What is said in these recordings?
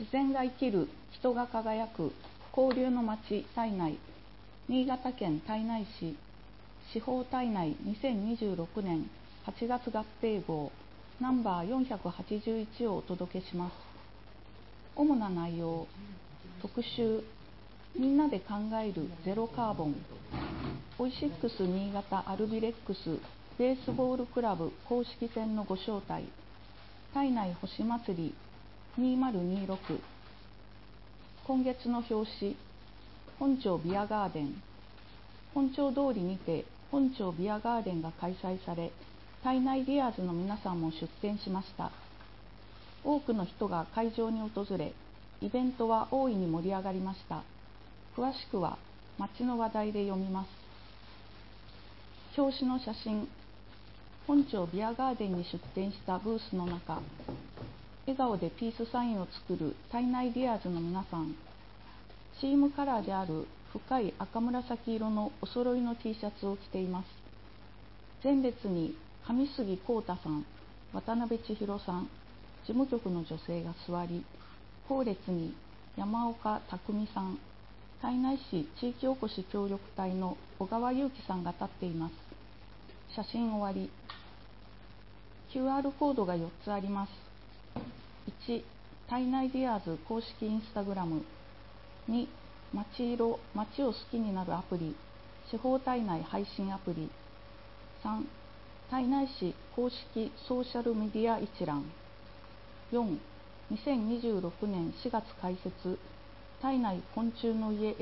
自然が生きる、人が輝く、交流の街胎内、新潟県胎内市、司法胎内2026年8月合併号ナンバー481をお届けします。主な内容、特集、みんなで考えるゼロカーボン、オイシックス新潟アルビレックスベースボールクラブ公式戦のご招待、胎内星祭り2026、今月の表紙、本町ビアガーデン、本町通りにて本町ビアガーデンが開催され、胎内リアーズの皆さんも出展しました。多くの人が会場に訪れ、イベントは大いに盛り上がりました。詳しくは街の話題で読みます。表紙の写真、本町ビアガーデンに出展したブースの中、笑顔でピースサインを作る胎内リアーズの皆さん、チームカラーである深い赤紫色のお揃いの T シャツを着ています。前列に上杉幸太さん、渡辺千尋さん、事務局の女性が座り、後列に山岡匠さん、胎内市地域おこし協力隊の小川祐樹さんが立っています。写真終わり。QR コードが4つあります。1、胎内リアーズ公式インスタグラム。2、街色、街を好きになるアプリ、司法胎内配信アプリ。3、胎内市公式ソーシャルメディア一覧。4、2026年4月開設、胎内昆虫の家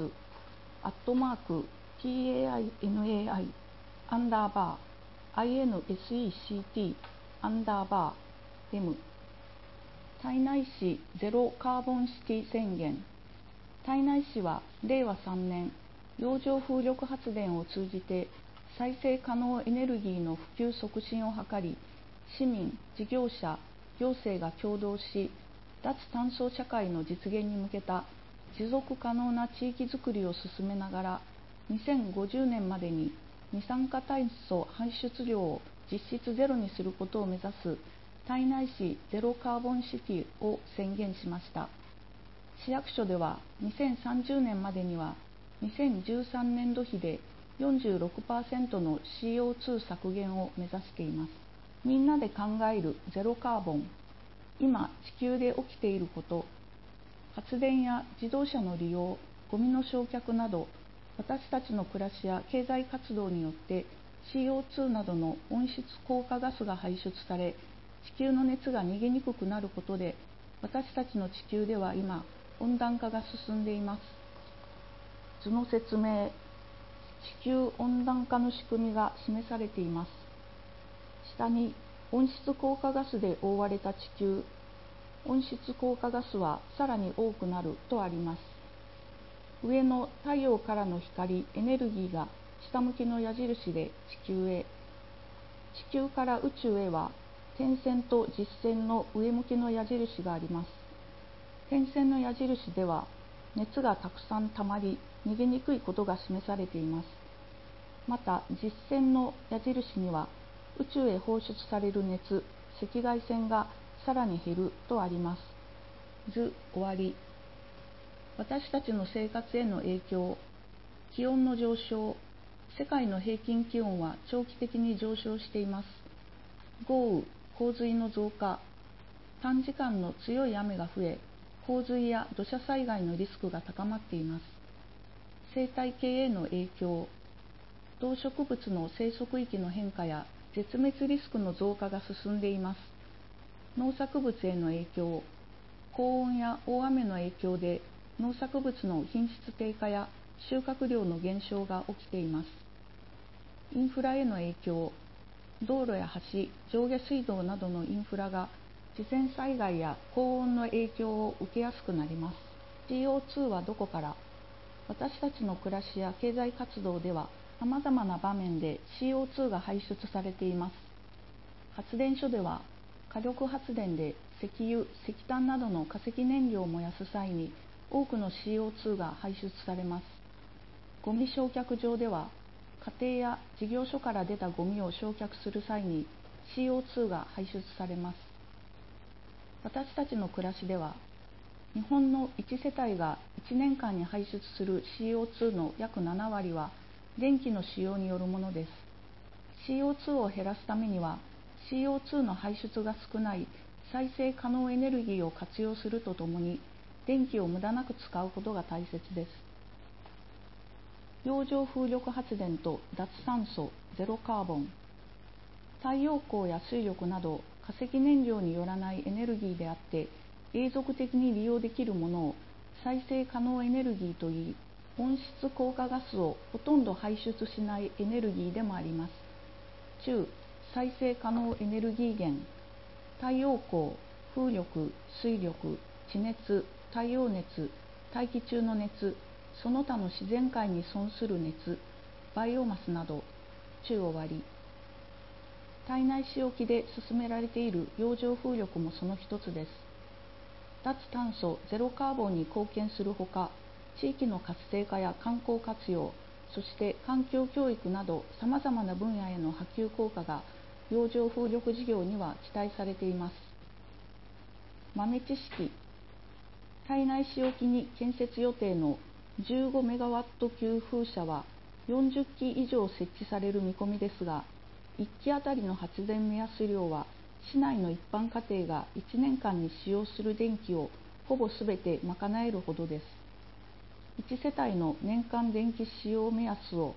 X、@TAINAI、_INSECT、_M。胎内市ゼロカーボンシティ宣言。胎内市は令和3年、洋上風力発電を通じて再生可能エネルギーの普及促進を図り、市民、事業者、行政が協働し、脱炭素社会の実現に向けた持続可能な地域づくりを進めながら、2050年までに二酸化炭素排出量を実質ゼロにすることを目指す胎内市ゼロカーボンシティを宣言しました。市役所では2030年までには2013年度比で 46% の CO2 削減を目指しています。みんなで考えるゼロカーボン。今地球で起きていること、発電や自動車の利用、ゴミの焼却など、私たちの暮らしや経済活動によって CO2 などの温室効果ガスが排出され、地球の熱が逃げにくくなることで、私たちの地球では今、温暖化が進んでいます。図の説明、地球温暖化の仕組みが示されています。下に温室効果ガスで覆われた地球、温室効果ガスはさらに多くなるとあります。上の太陽からの光、エネルギーが下向きの矢印で地球へ、地球から宇宙へは点線と実線の上向きの矢印があります。点線の矢印では熱がたくさん溜まり逃げにくいことが示されています。また実線の矢印には宇宙へ放出される熱、赤外線がさらに減るとあります。図終わり。私たちの生活への影響、気温の上昇、世界の平均気温は長期的に上昇しています。豪雨、洪水の増加、短時間の強い雨が増え、洪水や土砂災害のリスクが高まっています。生態系への影響、動植物の生息域の変化や絶滅リスクの増加が進んでいます。農作物への影響、高温や大雨の影響で農作物の品質低下や収穫量の減少が起きています。インフラへの影響、道路や橋、上下水道などのインフラが自然災害や高温の影響を受けやすくなります。CO2 はどこから？私たちの暮らしや経済活動では様々な場面で CO2 が排出されています。発電所では火力発電で石油、石炭などの化石燃料を燃やす際に多くの CO2 が排出されます。ゴミ焼却場では家庭や事業所から出たゴミを焼却する際に CO2 が排出されます。私たちの暮らしでは日本の1世帯が1年間に排出する CO2 の約7割は電気の使用によるものです。CO2 を減らすためには CO2 の排出が少ない再生可能エネルギーを活用するとともに電気を無駄なく使うことが大切です。洋上風力発電と脱炭素ゼロカーボン。太陽光や水力など化石燃料によらないエネルギーであって永続的に利用できるものを再生可能エネルギーといい、温室効果ガスをほとんど排出しないエネルギーでもあります。中再生可能エネルギー源、太陽光、風力、水力、地熱、太陽熱、大気中の熱、その他の自然界に存する熱、バイオマスなど。中終わり。胎内市沖で進められている洋上風力もその一つです。脱炭素ゼロカーボンに貢献するほか、地域の活性化や観光活用、そして環境教育などさまざまな分野への波及効果が洋上風力事業には期待されています。豆知識。胎内市沖に建設予定の15メガワット級風車は40基以上設置される見込みですが、1基あたりの発電目安量は市内の一般家庭が1年間に使用する電気をほぼすべて賄えるほどです。1世帯の年間電気使用目安を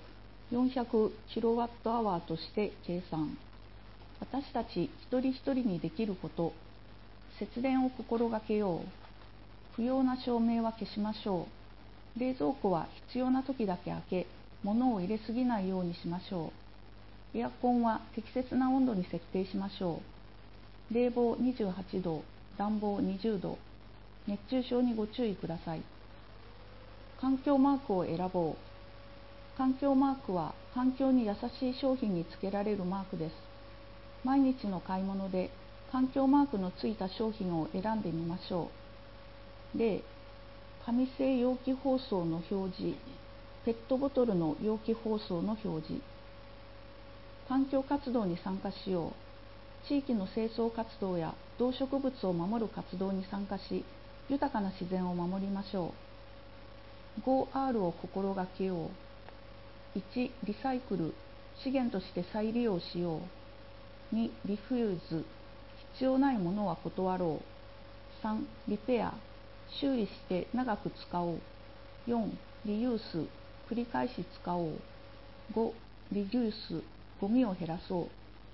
400キロワットアワーとして計算。私たち一人一人にできること。節電を心がけよう。不要な照明は消しましょう。冷蔵庫は必要な時だけ開け、物を入れすぎないようにしましょう。エアコンは適切な温度に設定しましょう。冷房28度、暖房20度。熱中症にご注意ください。環境マークを選ぼう。環境マークは環境に優しい商品につけられるマークです。毎日の買い物で環境マークのついた商品を選んでみましょう。例、紙製容器包装の表示、ペットボトルの容器包装の表示。環境活動に参加しよう。地域の清掃活動や動植物を守る活動に参加し、豊かな自然を守りましょう。5R を心がけよう。1、リサイクル、資源として再利用しよう。2、リフューズ、必要ないものは断ろう。3、リペア、修理して長く使おう。4、リユース、繰り返し使おう。5、リデュース、ゴミを減らそう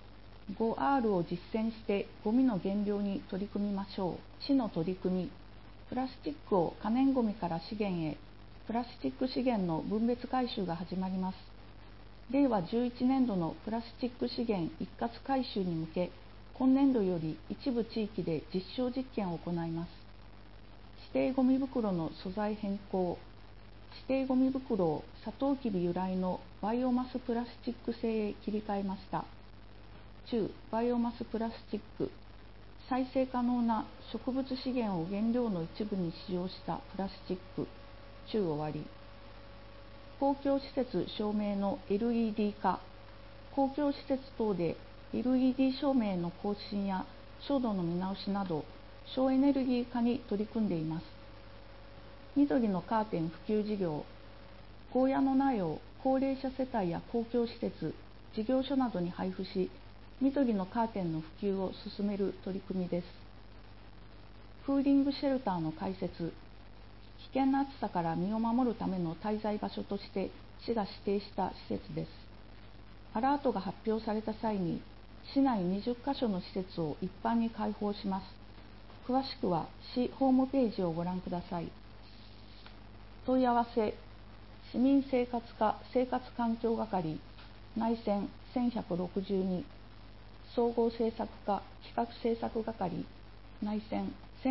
。5R を実践してゴミの減量に取り組みましょう。市の取り組み。プラスチックを可燃ゴミから資源へ。プラスチック資源の分別回収が始まります。令和11年度のプラスチック資源一括回収に向け、今年度より一部地域で実証実験を行います。指定ゴミ袋の素材変更。指定ゴミ袋をサトウキビ由来のバイオマスプラスチック製へ切り替えました。中、バイオマスプラスチック。再生可能な植物資源を原料の一部に使用したプラスチック。中終わり。公共施設照明の LED 化。公共施設等で LED 照明の更新や照度の見直しなど省エネルギー化に取り組んでいます。緑のカーテン普及事業。ゴーヤの苗を高齢者世帯や公共施設、事業所などに配布し、緑のカーテンの普及を進める取り組みです。クーリングシェルターの開設。危険な暑さから身を守るための滞在場所として市が指定した施設です。アラートが発表された際に、市内20カ所の施設を一般に開放します。詳しくは市ホームページをご覧ください。問い合わせ、市民生活課生活環境係、内線1162、総合政策課企画政策係、内線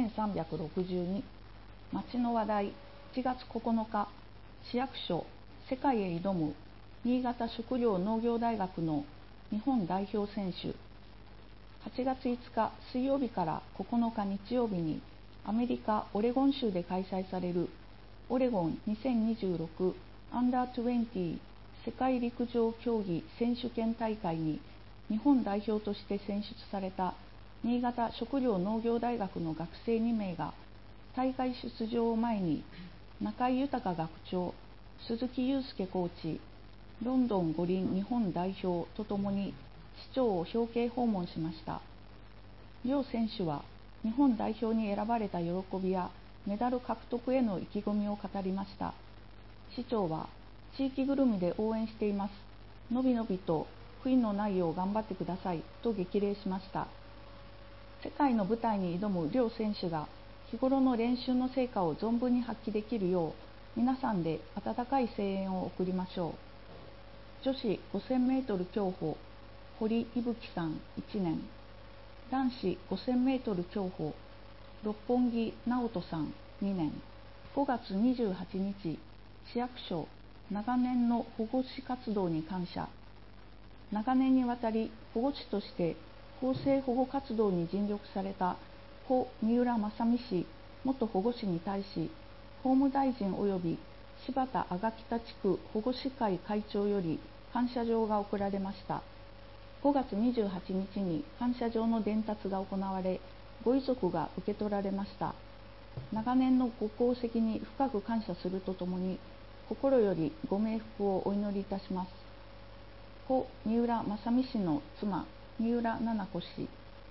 1362、町の話題、1月9日、市役所、世界へ挑む、新潟食糧農業大学の日本代表選手。8月5日水曜日から9日日曜日に、アメリカ・オレゴン州で開催される、オレゴン2026アンダー20世界陸上競技選手権大会に、日本代表として選出された新潟食糧農業大学の学生2名が、 大会出場を前に中井豊学長、鈴木雄介コーチ、ロンドン五輪日本代表とともに市長を表敬訪問しました。両選手は日本代表に選ばれた喜びやメダル獲得への意気込みを語りました。市長は、地域ぐるみで応援しています。のびのびと悔いのないよう頑張ってくださいと激励しました。世界の舞台に挑む両選手が日頃の練習の成果を存分に発揮できるよう、皆さんで温かい声援を送りましょう。女子 5000m 競歩、堀伊吹さん1年、男子 5000m 競歩、六本木直人さん2年。5月28日、市役所、長年の保護司活動に感謝。長年にわたり保護司として公正保護活動に尽力された故三浦正美氏元保護司に対し、法務大臣及び柴田阿賀北地区保護司会会長より感謝状が贈られました。5月28日に感謝状の伝達が行われ、ご遺族が受け取られました。長年のご功績に深く感謝するとともに、心よりご冥福をお祈りいたします。故三浦正美氏の妻、三浦奈々子氏。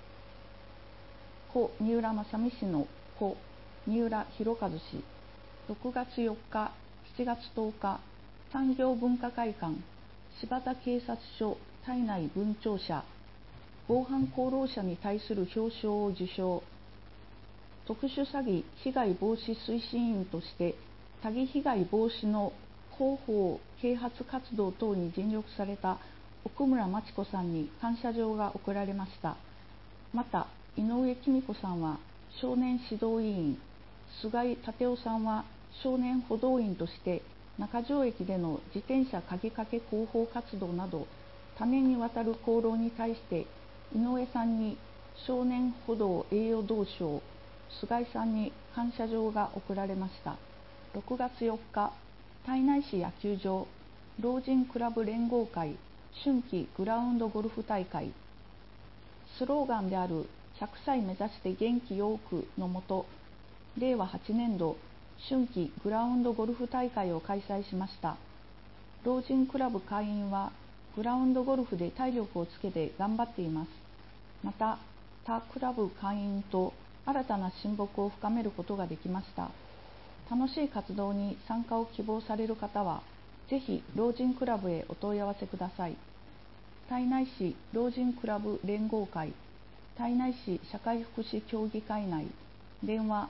故三浦正美氏の故、三浦弘和氏。6月4日、7月10日、産業文化会館、柴田警察署体内分庁舎、防犯功労者に対する表彰を受賞。特殊詐欺被害防止推進員として詐欺被害防止の広報啓発活動等に尽力された奥村真知子さんに感謝状が贈られました。また、井上貴美子さんは少年指導委員、菅井立夫さんは少年補導員として中条駅での自転車鍵かけ広報活動など多年にわたる功労に対して井上さんに少年補導栄誉銅賞、菅井さんに感謝状が贈られました。6月4日、胎内市野球場、老人クラブ連合会春季グラウンドゴルフ大会。スローガンである100歳目指して元気よくのもと、令和8年度春季グラウンドゴルフ大会を開催しました。老人クラブ会員はグラウンドゴルフで体力をつけて頑張っています。また、他クラブ会員と新たな親睦を深めることができました。楽しい活動に参加を希望される方は、ぜひ老人クラブへお問い合わせください。胎内市老人クラブ連合会、胎内市社会福祉協議会内、電話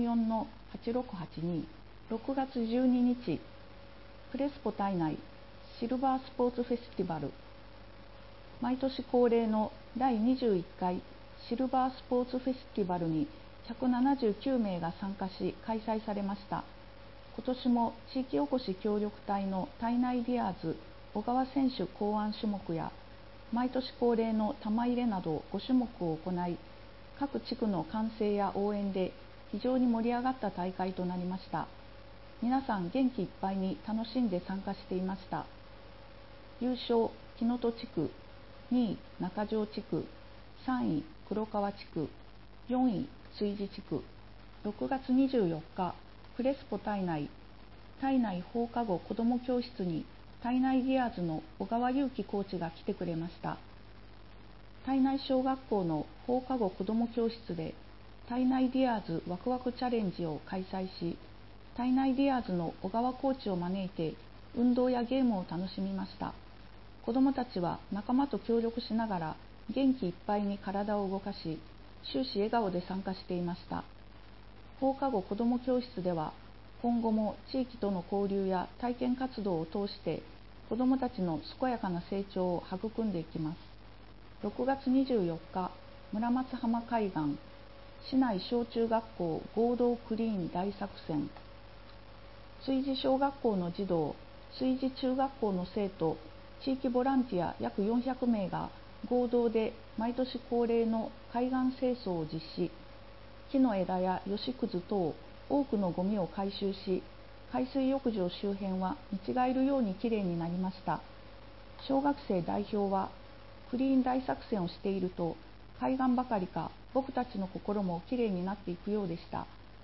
44-8682、6月12日、プレスポ胎内シルバースポーツフェスティバル。毎年恒例の第21回シルバースポーツフェスティバルに179名が参加し開催されました。今年も地域おこし協力隊の胎内ディアーズ小川選手考案種目や毎年恒例の玉入れなど5種目を行い、各地区の歓声や応援で非常に盛り上がった大会となりました。皆さん元気いっぱいに楽しんで参加していました。優勝木能登地区、2位中条地区、3位黒川地区、4位築地地区。6月24日、プレスポ胎内放課後子ども教室に胎内ディアーズの小川祐希コーチが来てくれました。胎内小学校の放課後子ども教室で胎内ディアーズワクワクチャレンジを開催し、胎内ディアーズの小川コーチを招いて運動やゲームを楽しみました。子どもたちは仲間と協力しながら元気いっぱいに体を動かし、終始笑顔で参加していました。放課後子ども教室では今後も地域との交流や体験活動を通して子どもたちの健やかな成長を育んでいきます。6月24日、村松浜海岸市内小中学校合同クリーン大作戦。築地小学校の児童、築地中学校の生徒、地域ボランティア約400名が合同で毎年恒例の海岸清掃を実施。木の枝や吉くず等多くのゴミを回収し、海水浴場周辺は見違えるようにきれいになりました。小学生代表は、クリーン大作戦をしていると海岸ばかりか僕たちの心もきれいになっていくようでした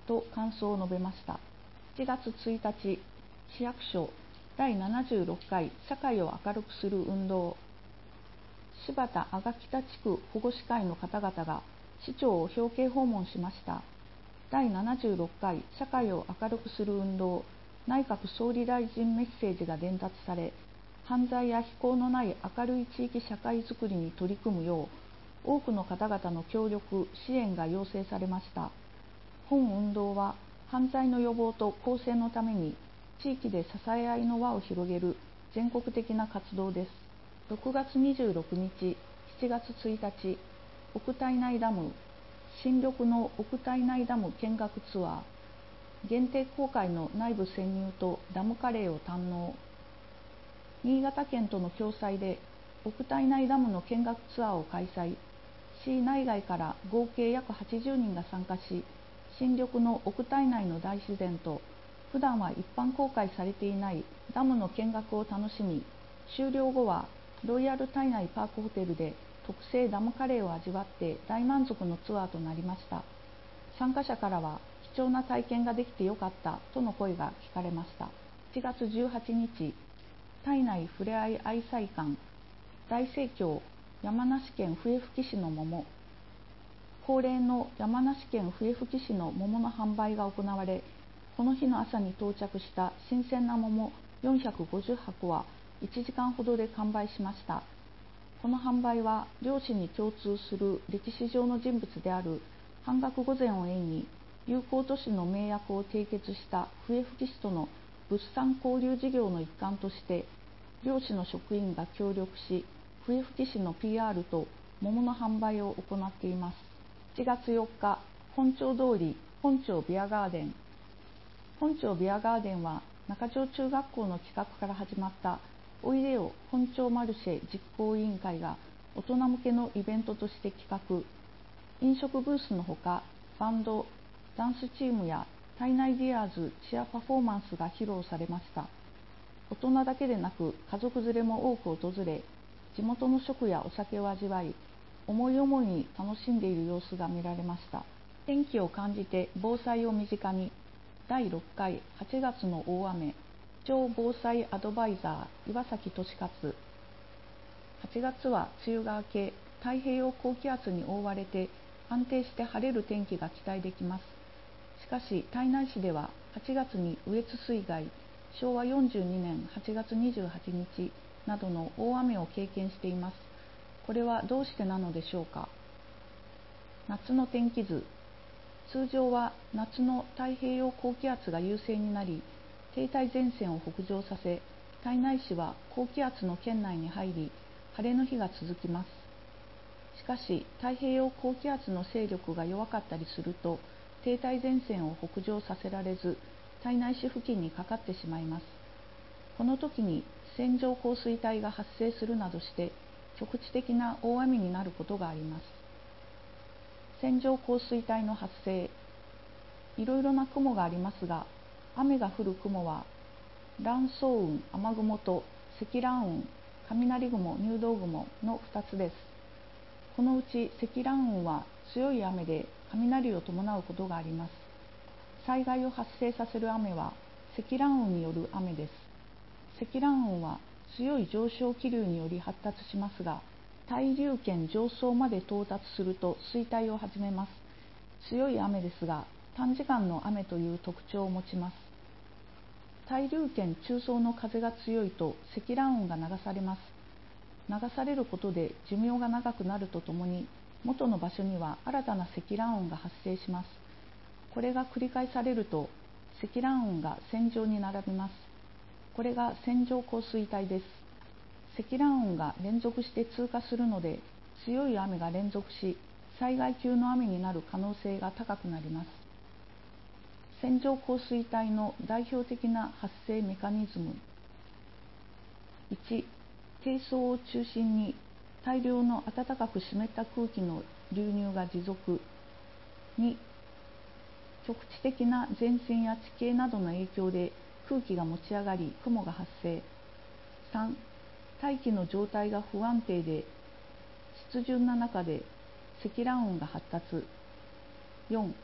と感想を述べました。7月1日、市役所第76回社会を明るくする運動、柴田阿賀北地区保護司会の方々が市長を表敬訪問しました。第76回社会を明るくする運動内閣総理大臣メッセージが伝達され、犯罪や非行のない明るい地域社会づくりに取り組むよう多くの方々の協力・支援が要請されました。本運動は犯罪の予防と更生のために地域で支え合いの輪を広げる全国的な活動です。6月26日、7月1日、奥胎内ダム、新緑の奥胎内ダム見学ツアー、限定公開の内部潜入とダムカレーを堪能。新潟県との共催で奥胎内ダムの見学ツアーを開催。市内外から合計約80人が参加し、新緑の奥胎内の大自然と普段は一般公開されていないダムの見学を楽しみ、終了後はロイヤル胎内パークホテルで特製ダムカレーを味わって大満足のツアーとなりました。参加者からは貴重な体験ができてよかったとの声が聞かれました。7月18日、胎内ふれあい愛妻館大盛況、山梨県笛吹市の桃。恒例の山梨県笛吹市の桃の販売が行われ、この日の朝に到着した新鮮な桃450箱は1時間ほどで完売しました。この販売は両市に共通する歴史上の人物である半額御前を縁に友好都市の盟約を締結した笛吹市との物産交流事業の一環として両市の職員が協力し、笛吹市の PR と桃の販売を行っています。7月4日、本町通り本町ビアガーデン。本町ビアガーデンは中町中学校の企画から始まったおいでよ本町マルシェ実行委員会が大人向けのイベントとして企画。飲食ブースのほか、バンド、ダンスチームや胎内ディアーズチアパフォーマンスが披露されました。大人だけでなく家族連れも多く訪れ、地元の食やお酒を味わい、思い思いに楽しんでいる様子が見られました。天気を感じて防災を身近に。第6回8月の大雨超防災アドバイザー岩崎俊勝。8月は梅雨が明け、太平洋高気圧に覆われて安定して晴れる天気が期待できます。しかし胎内市では8月に羽越水害、昭和42年8月28日などの大雨を経験しています。これはどうしてなのでしょうか。夏の天気図。通常は夏の太平洋高気圧が優勢になり、停滞前線を北上させ、胎内市は高気圧の圏内に入り、晴れの日が続きます。しかし、太平洋高気圧の勢力が弱かったりすると、停滞前線を北上させられず、胎内市付近にかかってしまいます。この時に線状降水帯が発生するなどして、局地的な大雨になることがあります。線状降水帯の発生。いろいろな雲がありますが、雨が降る雲は乱層雲、雨雲と積乱雲、雷雲、入道雲の2つです。このうち積乱雲は強い雨で雷を伴うことがあります。災害を発生させる雨は積乱雲による雨です。積乱雲は強い上昇気流により発達しますが、対流圏上層まで到達すると衰退を始めます。強い雨ですが、短時間の雨という特徴を持ちます。対流圏中層の風が強いと積乱雲が流されます。流されることで寿命が長くなるとともに、元の場所には新たな積乱雲が発生します。これが繰り返されると、積乱雲が線状に並びます。これが線状降水帯です。積乱雲が連続して通過するので、強い雨が連続し、災害級の雨になる可能性が高くなります。線状降水帯の代表的な発生メカニズム。1、低層を中心に大量の暖かく湿った空気の流入が持続。2、局地的な前線や地形などの影響で空気が持ち上がり雲が発生。3、大気の状態が不安定で湿潤な中で積乱雲が発達。4、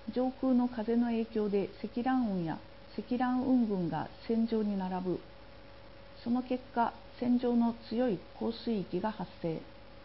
上空の風の影響で積乱雲や積乱雲群が線状に並ぶ。その結果、線状の強い降水域が発生。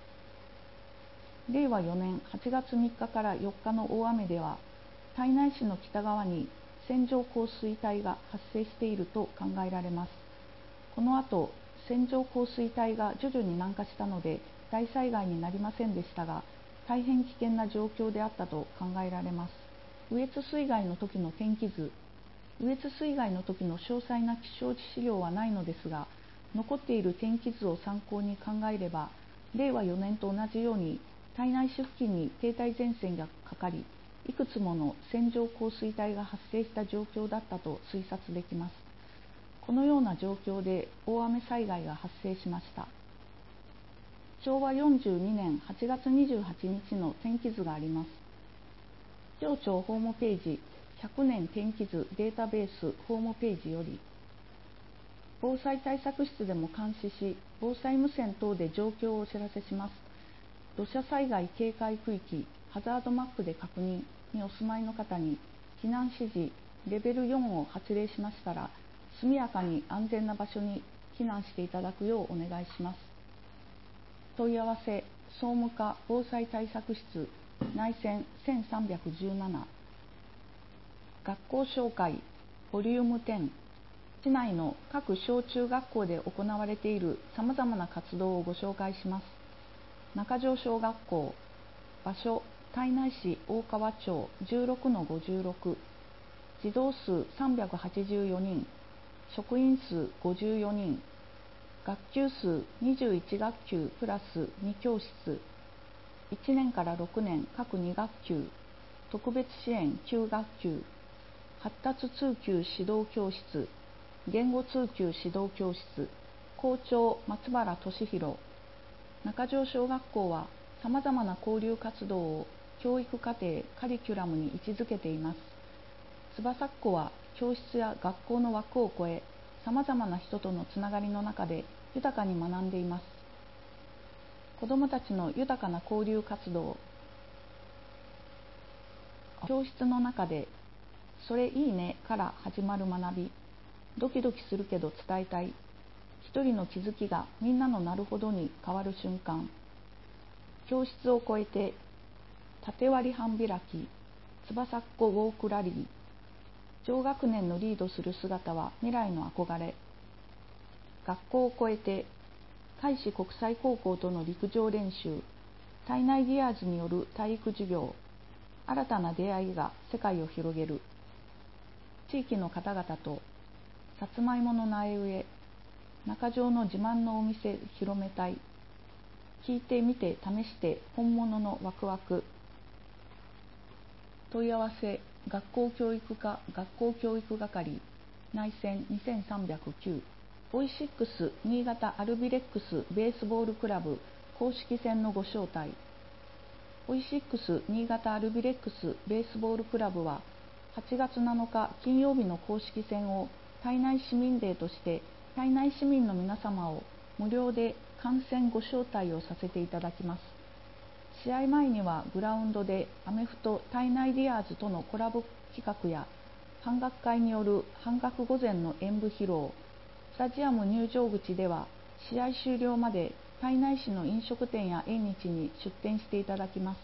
令和4年8月3日から4日の大雨では、胎内市の北側に線状降水帯が発生していると考えられます。この後、線状降水帯が徐々に南下したので大災害になりませんでしたが、大変危険な状況であったと考えられます。羽越水害の時の天気図。羽越水害の時の詳細な気象資料はないのですが、残っている天気図を参考に考えれば、令和4年と同じように胎内市付近に停滞前線がかかり、いくつもの線状降水帯が発生した状況だったと推察できます。このような状況で大雨災害が発生しました。昭和42年8月28日の天気図があります。気象庁ホームページ100年天気図データベースホームページより、防災対策室でも監視し、防災無線等で状況をお知らせします。土砂災害警戒区域、ハザードマップで確認にお住まいの方に、避難指示レベル4を発令しましたら、速やかに安全な場所に避難していただくようお願いします。問い合わせ、総務課防災対策室内線1317。学校紹介ボリューム10。市内の各小中学校で行われているさまざまな活動をご紹介します。中条小学校。場所、胎内市大川町 16-56。児童数384人。職員数54人。学級数21学級プラス2教室。1年から6年各2学級。特別支援9学級。発達通級指導教室。言語通級指導教室。校長松原俊弘。中条小学校はさまざまな交流活動を教育課程カリキュラムに位置づけています。翼っ子は教室や学校の枠を超え、さまざまな人とのつながりの中で豊かに学んでいます。子どもたちの豊かな交流活動。教室の中で、それいいねから始まる学び。ドキドキするけど伝えたい。一人の気づきがみんなのなるほどに変わる瞬間。教室を超えて、縦割り半開き、翼っ子ウォークラリー。上学年のリードする姿は未来の憧れ。学校を超えて、海士国際高校との陸上練習。胎内ギアーズによる体育授業。新たな出会いが世界を広げる。地域の方々とさつまいもの苗植え。中条の自慢のお店広めたい。聞いてみて試して本物のワクワク。問い合わせ、学校教育課学校教育係内線2309。オイシックス新潟アルビレックスベースボールクラブ公式戦のご招待。オイシックス新潟アルビレックスベースボールクラブは8月7日金曜日の公式戦を胎内市民デーとして胎内市民の皆様を無料で観戦ご招待をさせていただきます。試合前にはグラウンドでアメフト胎内ディアーズとのコラボ企画や半額会による半額御前の演舞披露、スタジアム入場口では試合終了まで胎内市の飲食店や縁日に出店していただきます。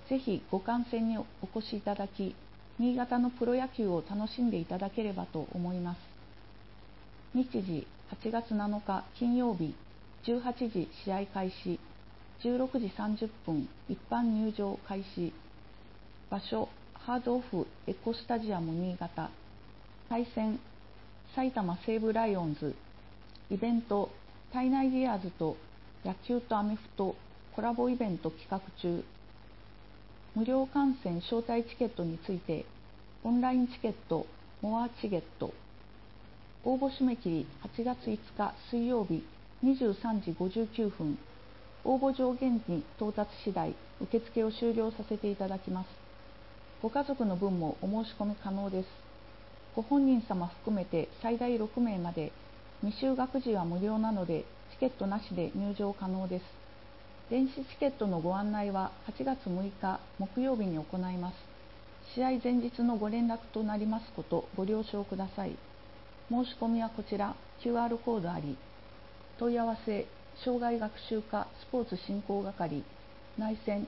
ぜひご観戦にお越しいただき、新潟のプロ野球を楽しんでいただければと思います。日時8月7日金曜日18時試合開始、16時30分一般入場開始。場所ハードオフエコスタジアム新潟。対戦埼玉西武ライオンズ。イベント胎内ディアーズと野球とアメフトコラボイベント企画中。無料観戦招待チケットについて、オンラインチケットモアチゲット。応募締め切り8月5日水曜日23時59分。応募上限に到達次第受付を終了させていただきます。ご家族の分もお申し込み可能です。ご本人様含めて最大6名まで、未就学児は無料なのでチケットなしで入場可能です。電子チケットのご案内は8月6日木曜日に行います。 試合前日のご連絡となりますことご了承ください。申し込みはこちら QR コードあり。問い合わせ障害学習課スポーツ振興係内線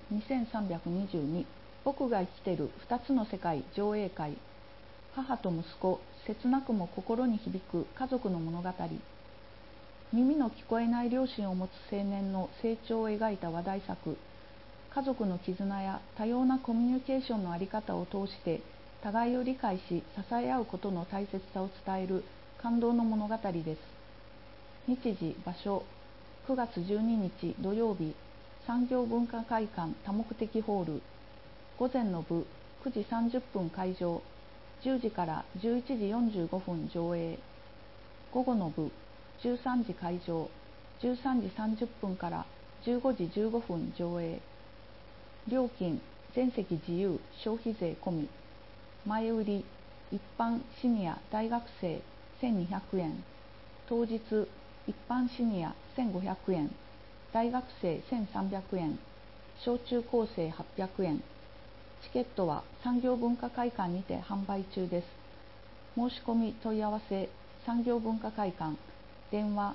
2322。僕が生きてる2つの世界上映会。母と息子、切なくも心に響く家族の物語。耳の聞こえない両親を持つ青年の成長を描いた話題作。家族の絆や多様なコミュニケーションの在り方を通して互いを理解し支え合うことの大切さを伝える感動の物語です。日時・場所9月12日土曜日、産業文化会館多目的ホール。午前の部9時30分開場、10時から11時45分上映。午後の部13時開場、13時30分から15時15分上映。料金全席自由、消費税込み。前売り一般シニア大学生1200円、当日一般シニア1500円、大学生1300円、小中高生800円。チケットは産業文化会館にて販売中です。申し込み問い合わせ産業文化会館電話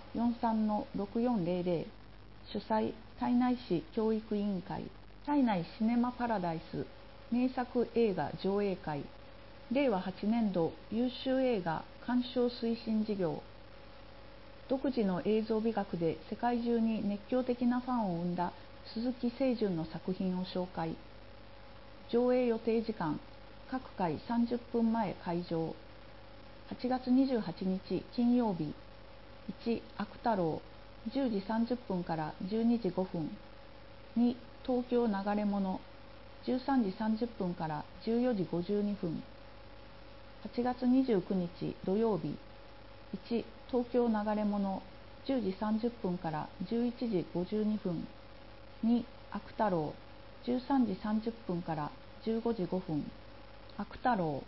43-6400。 主催胎内市教育委員会。胎内シネマパラダイス名作映画上映会。令和8年度優秀映画鑑賞推進事業。独自の映像美学で世界中に熱狂的なファンを生んだ鈴木清順の作品を紹介。上映予定時間各回30分前開場。8月28日金曜日。1悪太郎10時30分から12時5分。2東京流れ物13時30分から14時52分。8月29日土曜日。1東京流れ物10時30分から11時52分。2悪太郎13時30分から15時5分。悪太郎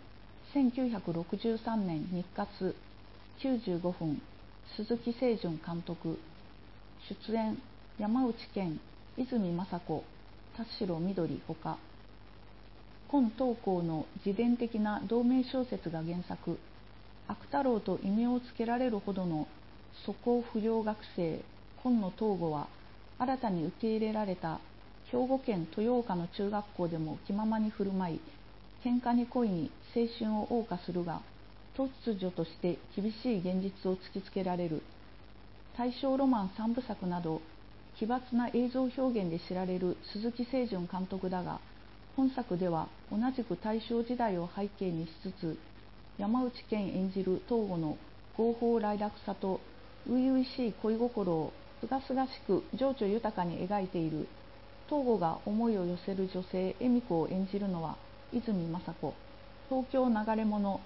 1963年日活95分。鈴木清順監督。出演山内健、泉雅子、田代みどりほか。今当校の自伝的な同名小説が原作。悪太郎と異名をつけられるほどの素行不良学生今野東吾は新たに受け入れられた兵庫県豊岡の中学校でも気ままに振る舞い、喧嘩に恋に青春を謳歌するが、突如として厳しい現実を突きつけられる。大正ロマン3部作など奇抜な映像表現で知られる鈴木清順監督だが、本作では同じく大正時代を背景にしつつ、山内健演じる東郷の豪放磊落さと初々しい恋心を清々しく情緒豊かに描いている。東郷が思いを寄せる女性恵美子を演じるのは泉雅子。東京流れ物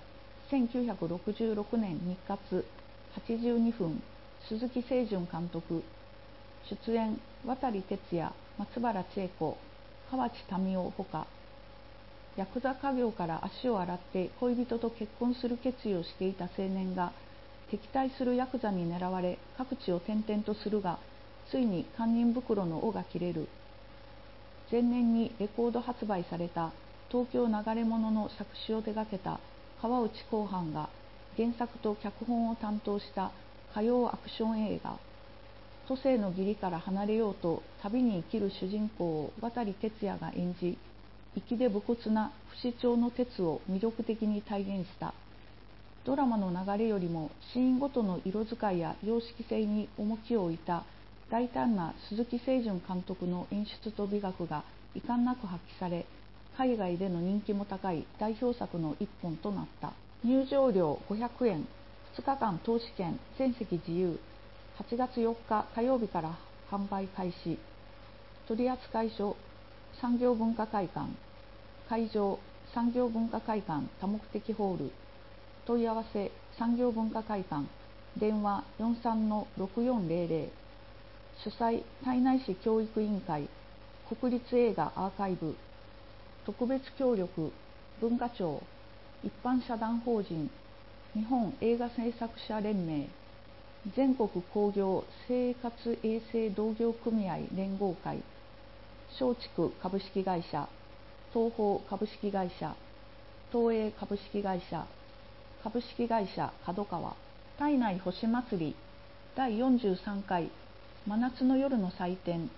1966年日活82分。鈴木清順監督。出演渡哲也、松原千恵子、河内民夫ほか。ヤクザ家業から足を洗って恋人と結婚する決意をしていた青年が敵対するヤクザに狙われ各地を転々とするが、ついに堪忍袋の緒が切れる。前年にレコード発売された東京流れ物の作詞を手掛けた川内公範が原作と脚本を担当した歌謡アクション映画。都政の義理から離れようと旅に生きる主人公を渡哲也が演じ、粋で武骨な不死鳥の鉄を魅力的に体現した。ドラマの流れよりもシーンごとの色使いや様式性に重きを置いた大胆な鈴木清順監督の演出と美学が遺憾なく発揮され、海外での人気も高い代表作の一本となった。入場料500円、2日間投資券全席自由。8月4日火曜日から販売開始。取扱所産業文化会館。会場産業文化会館多目的ホール。問い合わせ産業文化会館電話 43-6400。主催胎内市教育委員会。国立映画アーカイブ。特別協力文化庁。一般社団法人日本映画制作者連盟。全国工業生活衛生同業組合連合会。松竹株式会社、東宝株式会社、 東映株式会社、株式会社角川、胎内星祭り第43回真夏の夜の祭典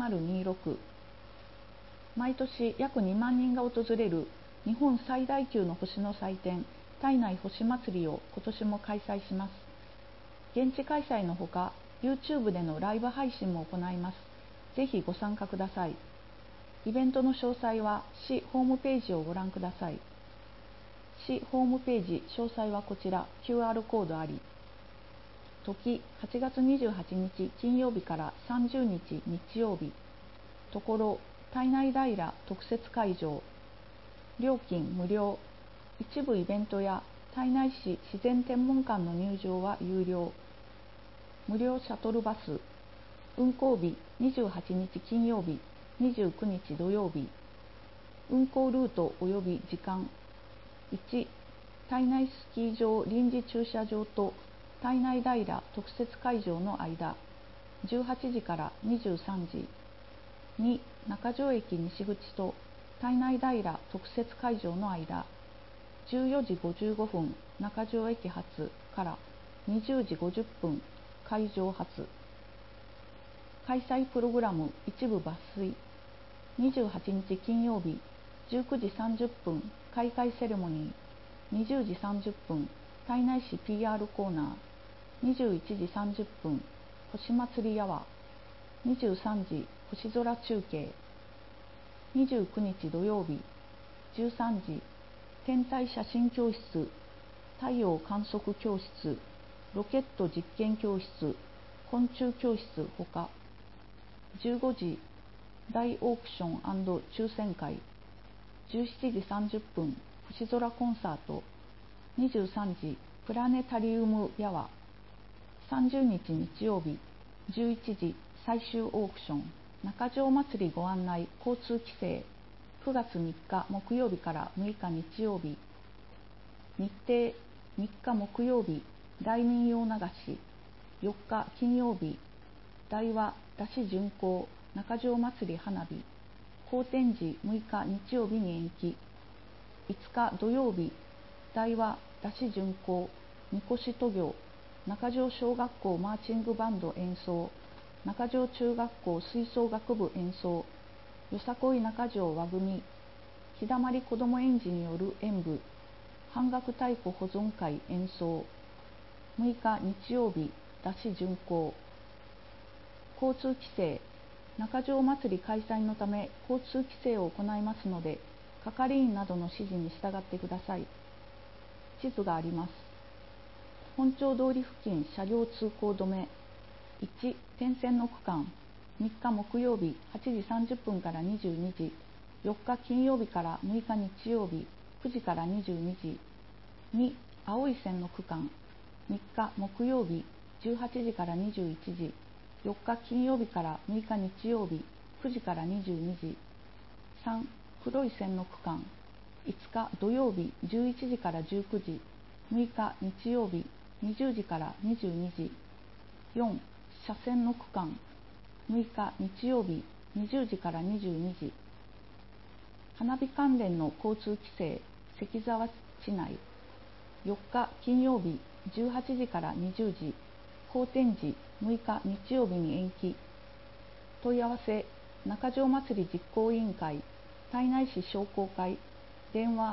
2026。毎年約2万人が訪れる日本最大級の星の祭典、胎内星祭りを今年も開催します。現地開催のほか、YouTube でのライブ配信も行います。ぜひご参加ください。イベントの詳細は市ホームページをご覧ください。市ホームページ詳細はこちら QR コードあり。時8月28日金曜日から30日日曜日。ところ胎内平特設会場。料金無料。一部イベントや胎内市自然天文館の入場は有料。無料シャトルバス。運行日28日金曜日、29日土曜日。運行ルート及び時間。1、胎内スキー場臨時駐車場と胎内平特設会場の間、18時から23時。2、中条駅西口と胎内平特設会場の間、14時55分中条駅発から20時50分会場発。開催プログラム一部抜粋。28日金曜日19時30分開会セレモニー。20時30分胎内市 PR コーナー。21時30分星祭りアワー。23時星空中継。29日土曜日13時天体写真教室、太陽観測教室、ロケット実験教室、昆虫教室ほか。15時大オークション&抽選会。17時30分星空コンサート。23時プラネタリウムヤワ。30日日曜日11時最終オークション。中条祭りご案内交通規制。9月3日木曜日から6日日曜日。日程3日木曜日大民謡流し。4日金曜日大和山車巡行中条祭り花火。好天時6日日曜日に延期。5日土曜日大和山車巡行みこし渡御中条小学校マーチングバンド演奏。中条中学校吹奏楽部演奏。よさこい中条和組日だまり子ども園児による演舞。半額太鼓保存会演奏。6日日曜日山車巡行。交通規制。中条祭り開催のため交通規制を行いますので、係員などの指示に従ってください。地図があります。本町通り付近車両通行止め。1、点線の区間。3日木曜日8時30分から22時。4日金曜日から6日日曜日9時から22時。2、青い線の区間。3日木曜日18時から21時。4日金曜日から6日日曜日9時から22時。3、黒い線の区間。5日土曜日11時から19時。6日日曜日20時から22時。4、車線の区間。6日日曜日20時から22時。花火関連の交通規制。関沢市内。4日金曜日18時から20時。好天時6日日曜日に延期。問い合わせ中条祭り実行委員会胎内市商工会。電話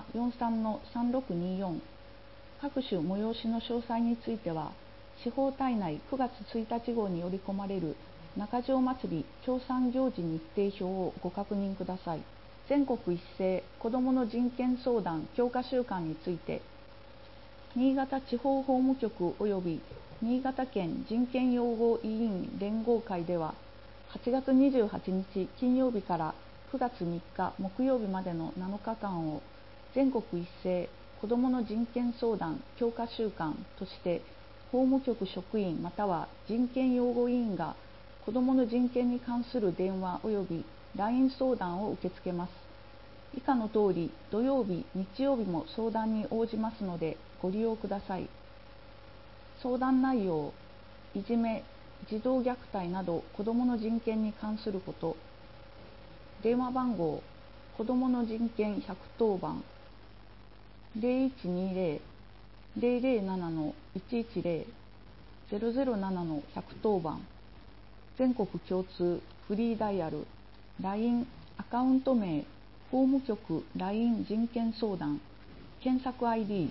43-3624。各種催しの詳細については司法体内9月1日号により込まれる中条祭り協賛行事日程表をご確認ください。全国一斉子どもの人権相談強化週間について、新潟地方法務局及び新潟県人権擁護委員連合会では、8月28日金曜日から9月3日木曜日までの7日間を全国一斉子どもの人権相談強化週間として、法務局職員または人権擁護委員が子どもの人権に関する電話及び LINE 相談を受け付けます。以下の通り土曜日日曜日も相談に応じますのでご利用ください。相談内容、いじめ、児童虐待など子どもの人権に関すること。電話番号、子どもの人権110番。 0120-007-110-007-110番、全国共通フリーダイヤル、LINE アカウント名、法務局 LINE 人権相談、検索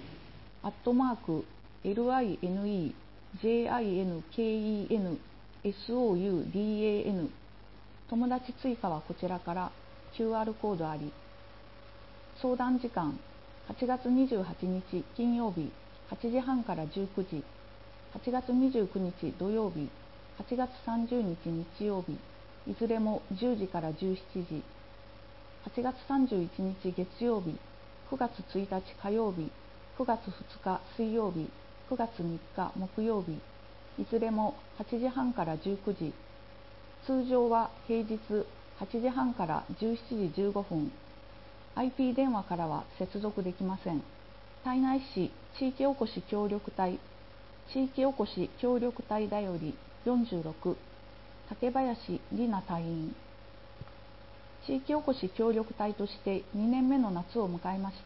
ID、@LINEJINKENSOUDAN、友達追加はこちらから、QR コードあり。相談時間、8月28日金曜日8時半から19時、8月29日土曜日、8月30日日曜日、いずれも10時から17時、8月31日月曜日、9月1日火曜日、9月2日水曜日、9月3日木曜日、いずれも8時半から19時、通常は平日8時半から17時15分、IP 電話からは接続できません。胎内市地域おこし協力隊、地域おこし協力隊だより46、竹林里奈隊員。地域おこし協力隊として2年目の夏を迎えました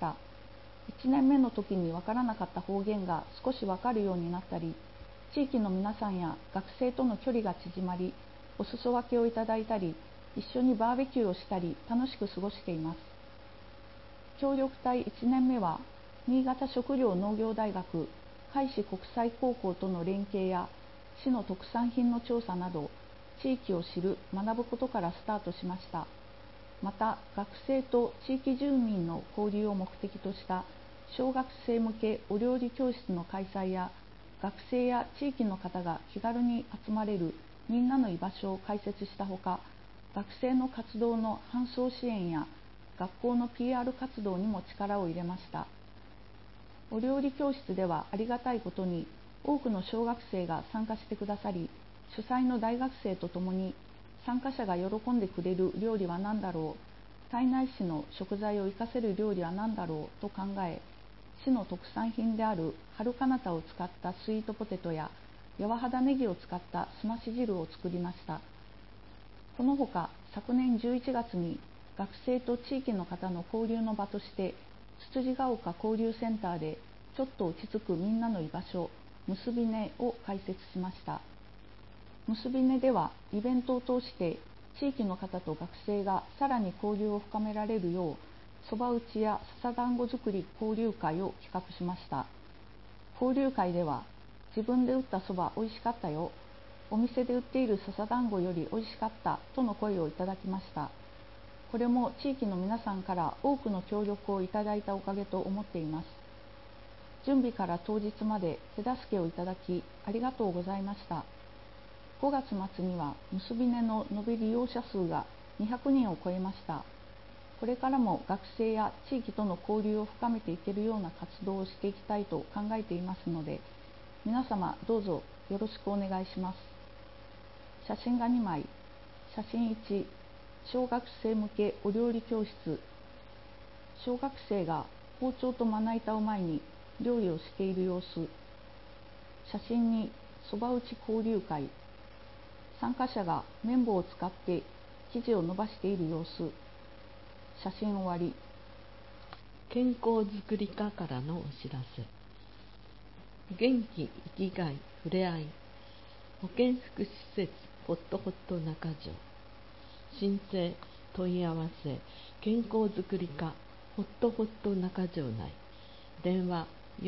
。1年目の時にわからなかった方言が少しわかるようになったり、地域の皆さんや学生との距離が縮まり、お裾分けをいただいたり、一緒にバーベキューをしたり楽しく過ごしています。協力隊1年目は、新潟食料農業大学海士国際高校との連携や市の特産品の調査など、地域を知る学ぶことからスタートしました。また、学生と地域住民の交流を目的とした小学生向けお料理教室の開催や、学生や地域の方が気軽に集まれるみんなの居場所を開設したほか、学生の活動の搬送支援や学校の PR 活動にも力を入れました。お料理教室ではありがたいことに多くの小学生が参加してくださり、主催の大学生とともに参加者が喜んでくれる料理は何だろう、胎内市の食材を生かせる料理は何だろうと考え、市の特産品である春かなたを使ったスイートポテトや柔肌ネギを使ったすまし汁を作りました。このほか昨年11月に学生と地域の方の交流の場としてつつじが丘交流センターでちょっと落ち着くみんなの居場所結びねを開設しました。結びねではイベントを通して地域の方と学生がさらに交流を深められるよう、そば打ちや笹団子作り交流会を企画しました。交流会では、自分で打ったそばおいしかったよ、お店で売っている笹団子よりおいしかったとの声をいただきました。これも地域の皆さんから多くの協力をいただいたおかげと思っています。準備から当日まで手助けをいただきありがとうございました。5月末には結びねの延べ利用者数が200人を超えました。これからも学生や地域との交流を深めていけるような活動をしていきたいと考えていますので、皆様どうぞよろしくお願いします。写真が2枚。写真1、小学生向けお料理教室。小学生が包丁とまな板を前に料理をしている様子。写真2、そば打ち交流会。参加者が綿棒を使って生地を伸ばしている様子。写真終わり。 健康づくり課からのお知らせ。元気生きがいふれあい保健福祉施設ほっとほっと中条。申請問い合わせ健康づくり課ほっとほっと中条内。電話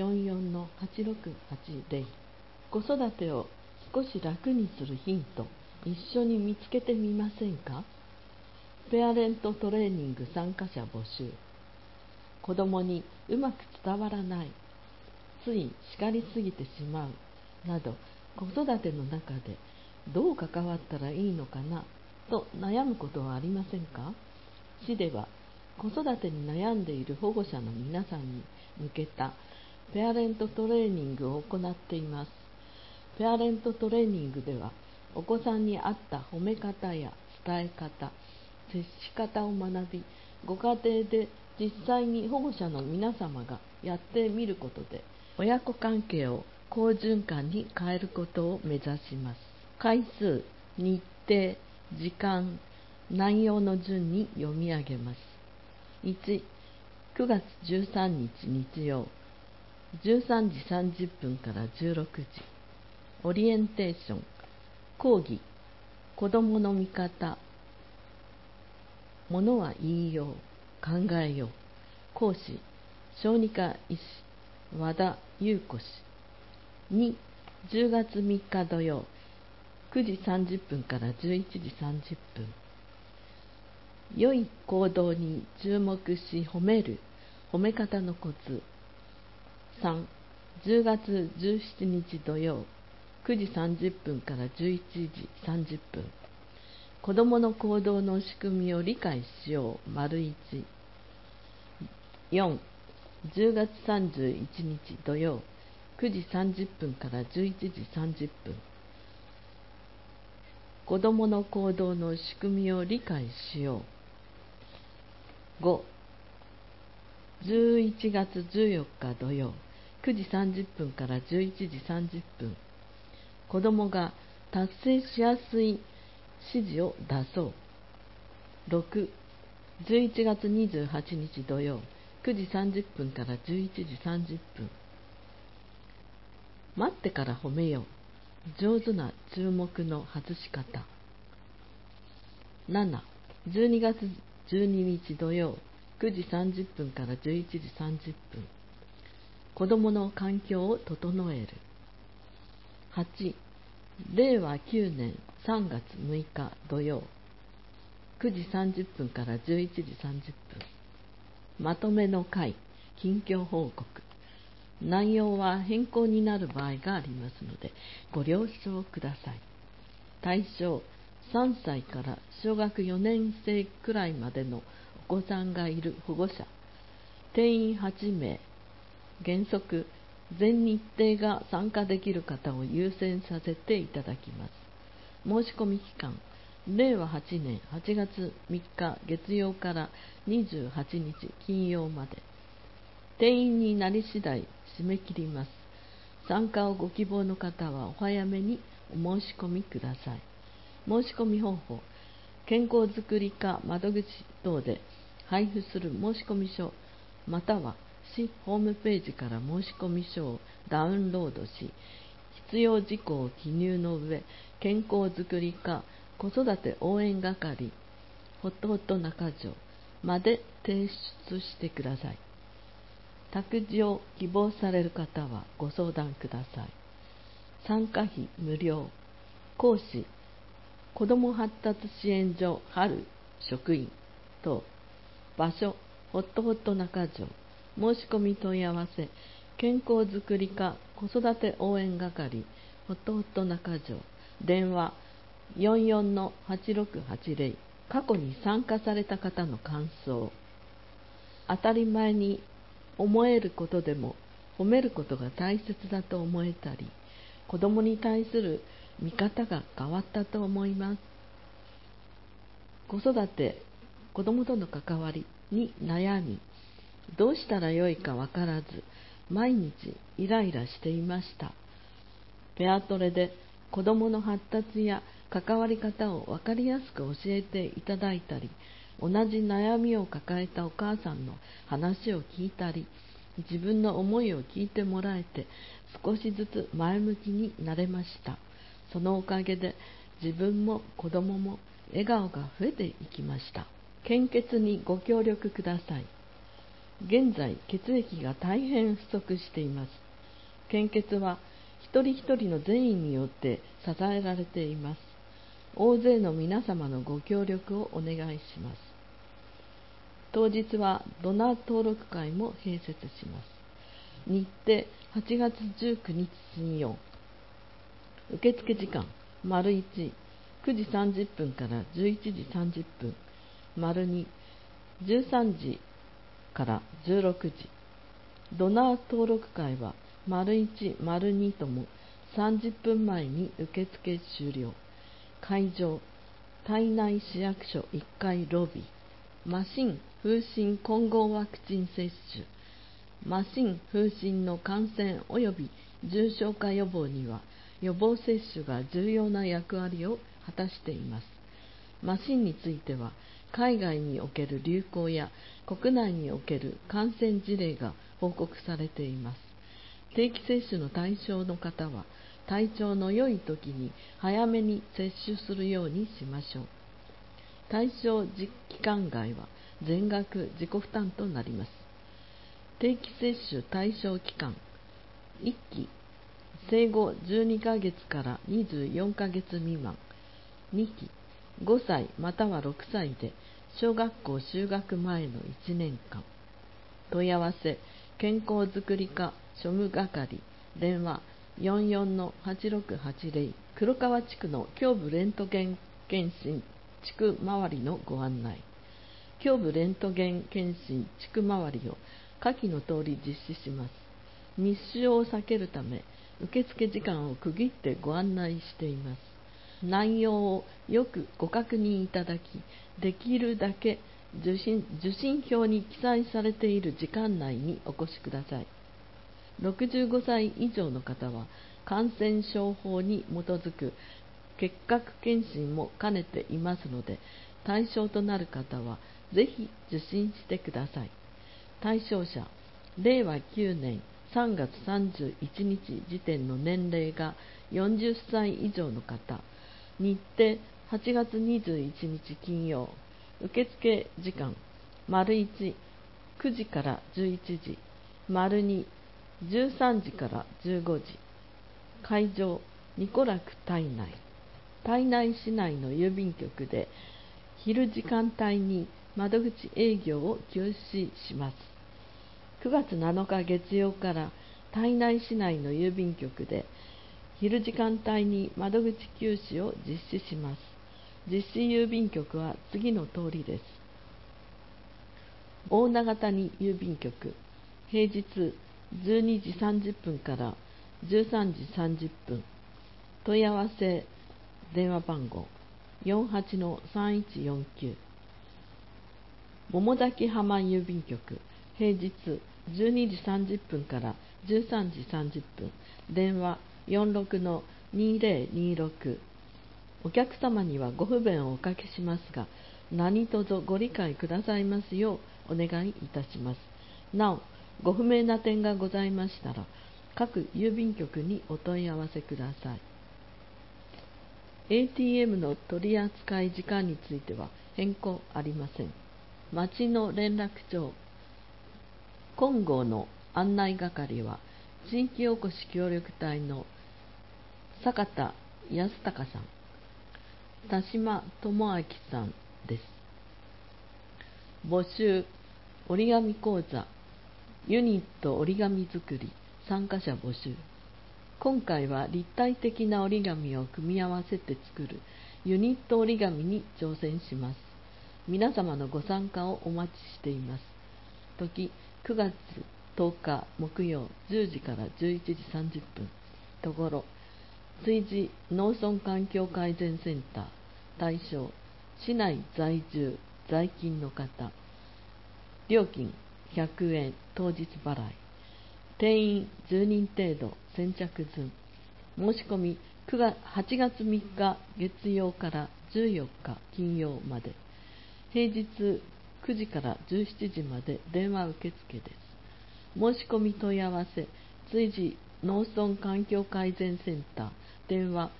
44-8680。子育てを少し楽にするヒント、一緒に見つけてみませんか？ペアレントトレーニング参加者募集。子供にうまく伝わらない、つい叱りすぎてしまうなど、子育ての中でどう関わったらいいのかなと悩むことはありませんか？市では子育てに悩んでいる保護者の皆さんに向けたペアレントトレーニングを行っています。ペアレントトレーニングでは、お子さんに合った褒め方や伝え方、接し方を学び、ご家庭で実際に保護者の皆様がやってみることで、親子関係を好循環に変えることを目指します。回数、日程、時間、内容の順に読み上げます。1、 9月13日日曜、13時30分から16時、オリエンテーション、講義、子どもの見方、ものは言いよう、考えよう、講師、小児科医師、和田優子氏。2、10月3日土曜、9時30分から11時30分。良い行動に注目し褒める、褒め方のコツ。3、10月17日土曜、9時30分から11時30分。子どもの行動の仕組みを理解しよう、丸1。4、10月31日土曜、9時30分から11時30分。子どもの行動の仕組みを理解しよう。5、11月14日土曜、9時30分から11時30分。子どもが達成しやすい指示を出そう。6、11月28日土曜、9時30分から11時30分。待ってから褒めよう。上手な注目の外し方。7、12月12日土曜、9時30分から11時30分。子どもの環境を整える。8、令和9年3月6日土曜、9時30分から11時30分。まとめの会、近況報告。内容は変更になる場合がありますので、ご了承ください。対象、3歳から小学4年生くらいまでのお子さんがいる保護者。定員8名。原則、全日程が参加できる方を優先させていただきます。申し込み期間、令和8年8月3日月曜から28日金曜まで。定員になり次第締め切ります。参加をご希望の方はお早めにお申し込みください。申し込み方法、健康づくり課窓口等で配布する申し込み書、または市ホームページから申し込み書をダウンロードし、必要事項を記入の上、健康づくり課子育て応援係ほっとほっと中条まで提出してください。託児を希望される方はご相談ください。参加費無料。講師、子ども発達支援所春職員等。場所、ほっとほっと中条。申し込み問い合わせ、健康づくり課子育て応援係ほっとほっと中条。電話 44-8680。過去に参加された方の感想。当たり前に思えることでも褒めることが大切だと思えたり、子どもに対する見方が変わったと思います。子育て、子どもとの関わりに悩み、どうしたらよいかわからず、毎日イライラしていました。ペアトレで子どもの発達や関わり方を分かりやすく教えていただいたり、同じ悩みを抱えたお母さんの話を聞いたり、自分の思いを聞いてもらえて少しずつ前向きになれました。そのおかげで自分も子どもも笑顔が増えていきました。献血にご協力ください。現在血液が大変不足しています。献血は一人一人の善意によって支えられています。大勢の皆様のご協力をお願いします。当日はドナー登録会も併設します。日程8月19日金曜。受付時間、丸1、9時30分から11時30分、丸2、13時から16時。ドナー登録会は、丸1、丸2とも30分前に受付終了。会場、胎内市役所1階ロビー。麻疹・風疹混合ワクチン接種。麻疹・風疹の感染及び重症化予防には、予防接種が重要な役割を果たしています。麻疹については、 海外における流行や国内における感染事例が報告されています。定期接種の対象の方は、体調の良い時に早めに接種するようにしましょう。対象期間外は全額自己負担となります。定期接種対象期間、1期、生後12ヶ月から24ヶ月未満、2期、5歳または6歳で小学校就学前の1年間。問い合わせ、健康づくり課庶務係、電話 44-8680、黒川地区の胸部レントゲン検診地区周りのご案内。胸部レントゲン検診地区周りを下記の通り実施します。密集を避けるため、受付時間を区切ってご案内しています。内容をよくご確認いただき、できるだけ受診票に記載されている時間内にお越しください。65歳以上の方は、感染症法に基づく結核検診も兼ねていますので、対象となる方はぜひ受診してください。対象者、令和9年3月31日時点の年齢が40歳以上の方。日程、8月21日金曜。受付時間、1、9時から11時、2、13時から15時。会場、ニコラク体内。体内市内の郵便局で昼時間帯に窓口営業を休止します。9月7日月曜から体内市内の郵便局で昼時間帯に窓口休止を実施します。実施郵便局は次の通りです。大長谷郵便局、平日12時30分から13時30分。問い合わせ電話番号 48-3149。桃崎浜郵便局、平日12時30分から13時30分。電話 46-2026。お客様にはご不便をおかけしますが、何卒ご理解くださいますようお願いいたします。なお、ご不明な点がございましたら、各郵便局にお問い合わせください。ATM の取扱時間については変更ありません。町の連絡帳、金剛の案内係は、地域おこし協力隊の坂田康隆さん、田島智明さんです。募集、折り紙講座、ユニット折り紙作り、参加者募集。今回は立体的な折り紙を組み合わせて作るユニット折り紙に挑戦します。皆様のご参加をお待ちしています。時、9月10日木曜10時から11時30分。ところ、築地農村環境改善センター。対象、市内在住、在勤の方。料金100円、当日払い。定員10人程度、先着順。申し込み8月3日月曜から14日金曜まで。平日9時から17時まで電話受付です。申し込み問い合わせ、築地農村環境改善センター、電話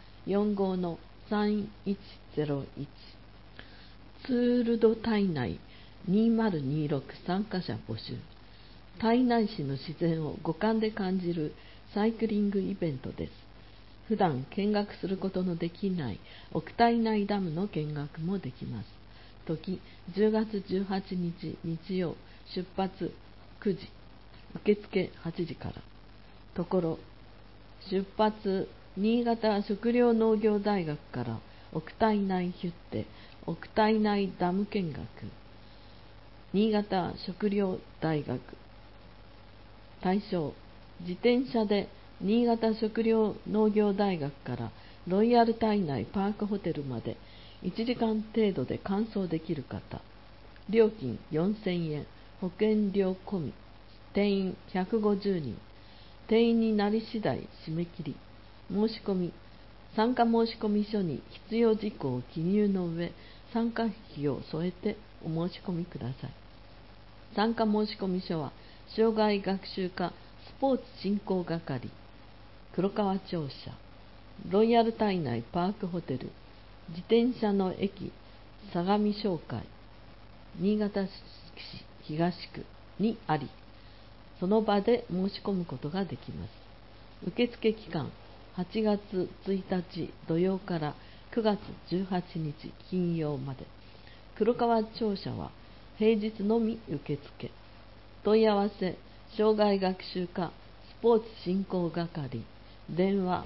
45-3101。ツールド体内2026参加者募集。胎内市の自然を五感で感じるサイクリングイベントです。普段見学することのできない奥胎内ダムの見学もできます。時、10月18日日曜、出発9時、受付8時から。ところ、出発新潟食糧農業大学から奥胎内ヒュッテ、奥胎内ダム見学。新潟食糧大学。対象、自転車で新潟食糧農業大学からロイヤル胎内パークホテルまで1時間程度で完走できる方。料金4000円、保険料込み。定員150人。定員になり次第締め切り。申し込み、参加申込書に必要事項を記入の上、 参加費を添えてお申し込みください。参加申込書は障害学習課スポーツ振興係黒川庁舎ロイヤル体内パークホテル自転車の駅相模商会新潟市東区にあり、その場で申し込むことができます。受付期間8月1日土曜から9月18日金曜まで。黒川庁舎は平日のみ受付。問い合わせ障害学習課スポーツ振興係電話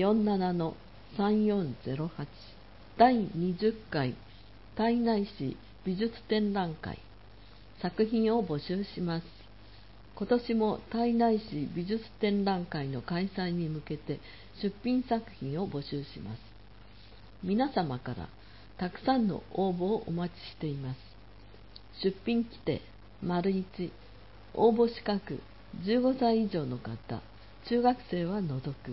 47-3408 第20回胎内市美術展覧会作品を募集します。今年も胎内市美術展覧会の開催に向けて出品作品を募集します。皆様からたくさんの応募をお待ちしています。出品規定 ① 応募資格15歳以上の方、中学生は除く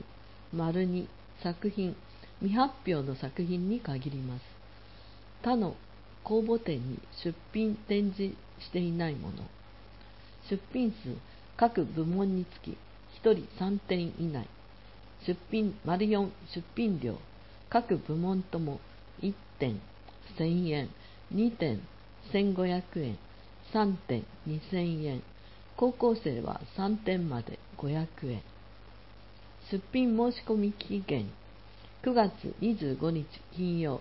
② 作品未発表の作品に限ります。他の公募展に出品展示していないもの。出品数各部門につき1人3点以内。出品 �4 出品料各部門とも1点1000円、2点1500円、3点2000円。高校生は3点まで500円。出品申し込み期限9月25日金曜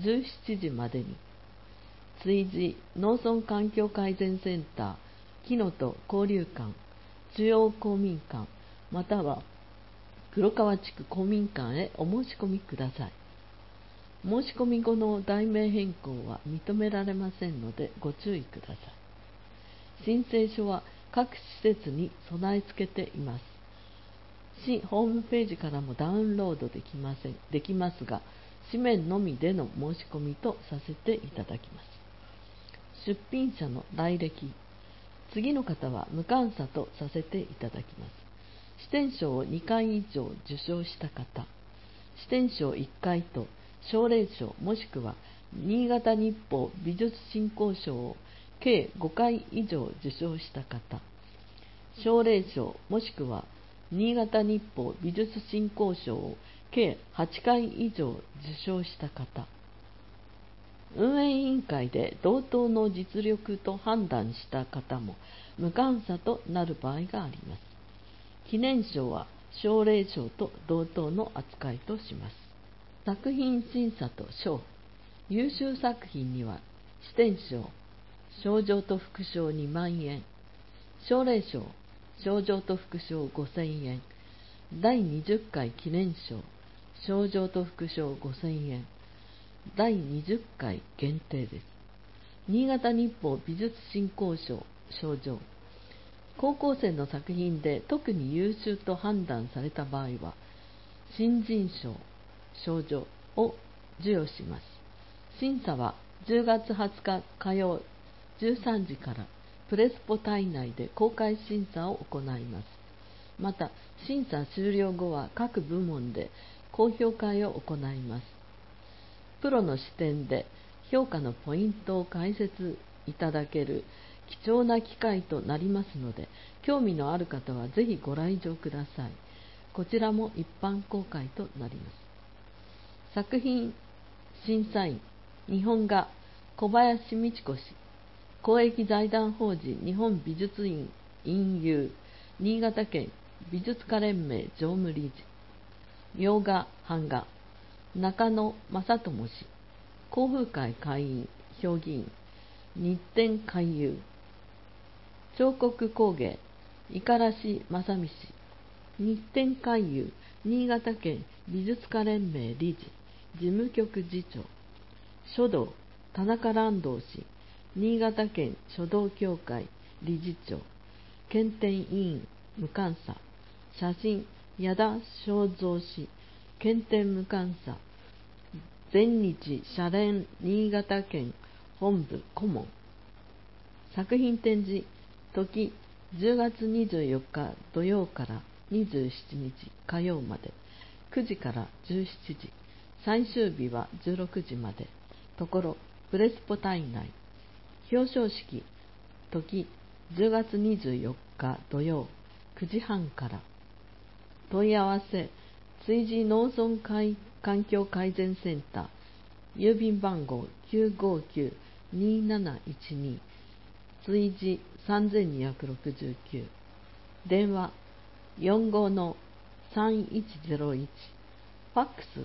17時までに。築地農村環境改善センター木のと交流館中央公民館または黒川地区公民館へお申し込みください。申し込み後の題名変更は認められませんのでご注意ください。申請書は各施設に備え付けています。市ホームページからもダウンロードできますが、紙面のみでの申し込みとさせていただきます。出品者の来歴。次の方は無監査とさせていただきます。支店賞を2回以上受賞した方、支店賞1回と奨励賞もしくは新潟日報美術振興賞を計5回以上受賞した方、奨励賞もしくは新潟日報美術振興賞を計8回以上受賞した方、運営委員会で同等の実力と判断した方も無監査となる場合があります。記念賞は奨励賞と同等の扱いとします。作品審査と賞。優秀作品には支店賞、賞状と副賞2万円、奨励賞、賞状と副賞5000円、第20回記念賞、賞状と副賞5000円、第20回限定です。新潟日報美術振興賞、賞状。高校生の作品で特に優秀と判断された場合は、新人賞、賞状を授与します。審査は10月20日火曜13時からプレスポ体内で公開審査を行います。また、審査終了後は各部門で高評会を行います。プロの視点で評価のポイントを解説いただける貴重な機会となりますので、興味のある方はぜひご来場ください。こちらも一般公開となります。作品審査員、日本画小林美智子氏、公益財団法人日本美術院院友、新潟県美術家連盟常務理事、洋画版画中野正智氏、興風会会員評議員、日展回遊、彫刻工芸五十嵐正美氏、日展回遊新潟県美術家連盟理事、事務局次長、書道田中蘭道氏、新潟県書道協会理事長、検定委員無監査、写真矢田正蔵氏、検定無監査、全日写連新潟県本部顧問。作品展示時10月24日土曜から27日火曜まで9時から17時、最終日は16時まで。ところプレスポ体内表彰式時10月24日土曜9時半から。問い合わせ築地農村環境改善センター郵便番号 959-2712 築地3269電話 45-3101 ファックス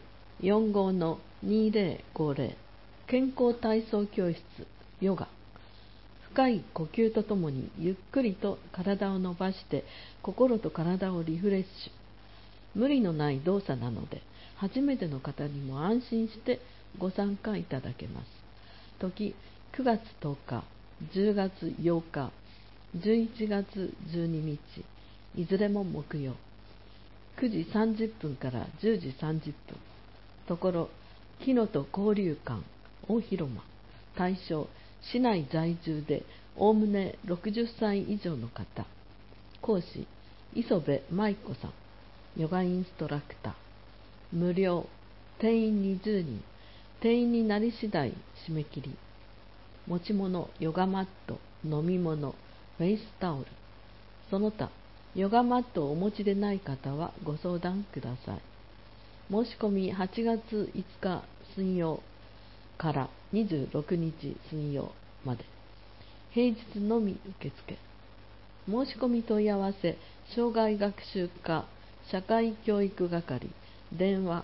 45-2050健康体操教室ヨガ深い呼吸とともにゆっくりと体を伸ばして心と体をリフレッシュ。無理のない動作なので初めての方にも安心してご参加いただけます。時9月10日、10月8日、11月12日いずれも木曜9時30分から10時30分ところ木のと交流館大広間対象市内在住でおおむね60歳以上の方講師磯部舞子さんヨガインストラクター無料定員20人定員になり次第締め切り持ち物ヨガマット飲み物フェイスタオルその他ヨガマットをお持ちでない方はご相談ください。申し込み8月5日水曜から26日水曜まで平日のみ受付。申し込み問い合わせ障害学習課社会教育係電話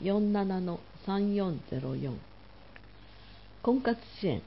47-3404 婚活支援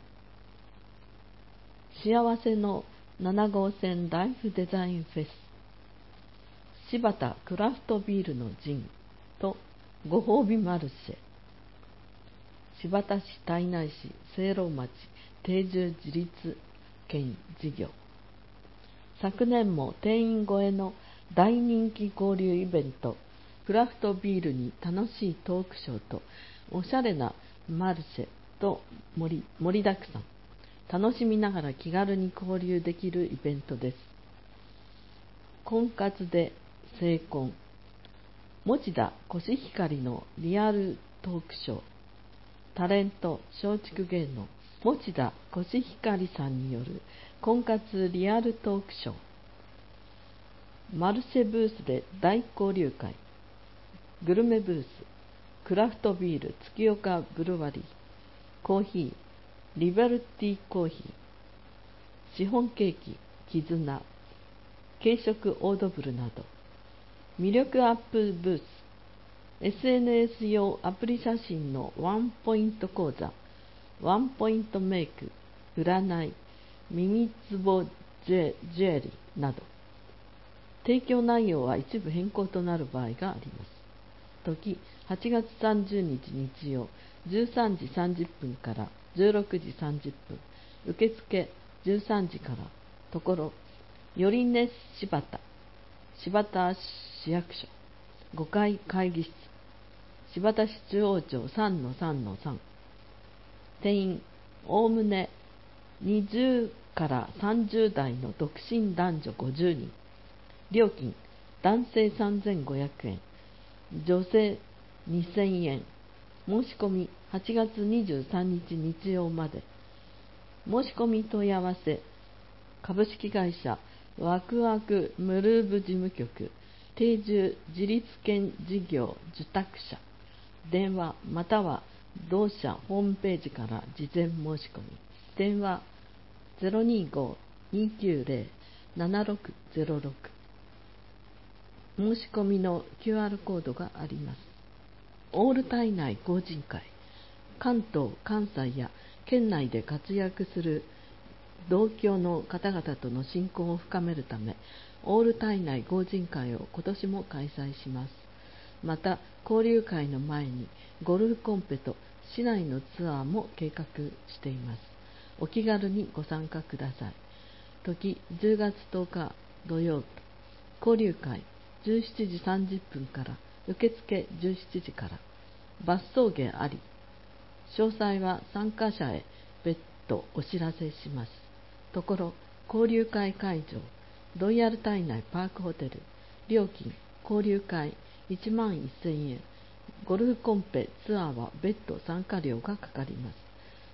幸せの7号線ライフデザインフェス柴田クラフトビールの陣とご褒美マルシェ新発田市胎内市聖籠町定住自立県事業昨年も定員超えの大人気交流イベントクラフトビールに楽しいトークショーとおしゃれなマルシェと盛りだくさん楽しみながら気軽に交流できるイベントです。婚活で成婚持田コシヒカリのリアルトークショータレント松竹芸能持田コシヒカリさんによる婚活リアルトークショーマルシェブースで大交流会グルメブースクラフトビール月岡ブルワリーコーヒーリベルティコーヒーシフォンケーキ絆軽食オードブルなど魅力アップブース SNS 用アプリ写真のワンポイント講座ワンポイントメイク占い耳つぼジュエリーなど提供内容は一部変更となる場合があります。時8月30日日曜13時30分から16時30分受付13時からところよりね柴田市役所5階会議室柴田市中央町 3-3-3 定員おおむね20から30代の独身男女50人料金男性3500円女性2000円申し込み8月23日日曜まで申し込み問い合わせ株式会社ワクワクムルーブ事務局定住自立県事業受託者電話または同社ホームページから事前申し込み電話 025-290-7606 申し込みの QR コードがあります。オール体内法人会関東関西や県内で活躍する同郷の方々との親交を深めるためオール体内法人会を今年も開催します。また交流会の前にゴルフコンペと市内のツアーも計画しています。お気軽にご参加ください。時10月10日土曜日交流会17時30分から受付17時からバス送迎あり詳細は参加者へ別途お知らせします。ところ交流会会場ロイヤル体内パークホテル料金交流会1万1000円ゴルフコンペツアーは別途参加料がかかります。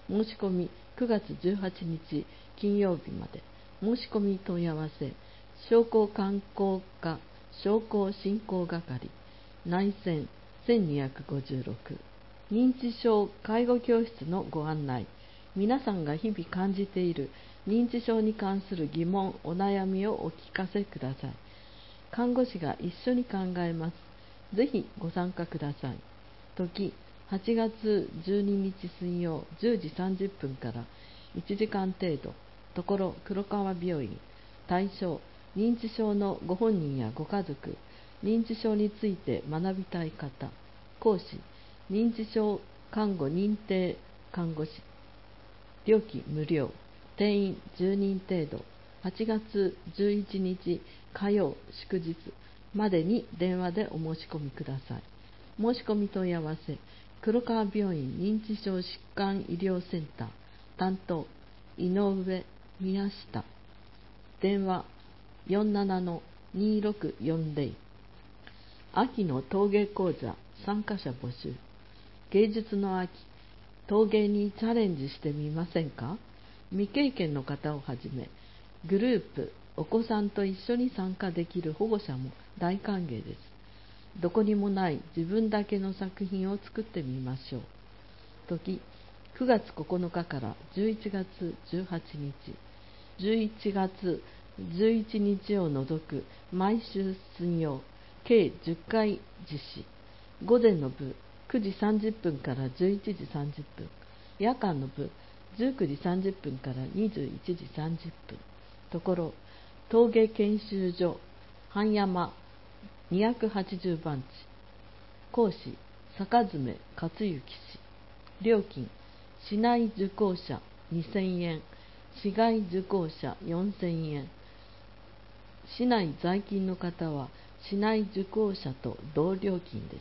申し込み9月18日金曜日まで。申し込み問い合わせ、商工観光課商工振興係、内線1256。認知症介護教室のご案内。皆さんが日々感じている認知症に関する疑問、お悩みをお聞かせください。看護師が一緒に考えます。ぜひご参加ください。時、8月12日水曜10時30分から1時間程度。ところ黒川病院。対象、認知症のご本人やご家族。認知症について学びたい方。講師、認知症看護認定看護師。料金無料。定員10人程度。8月11日火曜祝日までに電話でお申し込みください。申し込み問い合わせ、黒川病院認知症疾患医療センター担当、井上宮下。電話 47-2640。秋の陶芸講座参加者募集。芸術の秋、陶芸にチャレンジしてみませんか？未経験の方をはじめ、グループ、お子さんと一緒に参加できる保護者も大歓迎です。どこにもない自分だけの作品を作ってみましょう。時、9月9日から11月18日、11月11日を除く毎週水曜、計10回実施。午前の部、9時30分から11時30分。夜間の部、19時30分から21時30分。ところ、陶芸研修所、半山280番地。講師、坂詰克之氏。料金、市内受講者2000円、市外受講者4000円。市内在勤の方は市内受講者と同料金です。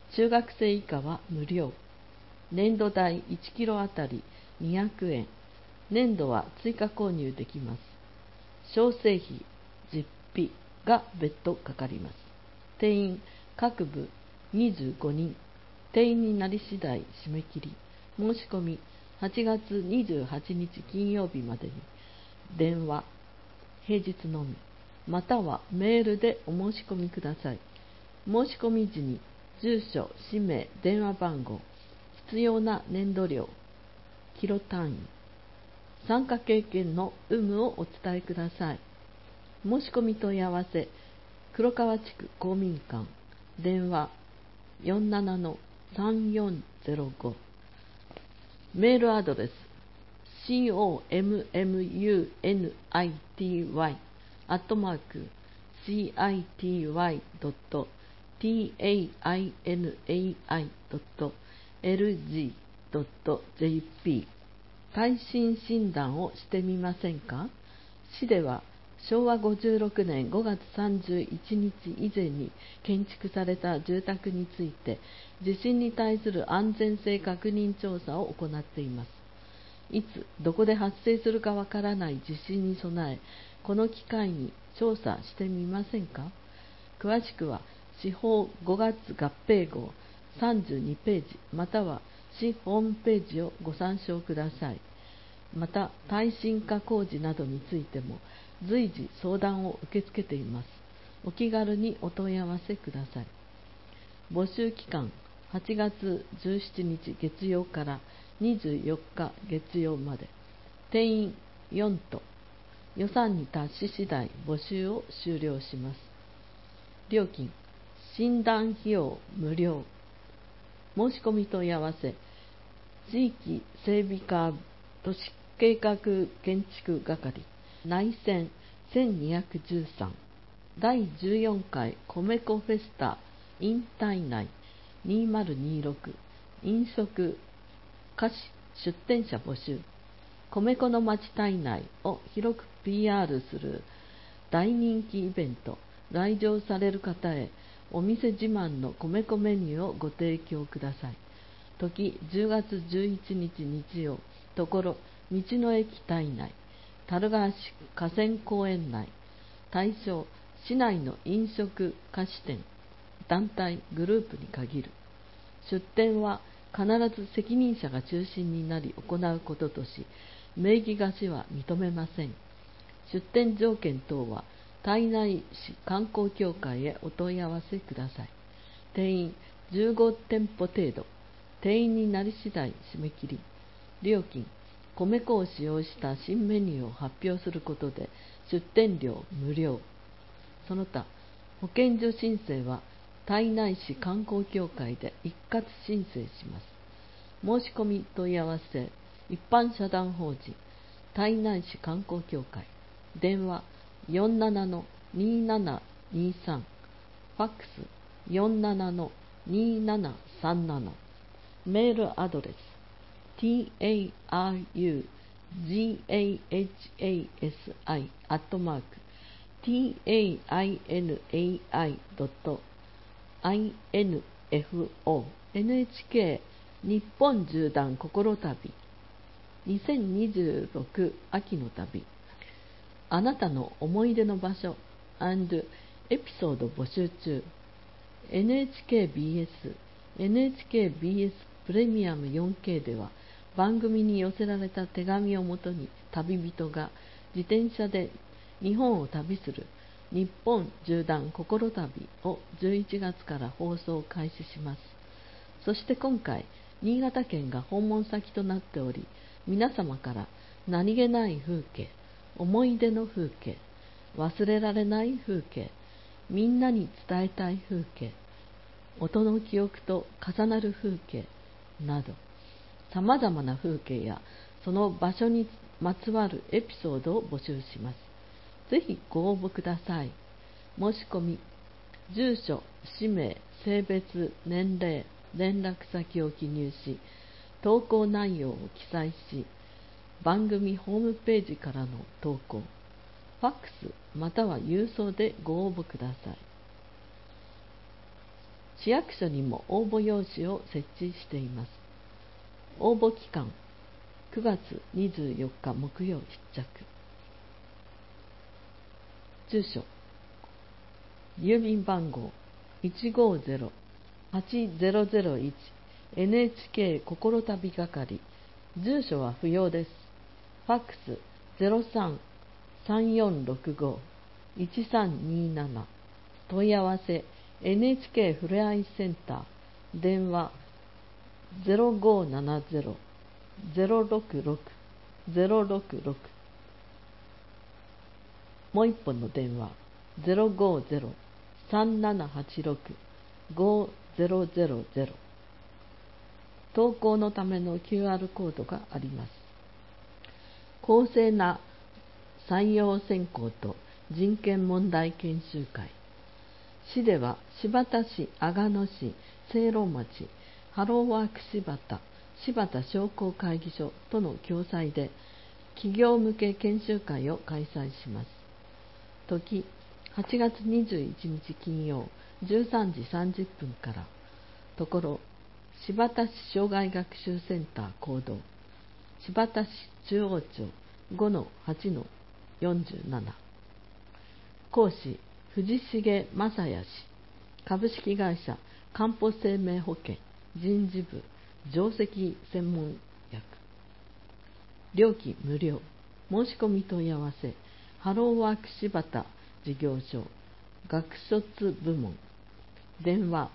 中学生以下は無料。年度代1キロあたり200円。年度は追加購入できます。小生費、実費が別途かかります。定員、各部25人。定員になり次第締め切り。申し込み、8月28日金曜日までに。電話、平日のみ、またはメールでお申し込みください。申し込み時に、住所、氏名、電話番号、必要な年度量、キロ単位、参加経験の有無をお伝えください。申し込み問い合わせ、黒川地区公民館、電話 47-3405。メールアドレス commuity.city.tainai.lg.jp。 耐震診断をしてみませんか？市では昭和56年5月31日以前に建築された住宅について地震に対する安全性確認調査を行っています。いつどこで発生するかわからない地震に備え、この機会に調査してみませんか？詳しくは市法5月合併号32ページまたは市ホームページをご参照ください。また耐震化工事などについても随時相談を受け付けています。お気軽にお問い合わせください。募集期間8月17日月曜から24日月曜まで。定員4と予算に達し次第募集を終了します。料金、診断費用無料。申し込み問い合わせ、地域整備課都市計画建築係、内線1213。第14回米粉フェスタ in 体内2026。飲食菓子出店者募集。米粉の町体内を広く PR する大人気イベント。来場される方へお店自慢の米粉メニューをご提供ください。時10月11日日曜。ところ道の駅体内、樽川市河川公園内。対象市内の飲食菓子店、団体、グループに限る。出店は必ず責任者が中心になり行うこととし、名義貸しは認めません。出店条件等は胎内市観光協会へお問い合わせください。定員15店舗程度。定員になり次第締め切り。料金、米粉を使用した新メニューを発表することで出店料無料。その他、保健所申請は胎内市観光協会で一括申請します。申し込み問い合わせ、一般社団法人胎内市観光協会、電話 47-2723、ファックス 47-2737、メールアドレス tarughashai@tainai.info。 NHK 日本縦断心旅2026秋の旅。あなたの思い出の場所&エピソード募集中。 NHKBS プレミアム 4K では、番組に寄せられた手紙をもとに旅人が自転車で日本を旅する日本縦断心旅を11月から放送開始します。そして今回、新潟県が訪問先となっており、皆様から何気ない風景、思い出の風景、忘れられない風景、みんなに伝えたい風景、音の記憶と重なる風景など、さまざまな風景やその場所にまつわるエピソードを募集します。ぜひご応募ください。申し込み、住所、氏名、性別、年齢、連絡先を記入し、投稿内容を記載し、番組ホームページからの投稿、ファックスまたは郵送でご応募ください。市役所にも応募用紙を設置しています。応募期間9月24日木曜必着。住所、郵便番号 150-8001 NHK 心旅係。住所は不要です。ファックス 03-3465-1327。問い合わせ NHK ふれあいセンター。電話 0570-066-066。もう一本の電話 050-3786-5000。投稿のための QR コードがあります。公正な採用選考と人権問題研修会。市では新発田市、阿賀野市、聖籠町、ハローワーク新発田、新発田商工会議所との共催で企業向け研修会を開催します。時8月21日金曜13時30分から。ところ新発田市障害学習センター講堂、新発田市中央町 5-8-47。講師藤重正也氏、株式会社かんぽ生命保険人事部上席専門役。料金無料。申し込み問い合わせ、ハローワーク新発田事業所学卒部門。電話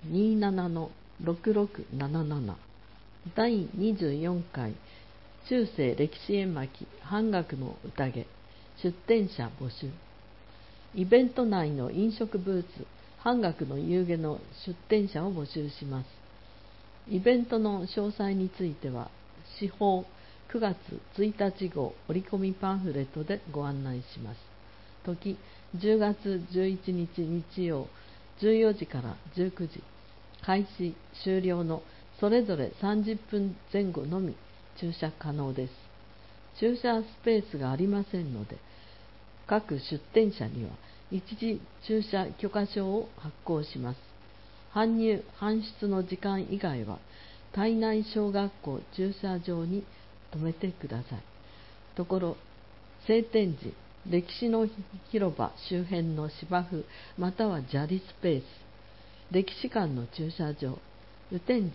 27-6677。第24回中世歴史絵巻半額の宴出展者募集。イベント内の飲食ブーツ半額の夕げの出展者を募集します。イベントの詳細については市報9月1日号折り込みパンフレットでご案内します。時10月11日日曜14時から19時。開始終了のそれぞれ30分前後のみ駐車可能です。駐車スペースがありませんので、各出店者には一時駐車許可証を発行します。搬入・搬出の時間以外は胎内小学校駐車場に停めてください。ところ晴天時、歴史の広場周辺の芝生または砂利スペース、歴史館の駐車場、雨天時、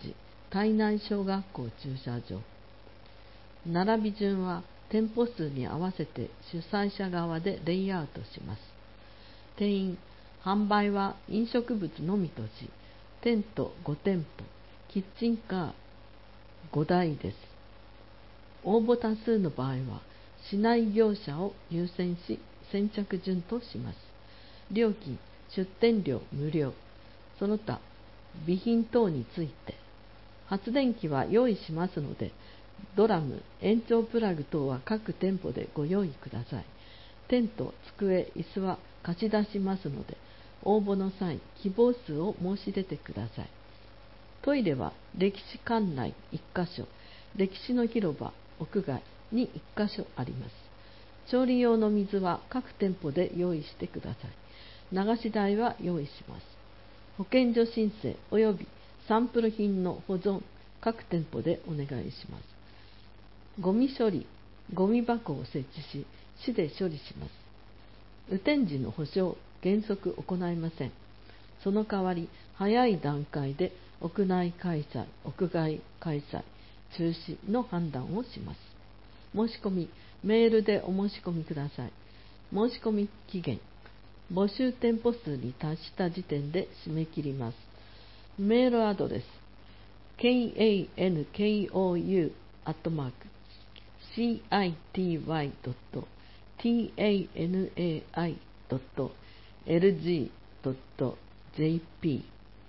胎内小学校駐車場。並び順は店舗数に合わせて主催者側でレイアウトします。定員、販売は飲食物のみとし、テント5店舗、キッチンカー5台です。応募多数の場合は、市内業者を優先し先着順とします。料金、出店料無料。その他、備品等について、発電機は用意しますので、ドラム、延長プラグ等は各店舗でご用意ください。テント、机、椅子は貸し出しますので、応募の際、希望数を申し出てください。トイレは歴史館内1カ所、歴史の広場、屋外に1カ所あります。調理用の水は各店舗で用意してください。流し台は用意します。保健所申請及びサンプル品の保存、各店舗でお願いします。ゴミ処理、ゴミ箱を設置し、市で処理します。雨天時の保証、原則行いません。その代わり、早い段階で屋内開催、屋外開催、中止の判断をします。申し込み、メールでお申し込みください。申し込み期限、募集店舗数に達した時点で締め切ります。メールアドレス、kankou@city-tanai.lg.jp。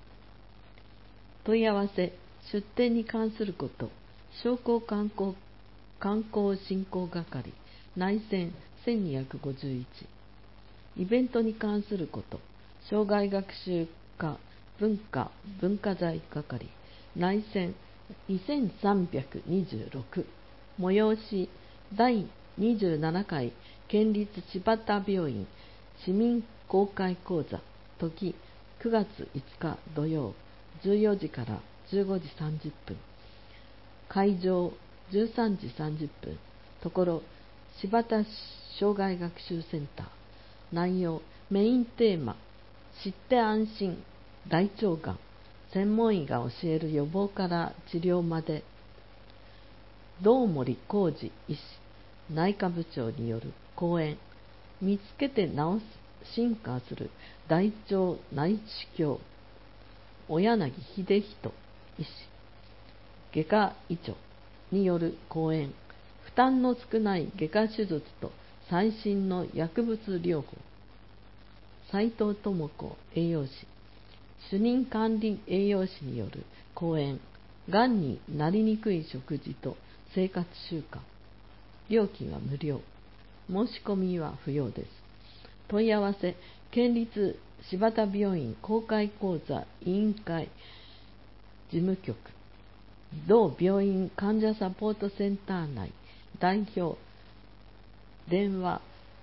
問い合わせ、出店に関すること、商工観光振興係、内線1251。イベントに関すること、生涯学習科文化財係、内線2326。催し、第27回県立柴田病院市民公開講座、時9月5日土曜14時から15時30分。会場13時30分。ところ、柴田障害学習センター。内容、メインテーマ、知って安心、大腸がん、専門医が教える予防から治療まで。堂森浩二医師、内科部長による講演、見つけて治す、進化する大腸内視鏡。小柳秀人医師、外科医長による講演、負担の少ない外科手術と最新の薬物療法。斉藤智子栄養士、主任管理栄養士による講演、がんになりにくい食事と生活習慣。料金は無料。申し込みは不要です。問い合わせ、県立柴田病院公開講座委員会事務局、同病院患者サポートセンター内、代表、電話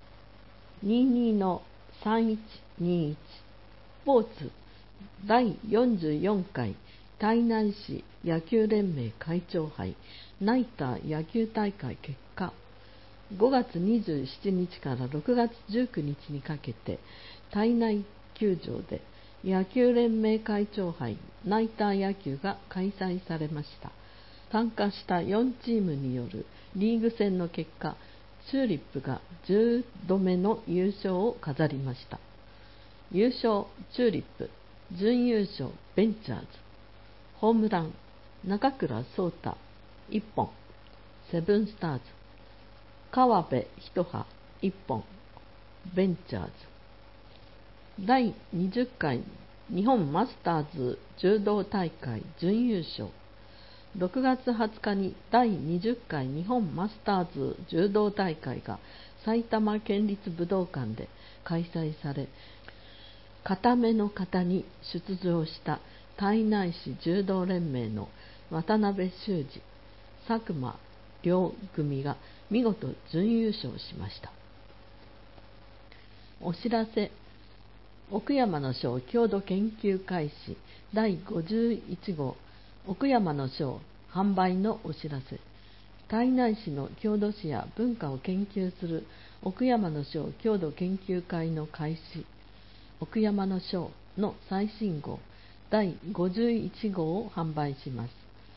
22-3121。スポーツ第44回胎内市野球連盟会長杯ナイター野球大会結果、5月27日から6月19日にかけて胎内球場で野球連盟会長杯ナイター野球が開催されました。参加した4チームによるリーグ戦の結果、チューリップが10度目の優勝を飾りました。優勝チューリップ、準優勝ベンチャーズ。ホームラン中倉壮太1本、セブンスターズ。川辺一葉1本、ベンチャーズ。第20回日本マスターズ柔道大会準優勝。6月20日に第20回日本マスターズ柔道大会が埼玉県立武道館で開催され、固めの型に出場した胎内市柔道連盟の渡辺修二、佐久間両組が見事準優勝しました。お知らせ、奥山の章郷土研究会誌第51号奥山の章販売のお知らせ。胎内市の郷土史や文化を研究する奥山の章郷土研究会の会誌奥山の章の最新号第51号を販売します。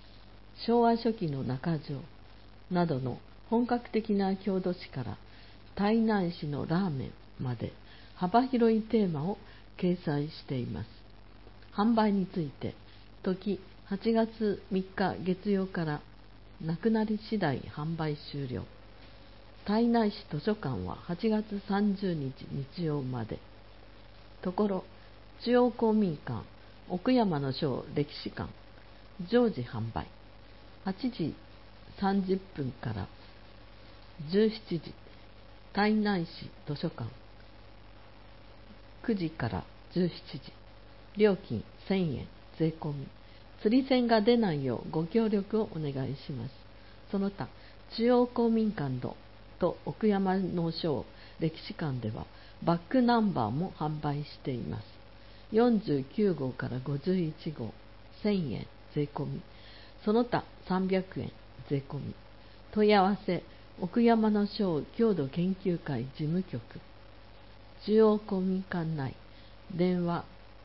昭和初期の中条などの本格的な郷土史から台南市のラーメンまで幅広いテーマを掲載しています。販売について、時8月3日月曜からなくなり次第販売終了。台南市図書館は8月30日日曜まで。ところ、中央公民館、奥山の章歴史館、常時販売。8時30分から17時、台南市図書館。9時から17時。料金1000円税込み。釣り銭が出ないようご協力をお願いします。その他、中央公民館と奥山の章歴史館ではバックナンバーも販売しています。49号から51号1000円税込み。その他300円税込み。問い合わせ奥山の章郷土研究会事務局、中央公民館内、電話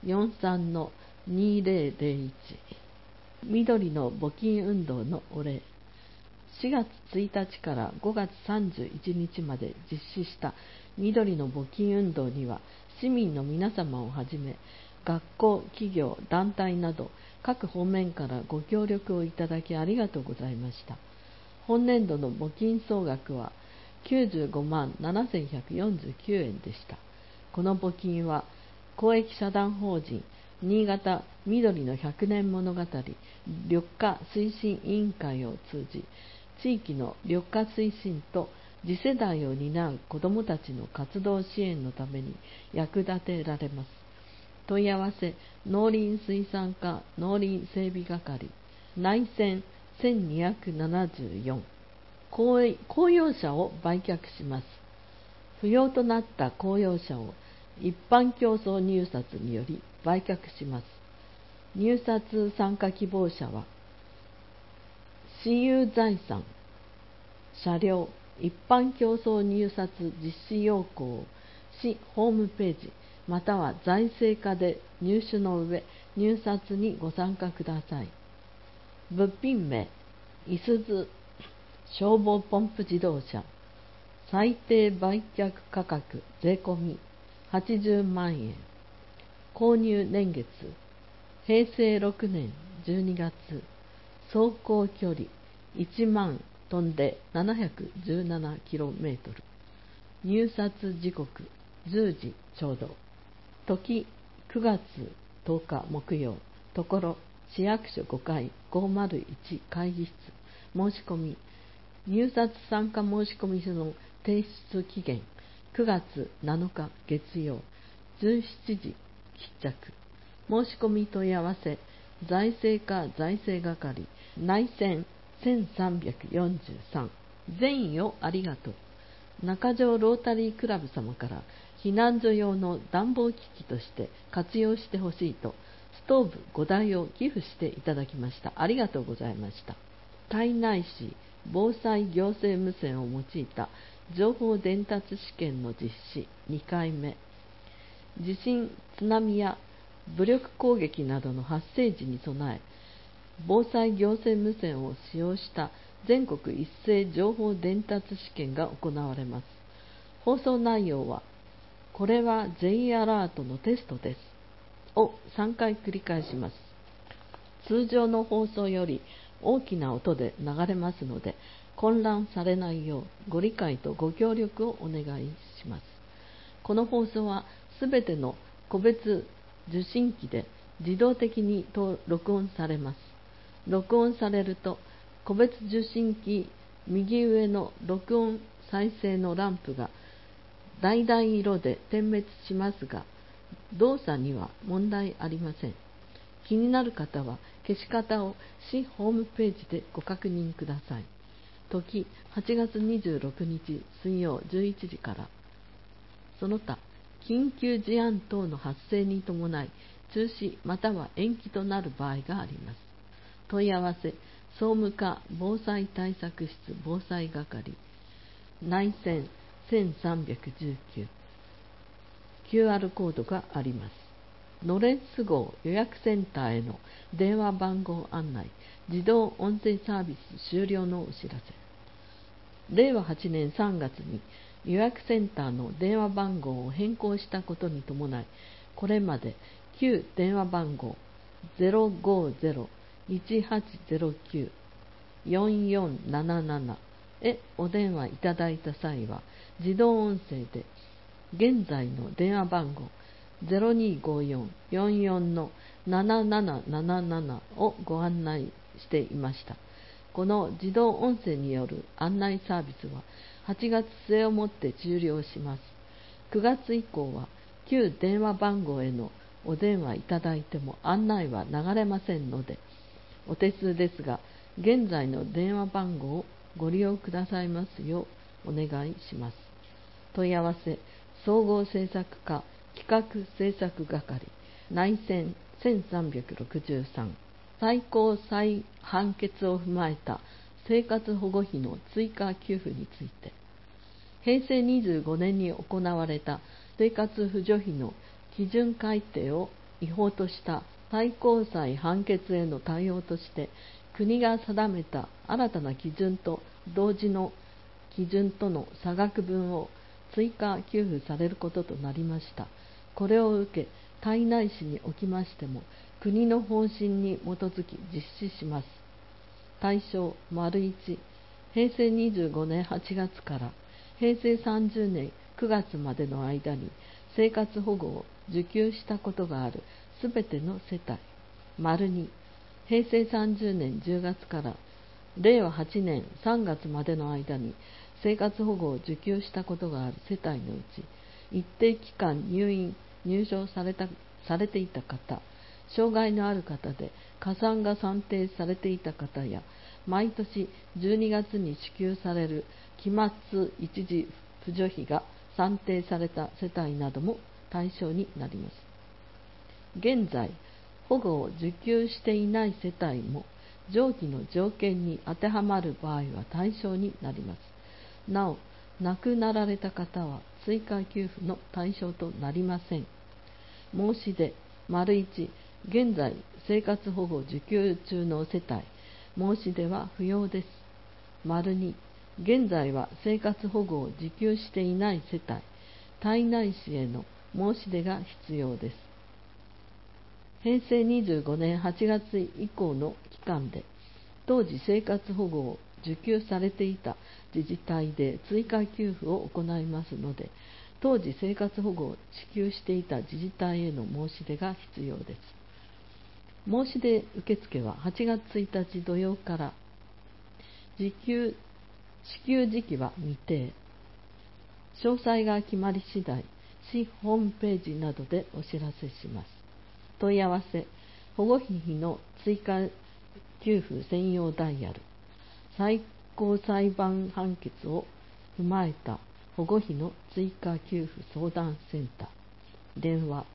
43-2001。緑の募金運動のお礼。4月1日から5月31日まで実施した緑の募金運動には、市民の皆様をはじめ学校、企業、団体など各方面からご協力をいただきありがとうございました。本年度の募金総額は95万7149円でした。この募金は公益社団法人新潟緑の100年物語緑化推進委員会を通じ、地域の緑化推進と次世代を担う子どもたちの活動支援のために役立てられます。問い合わせ農林水産課農林整備係内線1274。公用車を売却します。不要となった公用車を一般競争入札により売却します。入札参加希望者は、私有財産、車両、一般競争入札実施要項を市ホームページまたは財政課で入手の上、入札にご参加ください。物品名、いすゞ消防ポンプ自動車、最低売却価格税込み80万円。購入年月、平成6年12月。走行距離1万飛んで 717km。入札時刻10時ちょうど。時9月10日木曜。ところ市役所5階501会議室。申し込み。入札参加申し込み書の提出期限9月7日月曜17時必着。申し込み問い合わせ財政課財政係内線1343。善意をありがとう。中条ロータリークラブ様から避難所用の暖房機器として活用してほしいとストーブ5台を寄付していただきました。ありがとうございました。台南市防災行政無線を用いた情報伝達試験の実施2回目。地震、津波や武力攻撃などの発生時に備え、防災行政無線を使用した全国一斉情報伝達試験が行われます。放送内容は、これは J アラートのテストですを3回繰り返します。通常の放送より大きな音で流れますので、混乱されないようご理解とご協力をお願いします。この放送はすべての個別受信機で自動的に録音されます。録音されると、個別受信機右上の録音再生のランプが橙色で点滅しますが、動作には問題ありません。気になる方は消し方を市ホームページでご確認ください。時8月26日水曜11時から。その他、緊急事案等の発生に伴い中止または延期となる場合があります。問い合わせ総務課防災対策室防災係内線1319。 QR コードがあります。 のれん都合予約センターへの電話番号案内、自動音声サービス終了のお知らせ。令和8年3月に予約センターの電話番号を変更したことに伴い、これまで旧電話番号 050-1809-4477 へお電話いただいた際は、自動音声で現在の電話番号 0254-44-7777 をご案内していました。この自動音声による案内サービスは8月末をもって終了します。9月以降は旧電話番号へのお電話いただいても案内は流れませんので、お手数ですが現在の電話番号をご利用くださいますようお願いします。問い合わせ総合政策課企画政策係内線1363。最高裁判決を踏まえた生活保護費の追加給付について、平成25年に行われた生活扶助費の基準改定を違法とした最高裁判決への対応として、国が定めた新たな基準と同時の基準との差額分を追加給付されることとなりました。これを受け、胎内市におきましても国の方針に基づき実施します。対象 ① 平成25年8月から平成30年9月までの間に生活保護を受給したことがあるすべての世帯。2平成30年10月から令和8年3月までの間に生活保護を受給したことがある世帯のうち、一定期間入所されていた方、障害のある方で加算が算定されていた方や、毎年12月に支給される期末一時扶助費が算定された世帯なども対象になります。現在、保護を受給していない世帯も上記の条件に当てはまる場合は対象になります。なお、亡くなられた方は追加給付の対象となりません。申し出 ① 現在生活保護受給中の世帯、申し出は不要です。2現在は生活保護を受給していない世帯、胎内市への申し出が必要です。平成25年8月以降の期間で当時生活保護を受給されていた自治体で追加給付を行いますので、当時生活保護を支給していた自治体への申し出が必要です。申し出受付は8月1日土曜から、支給時期は未定。詳細が決まり次第、市ホームページなどでお知らせします。問い合わせ、保護費の追加給付専用ダイヤル、最高裁判判決を踏まえた保護費の追加給付相談センター、電話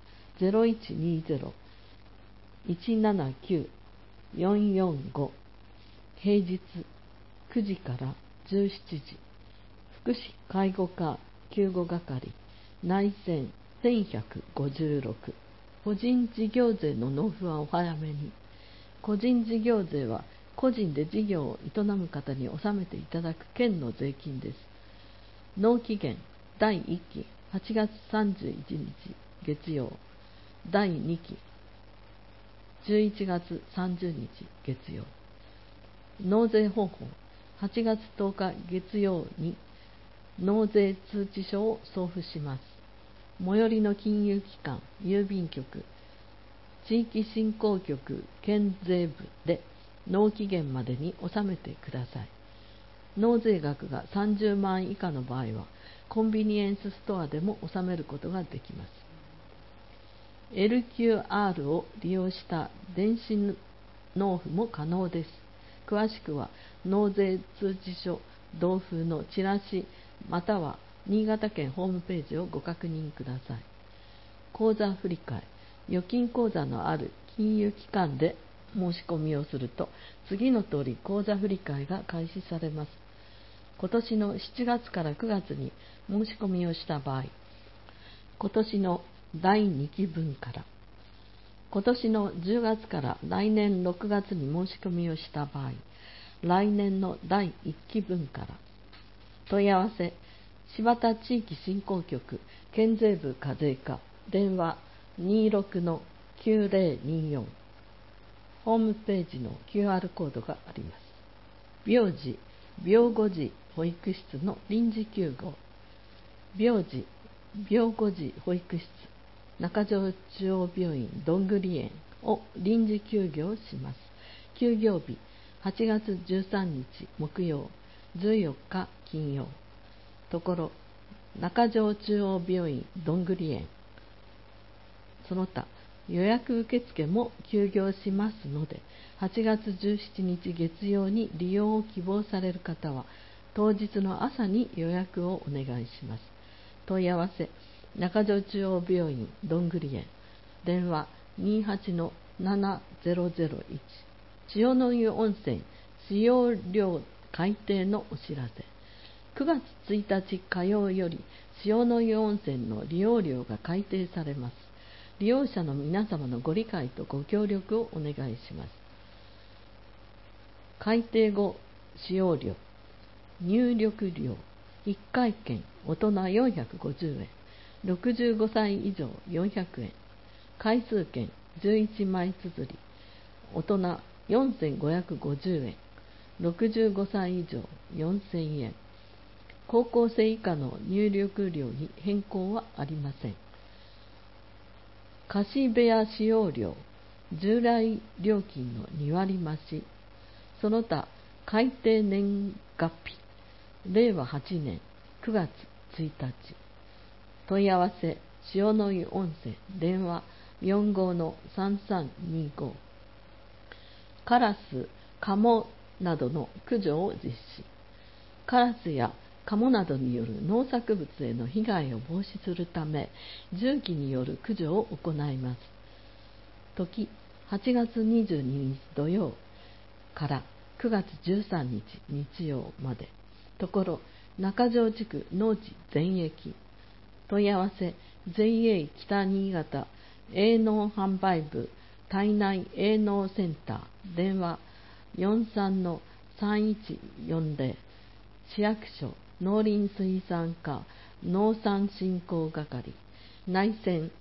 0120-179-445、平日9時から17時、福祉介護課救護係内線1156。個人事業税の納付はお早めに。個人事業税は個人で事業を営む方に納めていただく県の税金です。納期限第1期8月31日月曜、第2期11月30日月曜。納税方法、8月10日月曜に納税通知書を送付します。最寄りの金融機関、郵便局、地域振興局、県税部で納期限までに納めてください。納税額が30万以下の場合は、コンビニエンスストアでも納めることができます。LQR を利用した電子納付も可能です。詳しくは、納税通知書同封のチラシまたは新潟県ホームページをご確認ください。口座振替、預金口座のある金融機関で申し込みをすると、次の通り口座振替が開始されます。今年の7月から9月に申し込みをした場合、今年の第2期分から今年の10月から来年6月に申し込みをした場合、来年の第1期分から。問い合わせ、柴田地域振興局県税部課税課、電話 26-9024。ホームページの QR コードがあります。病児・病後児保育室の臨時休業。病児・病後児保育室中条中央病院どんぐり園を臨時休業します。休業日8月13日木曜、14日金曜。ところ中条中央病院どんぐり園、その他予約受付も休業しますので、8月17日月曜に利用を希望される方は当日の朝に予約をお願いします。問い合わせ、中条中央病院どんぐり園、電話 28-7001。塩の湯温泉使用料改定のお知らせ。9月1日火曜より塩の湯温泉の利用料が改定されます。利用者の皆様のご理解とご協力をお願いします。改定後使用料、入力料1回券大人450円、65歳以上400円、回数券11枚綴り大人4550円、65歳以上4000円。高校生以下の入力料に変更はありません。貸し部屋使用料、従来料金の2割増し。その他改定年月日、令和8年9月1日。問い合わせ、塩の湯温泉、電話 45-3325。カラス、カモなどの駆除を実施。カラスやカモなどによる農作物への被害を防止するため、重機による駆除を行います。時、8月22日土曜から9月13日日曜まで。ところ、中条地区農地全域。問い合わせ、JA 北新潟営農販売部体内営農センター、電話 43-3140。市役所農林水産課農産振興係、内線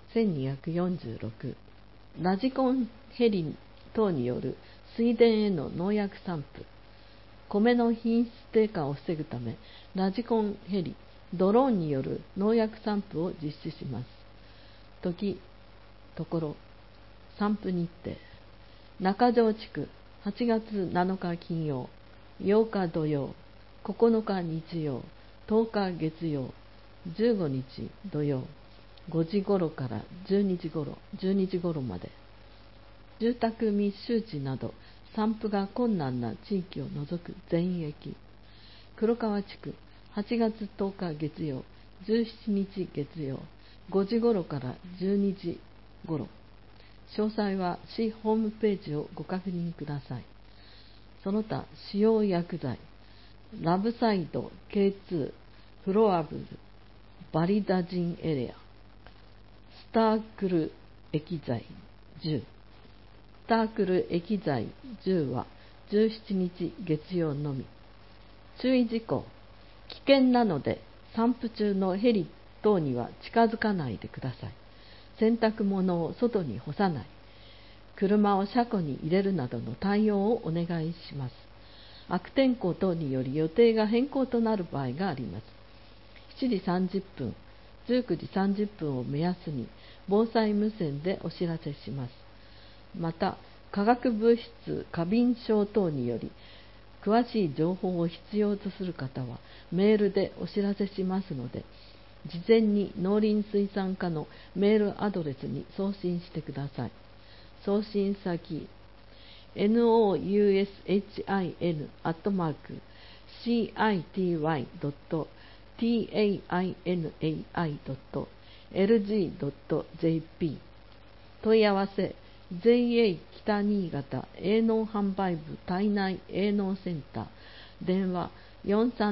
1246。ラジコンヘリ等による水田への農薬散布。米の品質低下を防ぐため、ラジコンヘリ、ドローンによる農薬散布を実施します。時、ところ、散布日程。中条地区8月7日金曜、8日土曜、9日日曜、10日月曜、15日土曜、5時頃から12時頃まで。住宅密集地など散布が困難な地域を除く全域。黒川地区8月10日月曜、17日月曜、5時頃から12時頃。詳細は市ホームページをご確認ください。その他使用薬剤、ラブサイド K2 フロアブルバリダジンエレア、スタークル液剤10。スタークル液剤10は17日月曜のみ。注意事項、危険なので散布中のヘリ等には近づかないでください。洗濯物を外に干さない、車を車庫に入れるなどの対応をお願いします。悪天候等により予定が変更となる場合があります。7時30分、19時30分を目安に防災無線でお知らせします。また、化学物質過敏症等により詳しい情報を必要とする方はメールでお知らせしますので、事前に農林水産課のメールアドレスに送信してください。送信先、noushine.tainai.lg.jp。 問い合わせ、JA 北新潟営農販売部体内営農センター、電話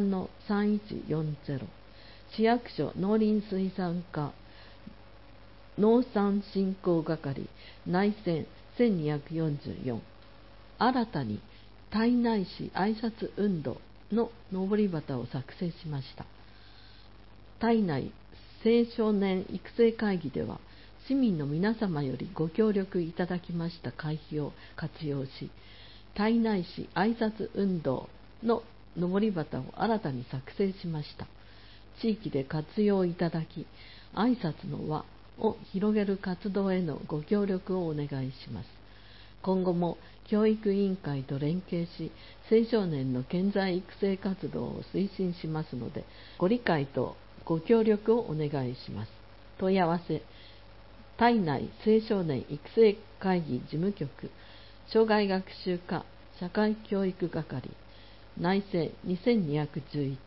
43-3140。市役所農林水産課農産振興係内戦1244、新たに胎内市挨拶運動ののぼり旗を作成しました。胎内青少年育成会議では、市民の皆様よりご協力いただきました会費を活用し、胎内市挨拶運動ののぼり旗を新たに作成しました。地域で活用いただき、挨拶の輪を広げる活動へのご協力をお願いします。今後も教育委員会と連携し、青少年の健在育成活動を推進しますので、ご理解とご協力をお願いします。問い合わせ、胎内青少年育成会議事務局、障害学習課社会教育係、内政2211。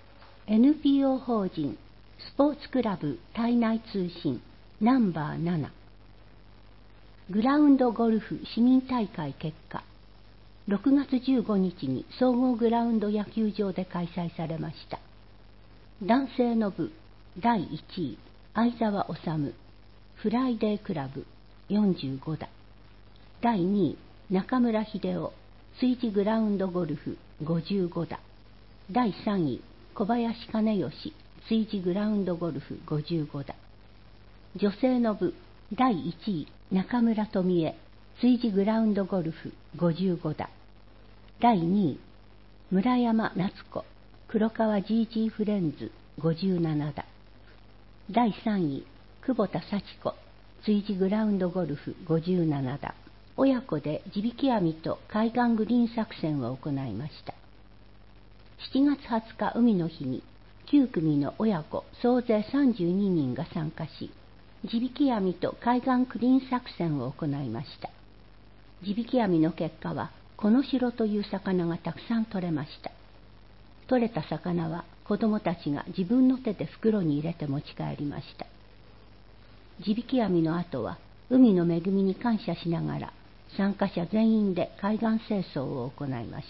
NPO 法人スポーツクラブ胎内通信ナンバー7、グラウンドゴルフ市民大会結果、6月15日に総合グラウンド野球場で開催されました。男性の部第1位相沢治、フライデークラブ45打、第2位中村秀夫、炊事グラウンドゴルフ55打、第3位小林兼義、炊事グラウンドゴルフ55打、女性の部第1位中村富恵、炊事グラウンドゴルフ55打、第2位村山夏子、黒川 GG フレンズ57打、第3位久保田幸子、炊事グラウンドゴルフ57打。親子で地引き網と海岸グリーン作戦を行いました。7月20日海の日に9組の親子総勢32人が参加し、地引き網と海岸グリーン作戦を行いました。地引き網の結果はコノシロという魚がたくさん取れました。取れた魚は子供たちが自分の手で袋に入れて持ち帰りました。地引き網の後は海の恵みに感謝しながら参加者全員で海岸清掃を行いました。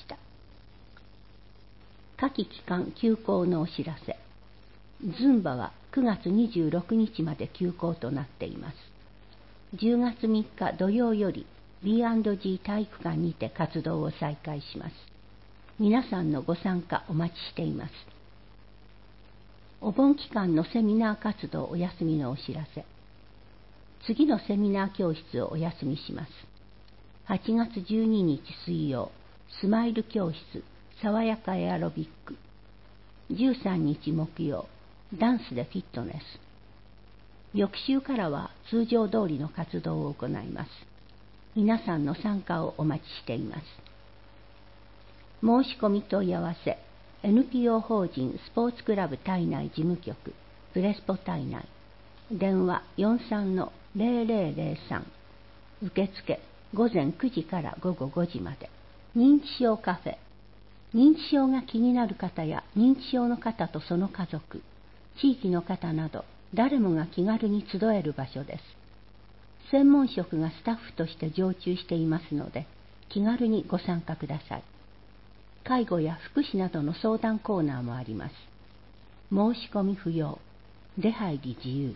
夏季期間休校のお知らせ。ズンバは9月26日まで休校となっています。10月3日土曜より B&G 体育館にて活動を再開します。皆さんのご参加お待ちしています。お盆期間のセミナー活動お休みのお知らせ。次のセミナー教室をお休みします。8月12日水曜、スマイル教室、爽やかエアロビック。13日木曜、ダンスでフィットネス。翌週からは通常通りの活動を行います。皆さんの参加をお待ちしています。申し込み問い合わせ、NPO 法人スポーツクラブ胎内事務局、プレスポ胎内。電話 43-0003。受付午前9時から午後5時まで。認知症カフェ。認知症が気になる方や認知症の方とその家族、地域の方など誰もが気軽に集える場所です。専門職がスタッフとして常駐していますので、気軽にご参加ください。介護や福祉などの相談コーナーもあります。申し込み不要。出入り自由。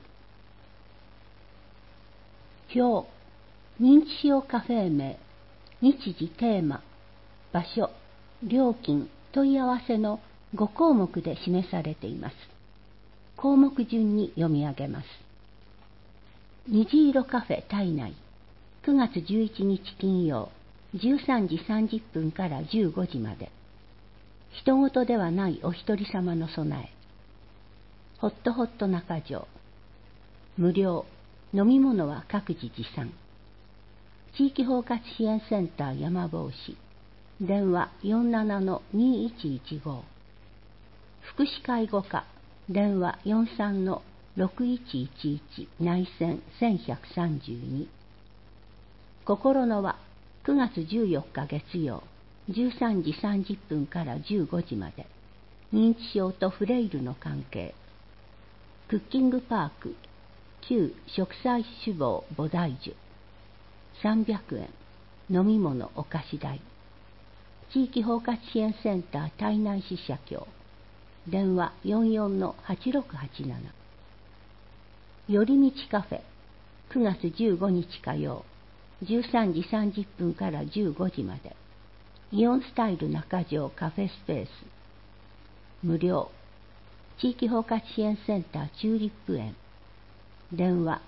表。認知症カフェ名、日時テーマ、場所、料金、問い合わせの5項目で示されています。項目順に読み上げます。虹色カフェ胎内、9月11日金曜、13時30分から15時まで。人事ではないお一人様の備え。ホットホット中条。無料、飲み物は各自持参。地域包括支援センター山帽子。電話 47-2115。福祉介護課。電話 43-6111 内線1132。心の輪。9月14日月曜。13時30分から15時まで。認知症とフレイルの関係。クッキングパーク。旧植栽志望菩提樹。300円。飲み物お菓子代。地域包括支援センター胎内市社協。電話 44-8687。寄り道カフェ。 9月15日火曜、13時30分から15時まで。イオンスタイル中条カフェスペース。無料。地域包括支援センターチューリップ園。電話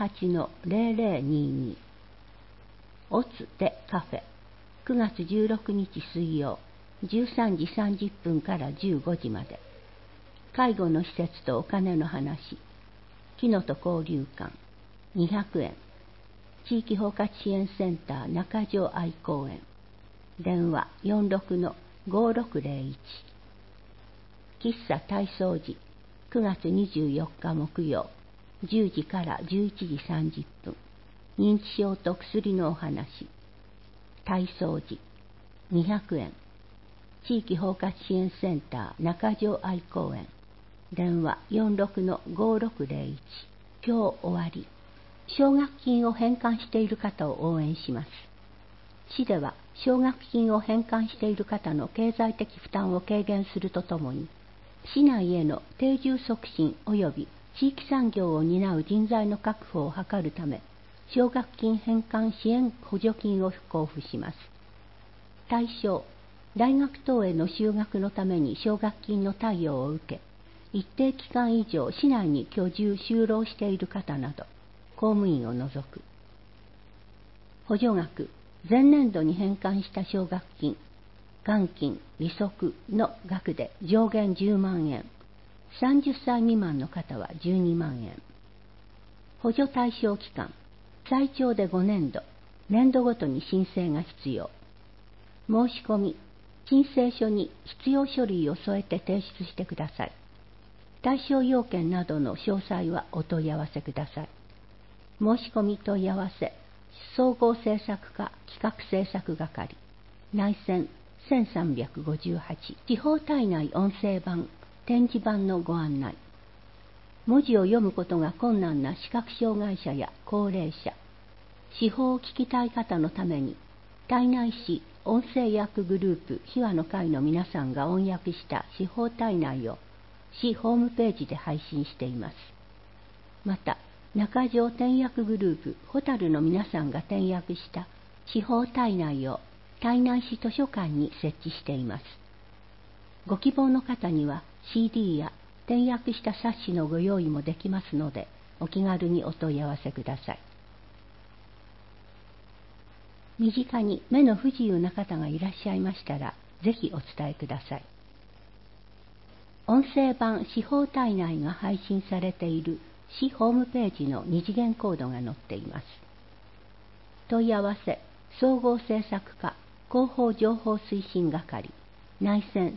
28-0022。オツでカフェ。9月16日水曜、13時30分から15時まで。介護の施設とお金の話。木のと交流館。200円。地域包括支援センター中条愛公園。電話 46-5601。喫茶体操時、9月24日木曜、10時から11時30分。認知症と薬のお話。体操時、200円。地域包括支援センター中条愛公園。電話 46-5601。今日終わり。奨学金を返還している方を応援します。市では奨学金を返還している方の経済的負担を軽減するとともに、市内への定住促進及び地域産業を担う人材の確保を図るため、奨学金返還支援補助金を交付します。対象、大学等への修学のために奨学金の貸与を受け、一定期間以上市内に居住・就労している方など、公務員を除く。補助額、前年度に返還した奨学金、元金、利息の額で上限10万円、30歳未満の方は12万円。補助対象期間、最長で5年度、年度ごとに申請が必要。申し込み、申請書に必要書類を添えて提出してください。対象要件などの詳細はお問い合わせください。申し込み問い合わせ、総合政策課企画政策係、内線1358、地方体内音声版、展示版のご案内。文字を読むことが困難な視覚障害者や高齢者、司法を聞きたい方のために、胎内市音声訳グループ秘話の会の皆さんが音訳した司法体内を市ホームページで配信しています。また、中条転訳グループホタルの皆さんが転訳した司法体内を胎内市図書館に設置しています。ご希望の方には CD や転訳した冊子のご用意もできますので、お気軽にお問い合わせください。身近に目の不自由な方がいらっしゃいましたら、ぜひお伝えください。音声版司法体内が配信されている市ホームページの二次元コードが載っています。問い合わせ、総合政策課広報情報推進係、内線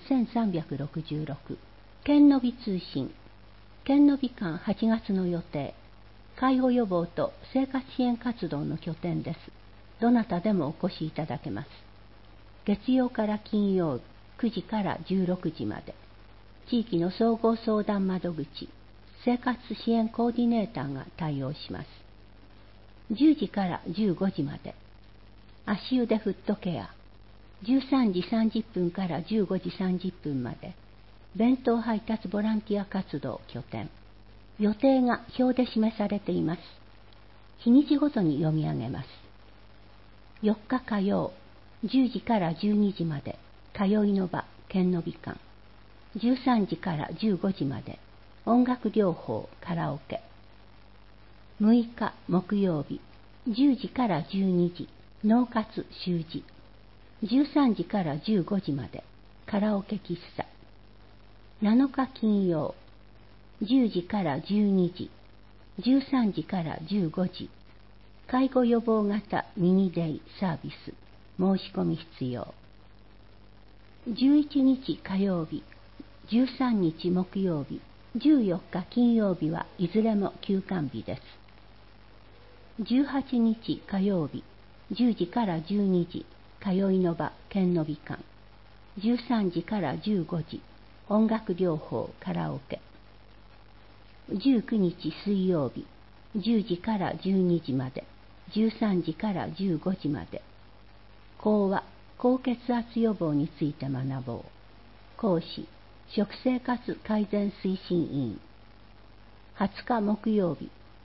1366、県のび通信、県のび館8月の予定、介護予防と生活支援活動の拠点です。どなたでもお越しいただけます。月曜から金曜9時から16時まで、地域の総合相談窓口、生活支援コーディネーターが対応します。10時から15時まで、足湯でフットケア、13時30分から15時30分まで、弁当配達ボランティア活動拠点。予定が表で示されています。日にちごとに読み上げます。4日火曜、10時から12時まで、通いの場、県のび館。13時から15時まで、音楽療法、カラオケ。6日木曜日、10時から12時、脳活習字。13時から15時まで、カラオケ喫茶。7日金曜、10時から12時、13時から15時、介護予防型ミニデイサービス、申し込み必要。11日火曜日、13日木曜日、14日金曜日はいずれも休館日です。18日火曜日、10時から12時、通いの場、県のび館。13時から15時、音楽療法、カラオケ。19日水曜日、10時から12時まで、13時から15時まで。講話、高血圧予防について学ぼう。講師、食生活改善推進委員。20日木曜日、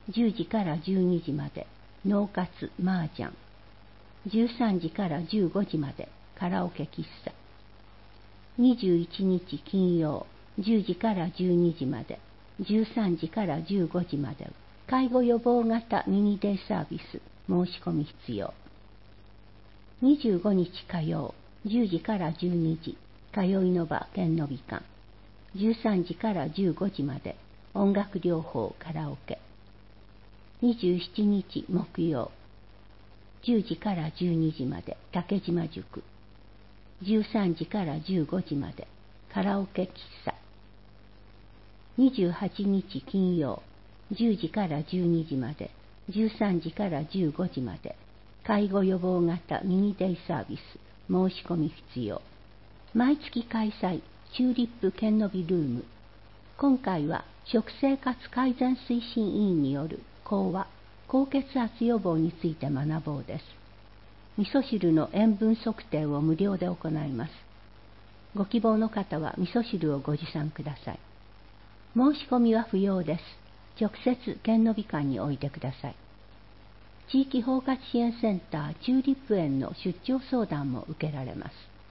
10時から12時まで脳活麻雀、13時から15時までカラオケ喫茶。21日金曜10時から12時まで、13時から15時まで介護予防型ミニデイサービス、申し込み必要。25日火曜10時から12時、通いの場剣の美館、13時から15時まで音楽療法カラオケ。27日木曜10時から12時まで竹島塾、13時から15時までカラオケ喫茶。28日金曜10時から12時まで、13時から15時まで介護予防型ミニデイサービス、申し込み必要。毎月開催チューリップ剣の美ルーム。今回は食生活改善推進委員による講話、高血圧予防について学ぼうです。味噌汁の塩分測定を無料で行います。ご希望の方は味噌汁をご持参ください。申し込みは不要です。直接剣の美館においてください。地域包括支援センターチューリップ園の出張相談も受けられます。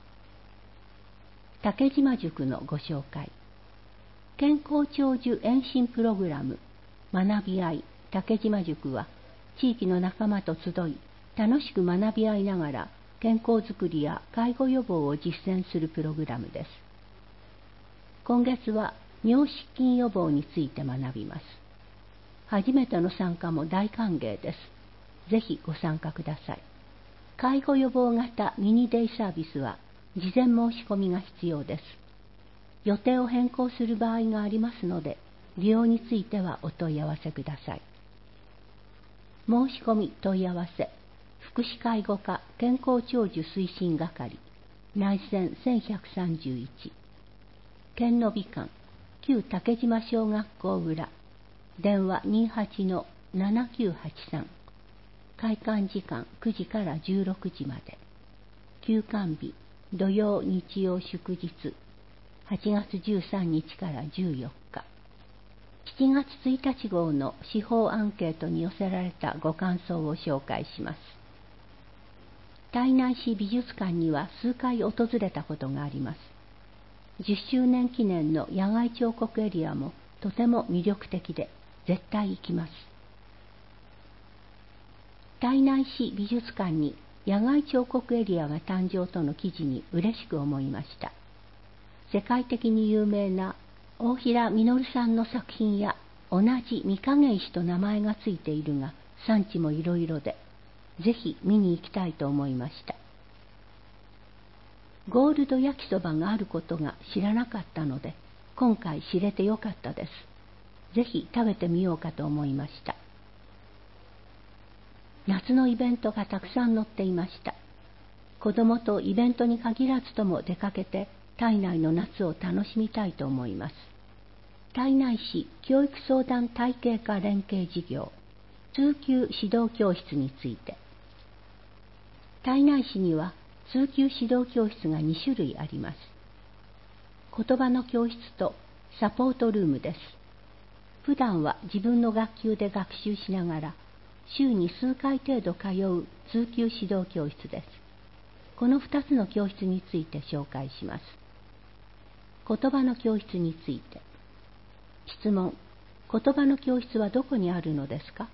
竹島塾のご紹介。健康長寿延伸プログラム学び合い竹島塾は、地域の仲間と集い楽しく学び合いながら健康づくりや介護予防を実践するプログラムです。今月は尿失禁予防について学びます。初めての参加も大歓迎です。ぜひご参加ください。介護予防型ミニデイサービスは事前申し込みが必要です。予定を変更する場合がありますので、利用についてはお問い合わせください。申し込み問い合わせ、福祉介護課健康長寿推進係、内線1131、剣の美館、旧竹島小学校裏、電話28-7983、開館時間9時から16時まで、休館日、土曜日曜祝日、8月13日から14日、7月1日号の司法アンケートに寄せられたご感想を紹介します。胎内市美術館には数回訪れたことがあります。10周年記念の野外彫刻エリアもとても魅力的で、絶対行きます。胎内市美術館に野外彫刻エリアが誕生との記事に嬉しく思いました。世界的に有名な大平実さんの作品や同じ御影石と名前がついているが、産地もいろいろで、ぜひ見に行きたいと思いました。ゴールド焼きそばがあることが知らなかったので、今回知れてよかったです。ぜひ食べてみようかと思いました。夏のイベントがたくさん載っていました。子供とイベントに限らずとも出かけて、胎内の夏を楽しみたいと思います。胎内市教育相談体系化連携事業、通級指導教室について。胎内市には通級指導教室が2種類あります。言葉の教室とサポートルームです。普段は自分の学級で学習しながら、週に数回程度通う通級指導教室です。この2つの教室について紹介します。言葉の教室について。質問。言葉の教室はどこにあるのですか？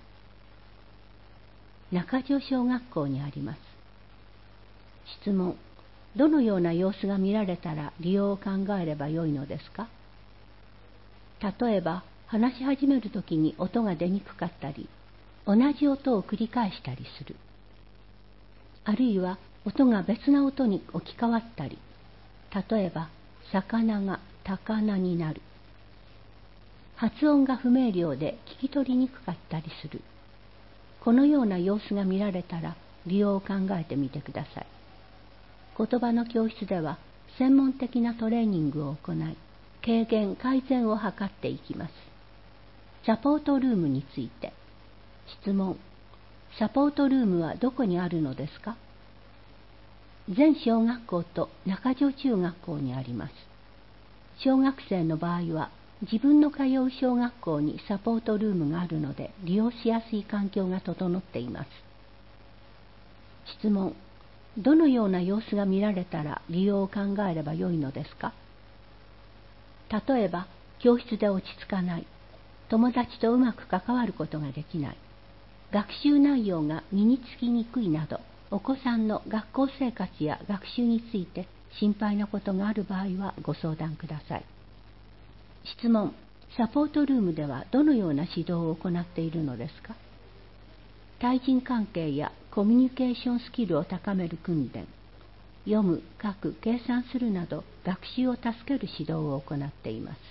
中条小学校にあります。質問。どのような様子が見られたら利用を考えればよいのですか？例えば、話し始めるときに音が出にくかったり、同じ音を繰り返したりする。あるいは、音が別な音に置き換わったり、例えば、魚が高菜になる。発音が不明瞭で聞き取りにくかったりする。このような様子が見られたら利用を考えてみてください。言葉の教室では専門的なトレーニングを行い、軽減改善を図っていきます。サポートルームについて。質問。サポートルームはどこにあるのですか？全小学校と中条中学校にあります。小学生の場合は自分の通う小学校にサポートルームがあるので利用しやすい環境が整っています。質問。どのような様子が見られたら利用を考えればよいのですか？例えば、教室で落ち着かない、友達とうまく関わることができない、学習内容が身につきにくいなど、お子さんの学校生活や学習について心配なことがある場合はご相談ください。質問。サポートルームではどのような指導を行っているのですか？対人関係やコミュニケーションスキルを高める訓練、読む、書く、計算するなど学習を助ける指導を行っています。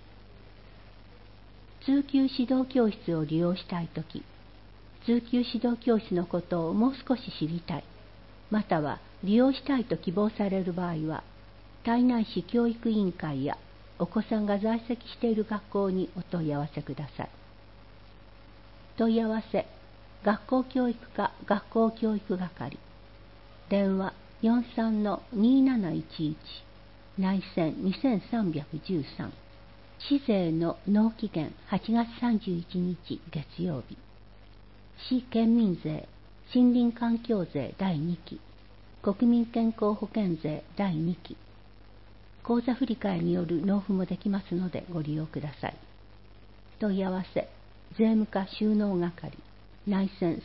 通級指導教室を利用したいとき、通級指導教室のことをもう少し知りたい、または利用したいと希望される場合は、胎内市教育委員会やお子さんが在籍している学校にお問い合わせください。問い合わせ、学校教育課学校教育係、電話43-2711、内線2313、市税の納期限8月31日月曜日、市県民税、森林環境税第2期、国民健康保険税第2期、口座振替による納付もできますのでご利用ください。問い合わせ、税務課収納係、内線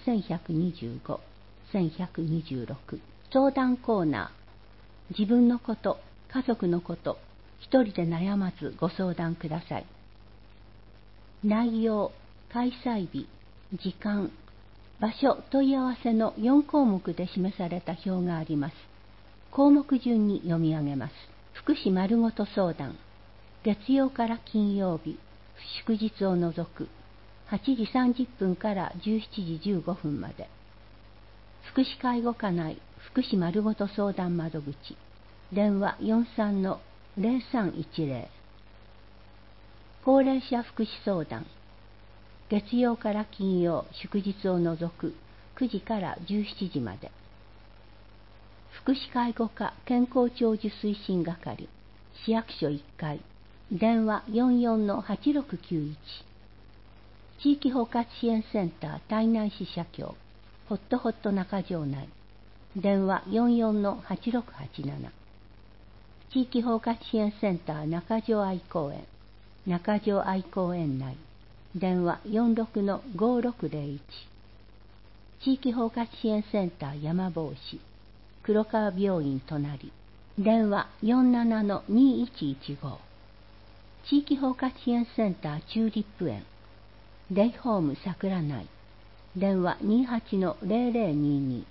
1125、1126、相談コーナー、自分のこと、家族のこと、一人で悩まずご相談ください。内容、開催日、時間、場所、問い合わせの4項目で示された表があります。項目順に読み上げます。福祉まるごと相談、月曜から金曜日、祝日を除く、8時30分から17時15分まで。福祉介護課内福祉まるごと相談窓口、電話43-0310。高齢者福祉相談、月曜から金曜、祝日を除く9時から17時まで。福祉介護課健康長寿推進係、市役所1階、電話44-8691。地域包括支援センター胎内市社協、ホットホット中条内、電話44-8687。地域包括支援センター中条愛公園、中条愛公園内、電話46-5601。地域包括支援センター山坊市、黒川病院隣、電話47-2115。地域包括支援センターチューリップ園、デイホーム桜内、電話28-0022。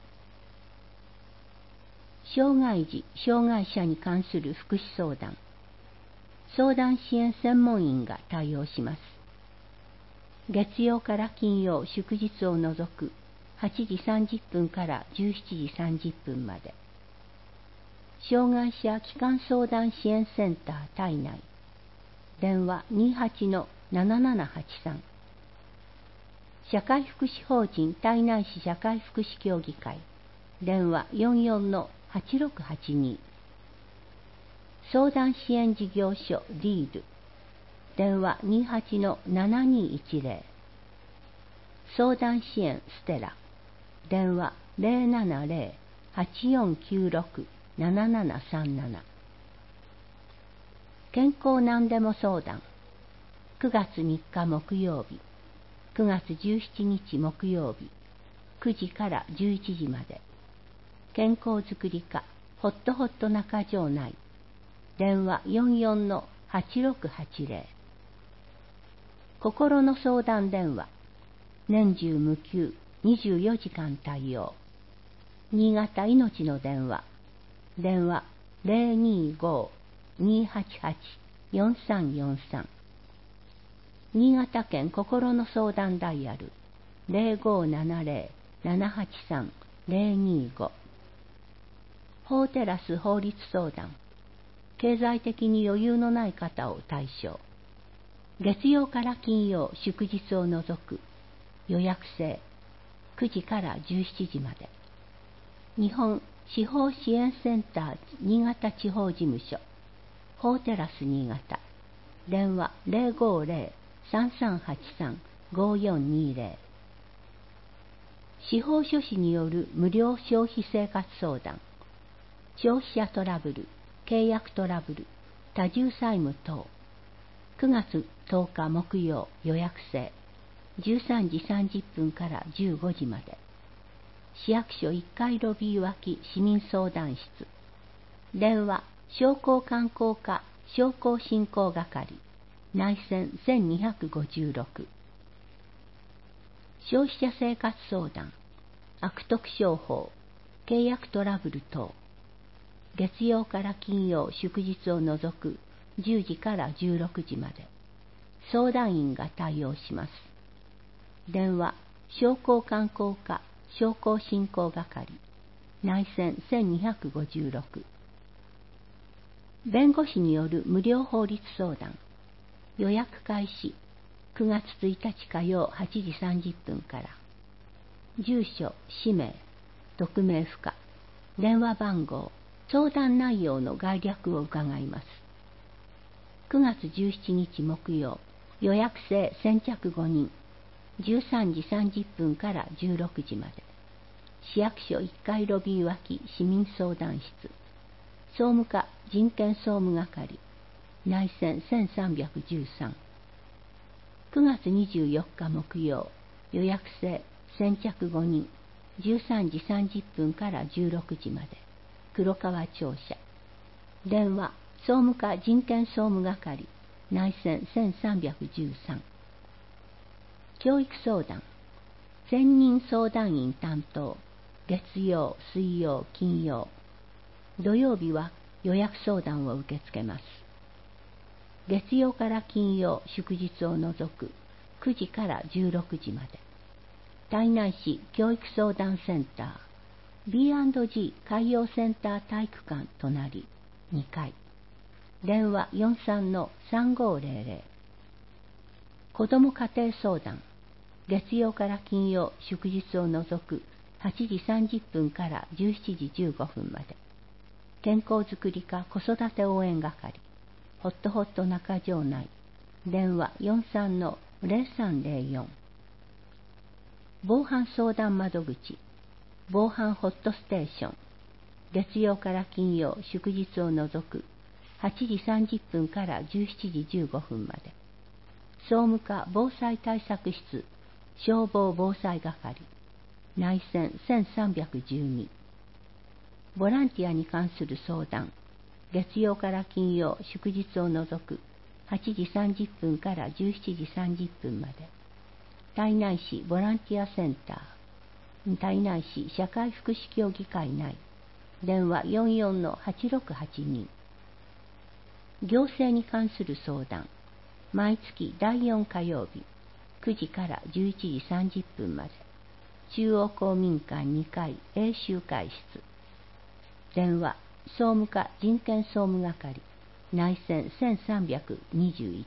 障害児・障害者に関する福祉相談、相談支援専門員が対応します。月曜から金曜、祝日を除く8時30分から17時30分まで。障害者基幹相談支援センター胎内、電話28-7783。社会福祉法人胎内市社会福祉協議会、電話44-8682。相談支援事業所リード、電話28-7210。相談支援ステラ、電話070-8496-7737。健康なんでも相談、9月3日木曜日、9月17日木曜日、9時から11時まで。健康づくり課ホットホット中条内、電話44-8680。心の相談電話、年中無休24時間対応。新潟いのちの電話、電話025-288-4343。新潟県心の相談ダイヤル0570-783-025。法テラス法律相談、経済的に余裕のない方を対象。月曜から金曜、祝日を除く予約制、9時から17時まで。日本司法支援センター新潟地方事務所、法テラス新潟、 電話 050-3383-5420。司法書士による無料消費生活相談、消費者トラブル、契約トラブル、多重債務等。9月10日木曜予約制、13時30分から15時まで。市役所1階ロビー脇市民相談室。電話商工観光課商工振興係、内線1256。消費者生活相談、悪徳商法、契約トラブル等。月曜から金曜祝日を除く10時から16時まで。相談員が対応します。電話商工観光課商工振興係、内線1256。弁護士による無料法律相談、予約開始9月1日火曜8時30分から。住所、氏名、匿名不可、電話番号、相談内容の概略を伺います。9月17日木曜、予約制先着5人、13時30分から16時まで。市役所1階ロビー脇市民相談室。総務課人権総務係、内線1313。9月24日木曜、予約制先着5人、13時30分から16時まで。黒川庁舎。電話総務課人権総務係、内線1313。教育相談、専任相談員担当、月曜、水曜、金曜。土曜日は予約相談を受け付けます。月曜から金曜、祝日を除く9時から16時まで。胎内市教育相談センター、B&G 海洋センター体育館隣2階。電話43-3500。子ども家庭相談、月曜から金曜、祝日を除く8時30分から17時15分まで。健康づくり課子育て応援係、ホットホット中条内。電話43-0304。防犯相談窓口、防犯ホットステーション。月曜から金曜、祝日を除く8時30分から17時15分まで。総務課防災対策室消防防災係、内線1312。ボランティアに関する相談、月曜から金曜、祝日を除く8時30分から17時30分まで。胎内市ボランティアセンター、胎内市社会福祉協議会内。電話44-8682。行政に関する相談、毎月第4火曜日、9時から11時30分まで。中央公民館2階 A 集会室。電話総務課人権総務係、内線1321。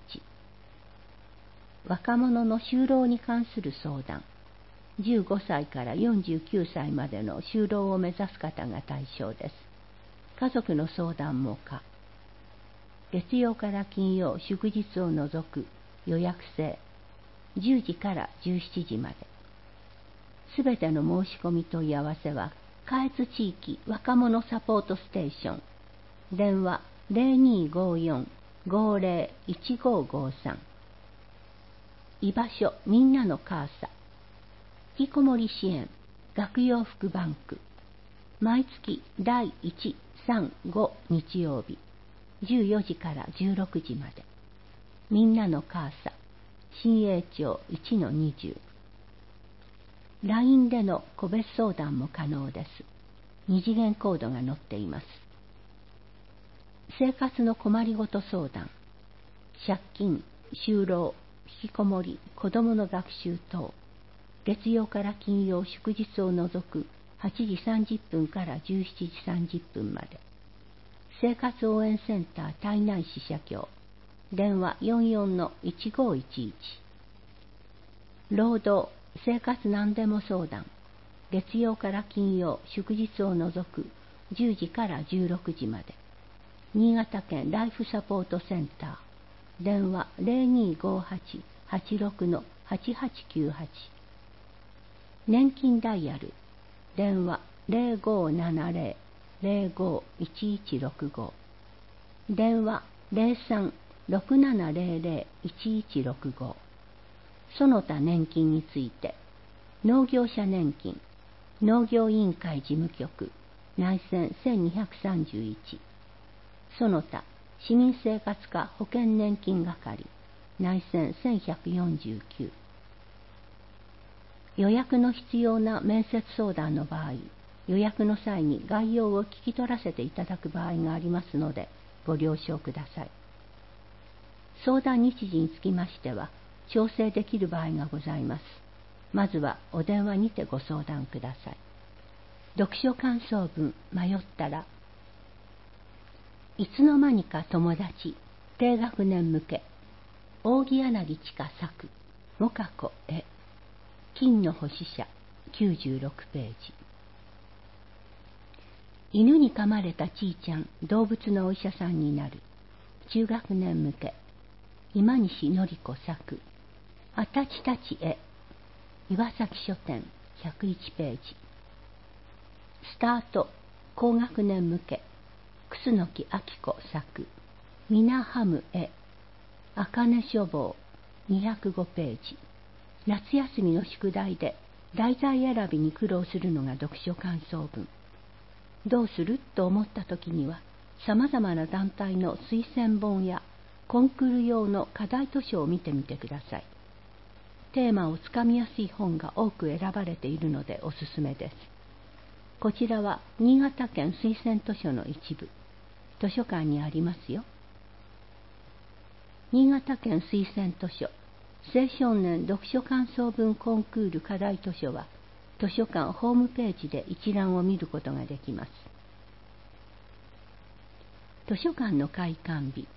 若者の就労に関する相談、15歳から49歳までの就労を目指す方が対象です。家族の相談も可。月曜から金曜、祝日を除く予約制、10時から17時まで。すべての申し込み問い合わせは、下越地域若者サポートステーション。電話0254-501553。居場所みんなの母さ。引きこもり支援学用福バンク。毎月第1、3、5日曜日、14時から16時まで。みんなの母さ。新栄町 1-20。LINE での個別相談も可能です。二次元コードが載っています。生活の困りごと相談、借金、就労、引きこもり、子どもの学習等。月曜から金曜、祝日を除く8時30分から17時30分まで。生活応援センター胎内市社協。電話44-1511。労働、生活何でも相談。月曜から金曜、祝日を除く10時から16時まで。新潟県ライフサポートセンター。 電話 0258-86-8898 年金ダイヤル電話 0570-05-1165 電話 03-6700-1165 その他年金について農業者年金農業委員会事務局内線1231その他市民生活課保険年金係内線1149予約の必要な面接相談の場合、予約の際に概要を聞き取らせていただく場合がありますのでご了承ください。相談日時につきましては調整できる場合がございます。まずはお電話にてご相談ください。読書感想文迷ったらいつの間にか友達低学年向け扇柳千佳作モカ子絵金の星社96ページ犬に噛まれたちいちゃん動物のお医者さんになる中学年向け今西典子作あたちたち絵岩崎書店101ページスタート高学年向け楠木明子作みなハム絵茜書房205ページ夏休みの宿題で題材選びに苦労するのが読書感想文どうすると思った時にはさまざまな団体の推薦本やコンクール用の課題図書を見てみてください。テーマをつかみやすい本が多く選ばれているのでおすすめです。こちらは新潟県推薦図書の一部図書館にありますよ。新潟県推薦図書青少年読書感想文コンクール課題図書は図書館ホームページで一覧を見ることができます。図書館の開館日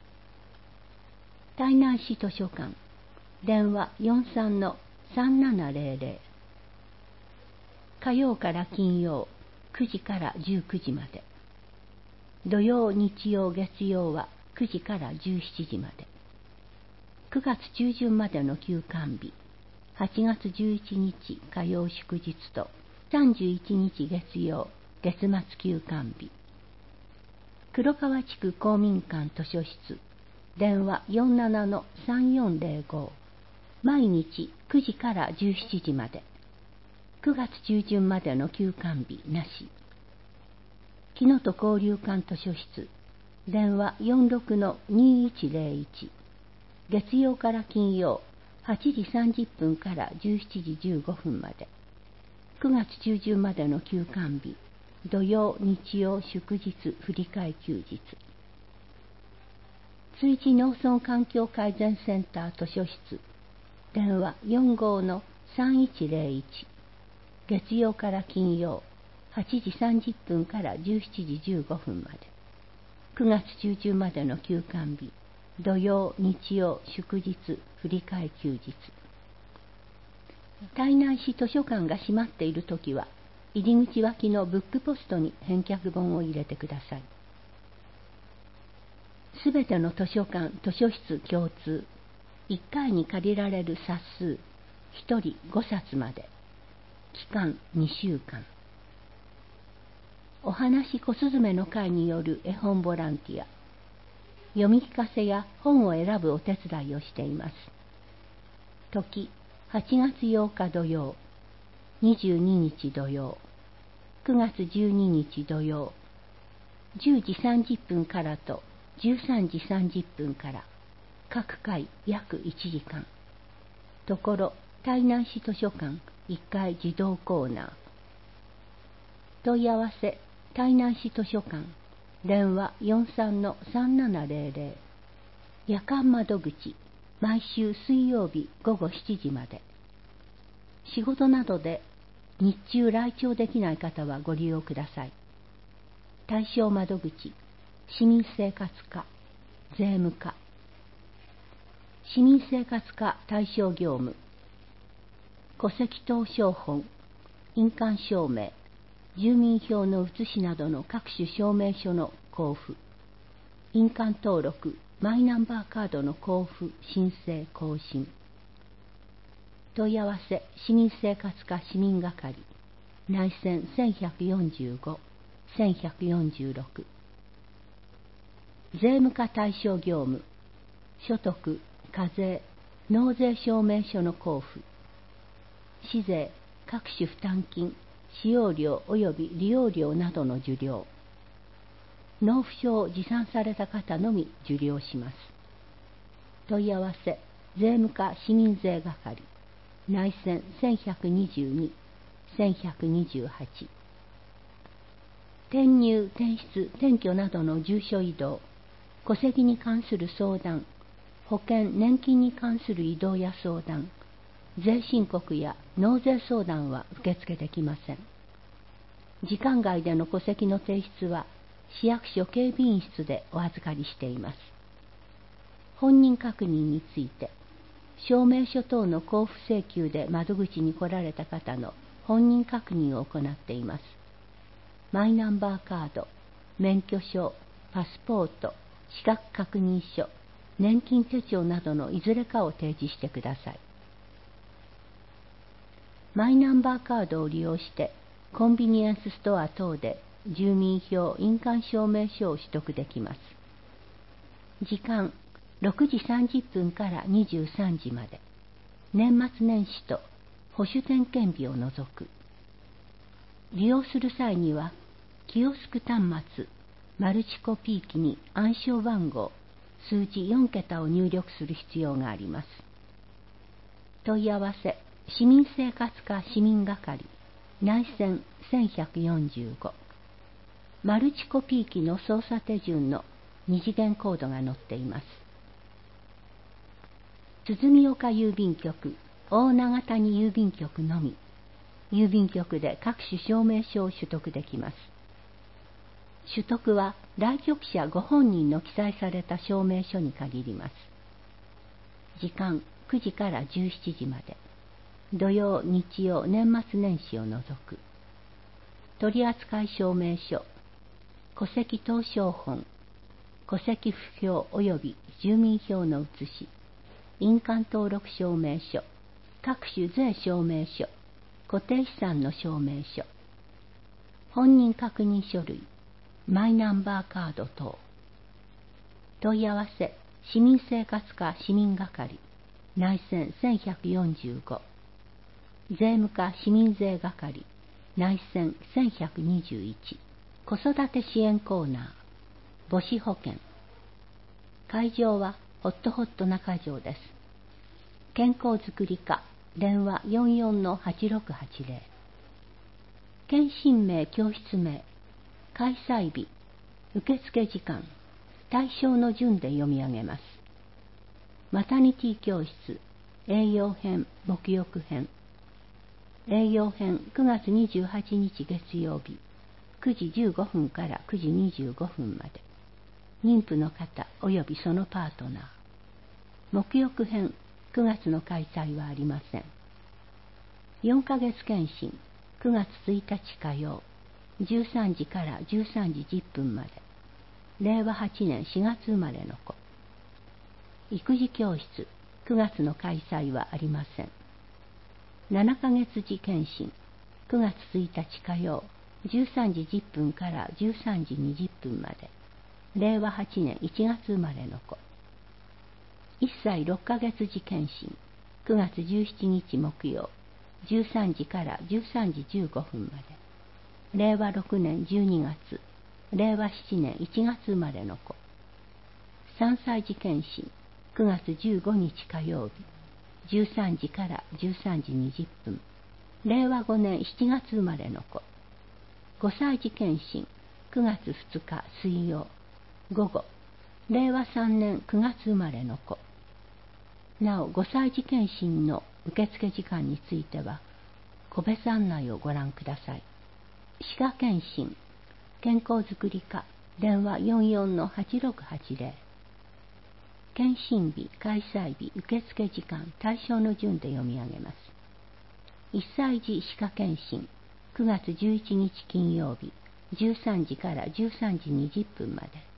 台南市図書館電話 43-3700 火曜から金曜9時から19時まで土曜日曜月曜は9時から17時まで9月中旬までの休館日8月11日火曜祝日と31日月曜月末休館日黒川地区公民館図書室電話 47-3405 毎日9時から17時まで9月中旬までの休館日なし木のと交流館図書室電話 46-2101 月曜から金曜8時30分から17時15分まで9月中旬までの休館日土曜日曜祝日振り替え休日築地農村環境改善センター図書室電話 45-3101 月曜から金曜8時30分から17時15分まで9月中旬までの休館日土曜日曜祝日振り替え休日台南市図書館が閉まっているときは入り口脇のブックポストに返却本を入れてください。すべての図書館図書室共通1回に借りられる冊数1人5冊まで期間2週間お話小すずめの会による絵本ボランティア読み聞かせや本を選ぶお手伝いをしています。時8月8日土曜22日土曜9月12日土曜10時30分からと13時30分から各回約1時間ところ台南市図書館1階児童コーナー問い合わせ台南市図書館電話 43-3700 夜間窓口毎週水曜日午後7時まで仕事などで日中来庁できない方はご利用ください。対象窓口市民生活課税務課市民生活課対象業務戸籍謄本本印鑑証明住民票の写しなどの各種証明書の交付印鑑登録マイナンバーカードの交付、申請、更新。問い合わせ、市民生活課市民係、内線1145、1146。税務課対象業務、所得、課税、納税証明書の交付、市税、各種負担金、使用料及び利用料などの受領。納付書を持参された方のみ受領します。問い合わせ、税務課市民税係、内線1122、1128。転入、転出、転居などの住所移動、戸籍に関する相談、保険・年金に関する移動や相談、税申告や納税相談は受付できません。時間外での戸籍の提出は、市役所警備員室でお預かりしています。本人確認について、証明書等の交付請求で窓口に来られた方の本人確認を行っています。マイナンバーカード、免許証、パスポート、資格確認書、年金手帳などのいずれかを提示してください。マイナンバーカードを利用してコンビニエンスストア等で住民票印鑑証明書を取得できます。時間6時30分から23時まで、年末年始と保守点検日を除く。利用する際にはキオスク端末マルチコピー機に暗証番号数字4桁を入力する必要があります。問い合わせ、市民生活課市民係、内線1145。マルチコピー機の操作手順の二次元コードが載っています。鼓岡郵便局、大長谷郵便局のみ、郵便局で各種証明書を取得できます。取得は来局者ご本人の記載された証明書に限ります。時間9時から17時まで、土曜、日曜、年末年始を除く。取扱証明書、戸籍謄商本、戸籍符票及び住民票の写し、印鑑登録証明書、各種税証明書、固定資産の証明書、本人確認書類、マイナンバーカード等。問い合わせ、市民生活課市民係、内線1145。税務課市民税係、内線1121。子育て支援コーナー、母子保険。会場はホットホット中条です。健康づくり課、電話44-8680。検診名、教室名、開催日、受付時間、対象の順で読み上げます。マタニティ教室、栄養編、沐浴編。栄養編9月28日月曜日、9時15分から9時25分まで。妊婦の方及びそのパートナー。沐浴編9月の開催はありません。4ヶ月検診9月1日火曜、13時から13時10分まで。令和8年4月生まれの子。育児教室9月の開催はありません。7ヶ月時検診9月1日火曜、13時10分から13時20分まで。令和8年1月生まれの子。1歳6ヶ月時検診9月17日木曜、13時から13時15分まで。令和6年12月、令和7年1月生まれの子。3歳児検診9月15日火曜日、13時から13時20分。令和5年7月生まれの子。5歳児検診9月2日水曜、午後。令和3年9月生まれの子。なお、5歳児検診の受付時間については、個別案内をご覧ください。歯科検診、健康づくり課、電話44-8680。検診日、開催日、受付時間、対象の順で読み上げます。1歳児歯科検診、9月11日金曜日、13時から13時20分まで。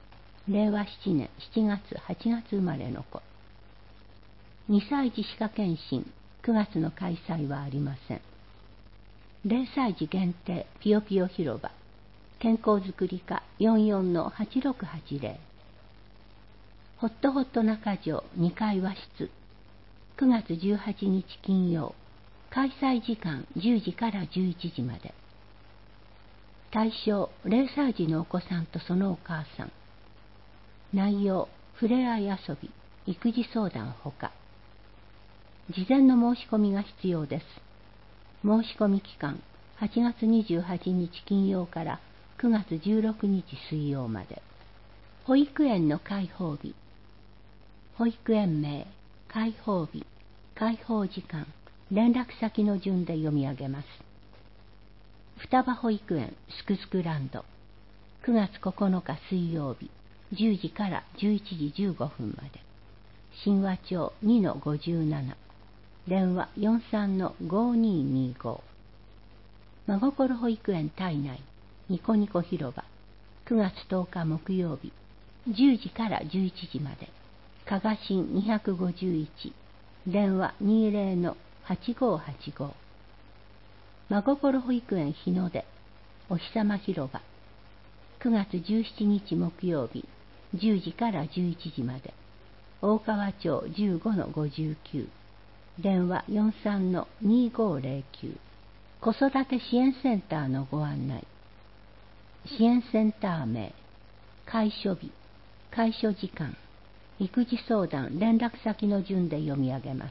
令和7年7月8月生まれの子。2歳児歯科検診9月の開催はありません。0歳児限定ぴよぴよ広場健康づくり課 44-8680 ホットホット中条2階和室9月18日金曜開催時間10時から11時まで。対象0歳児のお子さんとそのお母さん。内容触れ合い遊び育児相談ほか。事前の申し込みが必要です。申し込み期間8月28日金曜から9月16日水曜まで。保育園の開放日、保育園名、開放日、開放時間、連絡先の順で読み上げます。双葉保育園すくすくランド9月9日水曜日10時から11時15分まで。神話町 2-57 電話 43-5225。 真心保育園体内ニコニコ広場9月10日木曜日10時から11時まで。加賀新251電話 20-8585。 真心保育園日の出お日様広場9月17日木曜日10時から11時まで。大川町 15-59 電話 43-2509。 子育て支援センターのご案内。支援センター名、開所日、開所時間、育児相談連絡先の順で読み上げます。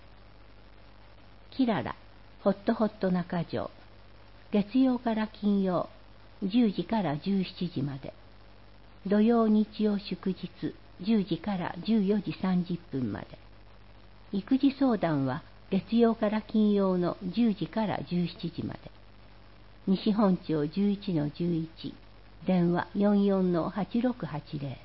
キララホットホット中条月曜から金曜10時から17時まで。土曜日曜祝日10時から14時30分まで。育児相談は月曜から金曜の10時から17時まで。西本町 11-11 電話 44-8680。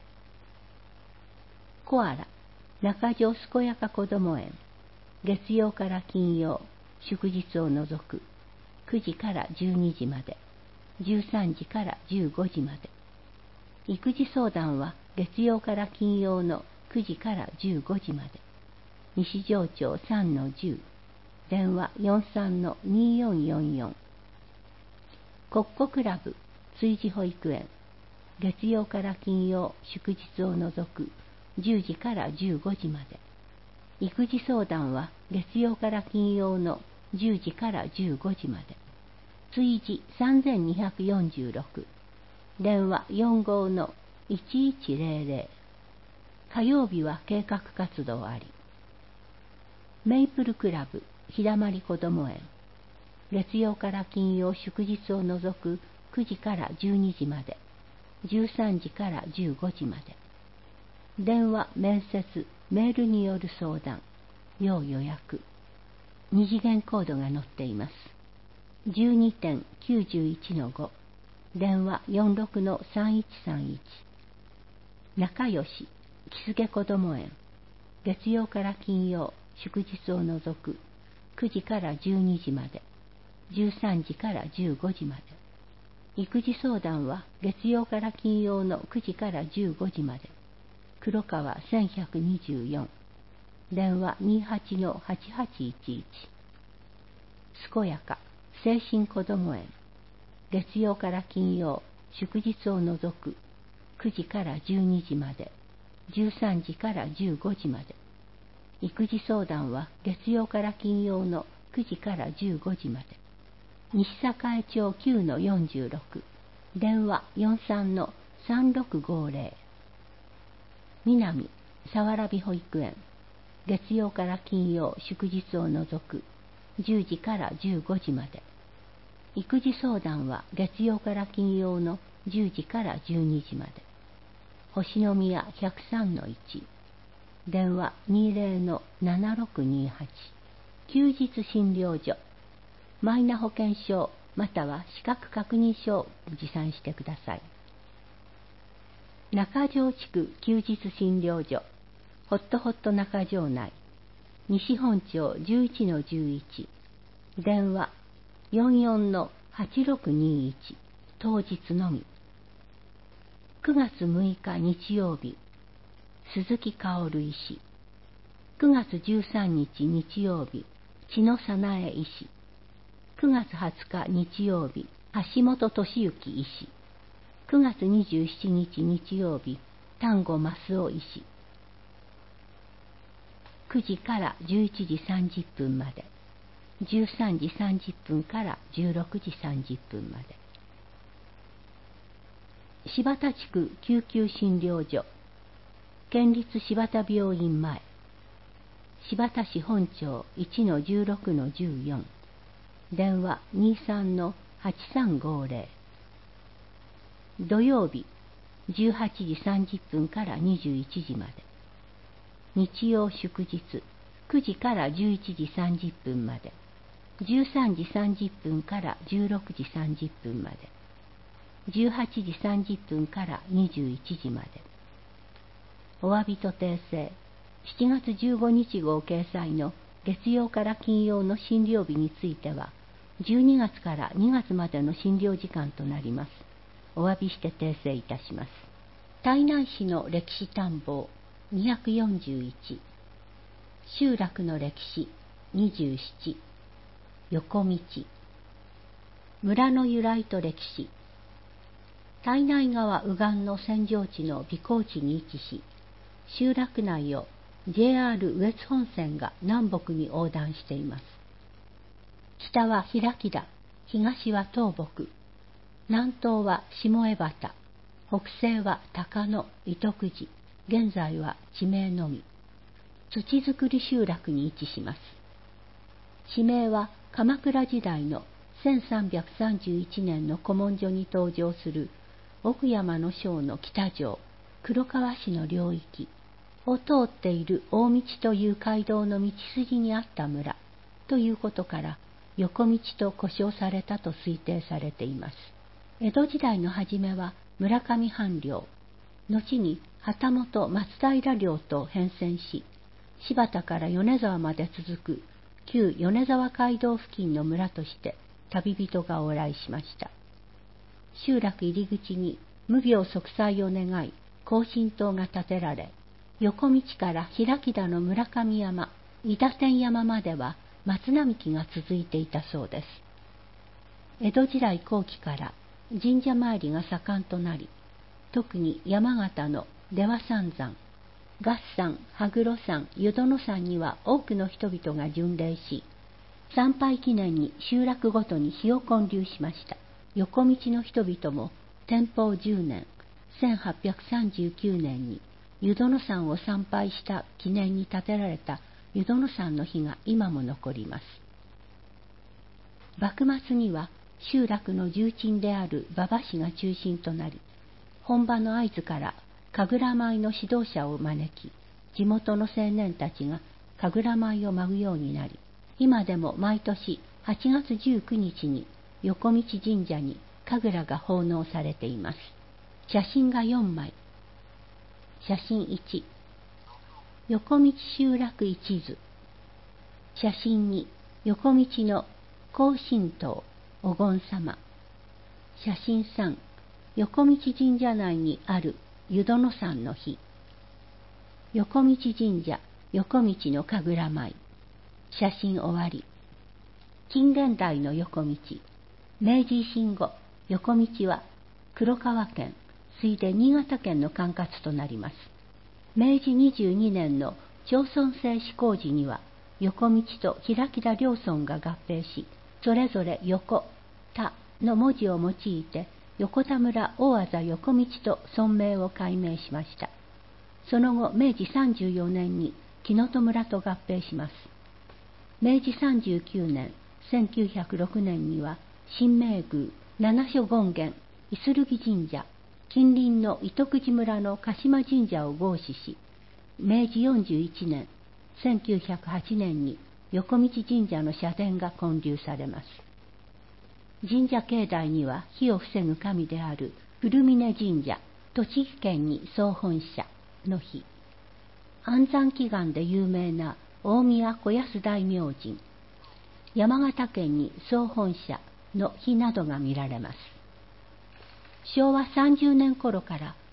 コアラ中条健やかこども園月曜から金曜祝日を除く9時から12時まで。13時から15時まで。育児相談は月曜から金曜の9時から15時まで。西条町 3-10 電話 43-2444。コッコクラブ追児保育園月曜から金曜祝日を除く10時から15時まで。育児相談は月曜から金曜の10時から15時まで。追児3246電話 45-1100。火曜日は計画活動あり。メイプルクラブひだまりこども園月曜から金曜祝日を除く9時から12時まで。13時から15時まで。電話、面接、メールによる相談、要予約。二次元コードが載っています。12.91-5 電話 46-3131。仲良し木菅こども園月曜から金曜祝日を除く9時から12時まで。13時から15時まで。育児相談は月曜から金曜の9時から15時まで。黒川1124電話 28-8811。健やか精神こども園月曜から金曜祝日を除く9時から12時まで。13時から15時まで。育児相談は月曜から金曜の9時から15時まで。西栄町 9-46 電話 43-3650。南さわらび保育園月曜から金曜祝日を除く10時から15時まで。育児相談は月曜から金曜の10時から12時まで。星宮 103-1 電話 20-7628。休日診療所マイナ保険証または資格確認書を持参してください。中条地区休日診療所ホットホット中条内西本町 11-11 電話 44-8621 当日のみ。 9月6日日曜日、鈴木薫医師。9月13日日曜日、千野早苗医師。9月20日日曜日、橋本俊之医師。9月27日日曜日、丹後益夫医師。9時から11時30分まで、13時30分から16時30分まで。柴田地区救急診療所、県立柴田病院前、柴田市本町 1-16-14、電話 23-8350。土曜日18時30分から21時まで。日曜祝日9時から11時30分まで。13時30分から16時30分まで。18時30分から21時まで。お詫びと訂正。7月15日号掲載の月曜から金曜の診療日については、12月から2月までの診療時間となります。お詫びして訂正いたします。胎内市の歴史探訪241、集落の歴史27、横道、村の由来と歴史。胎内川右岸の扇状地の美高地に位置し、集落内を JR 羽越本線が南北に横断しています。北は平木田、東は東北、南東は下江端、北西は高野、糸久慈、現在は地名のみ。土造り集落に位置します。地名は鎌倉時代の1331年の古文書に登場する奥山の庄の北城、黒川市の領域を通っている大道という街道の道筋にあった村ということから、横道と呼称されたと推定されています。江戸時代の初めは村上藩領、後に旗本松平領と変遷し、柴田から米沢まで続く旧米沢街道付近の村として旅人が往来しました。集落入り口に無病息災を願い、庚申塔が建てられ、横道から平木田の村上山、伊田天山までは松並木が続いていたそうです。江戸時代後期から神社参りが盛んとなり、特に山形の出羽三山、月山、羽黒山、湯殿山には多くの人々が巡礼し、参拝記念に集落ごとに日を建立しました。横道の人々も天保10年、1839年に湯殿山を参拝した記念に建てられた湯殿山の碑が今も残ります。幕末には集落の重鎮である馬場氏が中心となり、本場の会津から神楽舞の指導者を招き、地元の青年たちが神楽舞を舞うようになり、今でも毎年8月19日に横道神社に神楽が奉納されています。写真が4枚。写真1、横道集落一図。写真2、横道の庚申塔、お権様。写真3、横道神社内にある湯殿山の碑。横道神社、横道の神楽舞。写真終わり。近現代の横道。明治維新後、横道は黒川県、次いで新潟県の管轄となります。明治22年の町村制施行時には、横道と平木田両村が合併し、それぞれ横、田の文字を用いて、横田村大字横道と村名を改名しました。その後、明治34年に木の戸村と合併します。明治39年、1906年には、新明宮、七所権現、伊鶴木神社、近隣の糸久慈村の鹿島神社を合祀し、明治41年、1908年に横道神社の社殿が建立されます。神社境内には火を防ぐ神である古峰神社、栃木県に総本社の碑、安産祈願で有名な大宮小安大明神、山形県に総本社の碑などが見られます。昭和30年頃から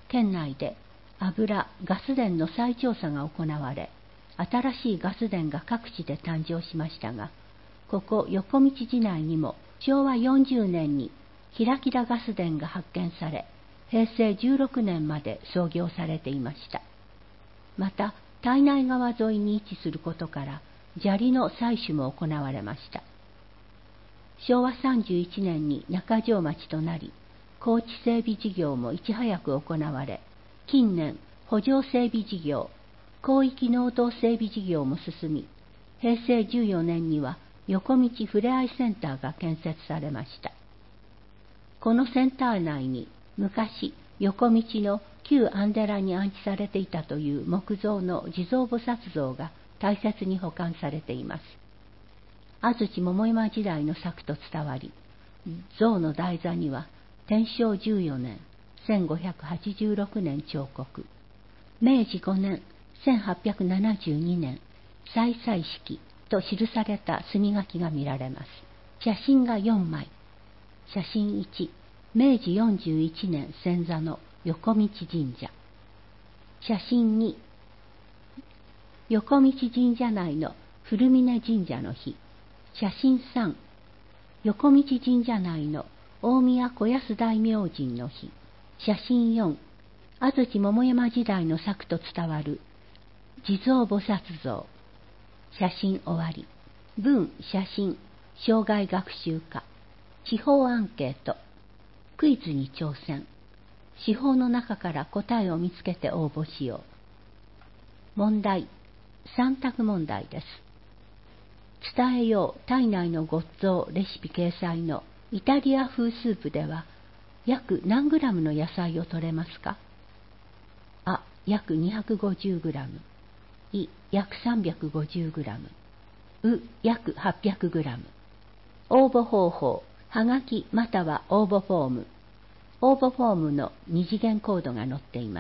県内で油・ガス田の再調査が行われ、新しいガス田が各地で誕生しましたが、ここ横道市内にも昭和40年にキラキラガス田が発見され、平成16年まで操業されていました。また、胎内川沿いに位置することから、砂利の採取も行われました。昭和31年に中条町となり、高地整備事業もいち早く行われ、近年、補助整備事業、広域農道整備事業も進み、平成14年には横道ふれあいセンターが建設されました。このセンター内に昔横道の旧安寺に安置されていたという木造の地蔵菩薩像が大切に保管されています。安土桃山時代の作と伝わり、像の台座には天正14年1586年彫刻、明治5年1872年再々式と記された墨書きが見られます。写真が4枚。写真1、明治41年遷座の横道神社。写真2、横道神社内の古峰神社の日。写真3、横道神社内の大宮小安大明神の日。写真4、安土桃山時代の作と伝わる地蔵菩薩像。写真終わり。文、写真、生涯学習家。司法アンケート。クイズに挑戦。司法の中から答えを見つけて応募しよう。問題。3択問題です。伝えよう体内のごっつぉレシピ掲載のイタリア風スープでは約何グラムの野菜を取れますか？あ、約250グラム。い、約350グラム。う、約800グラム。応募方法、はがきまたは応募フォーム。応募フォームの2次元コードが載っています。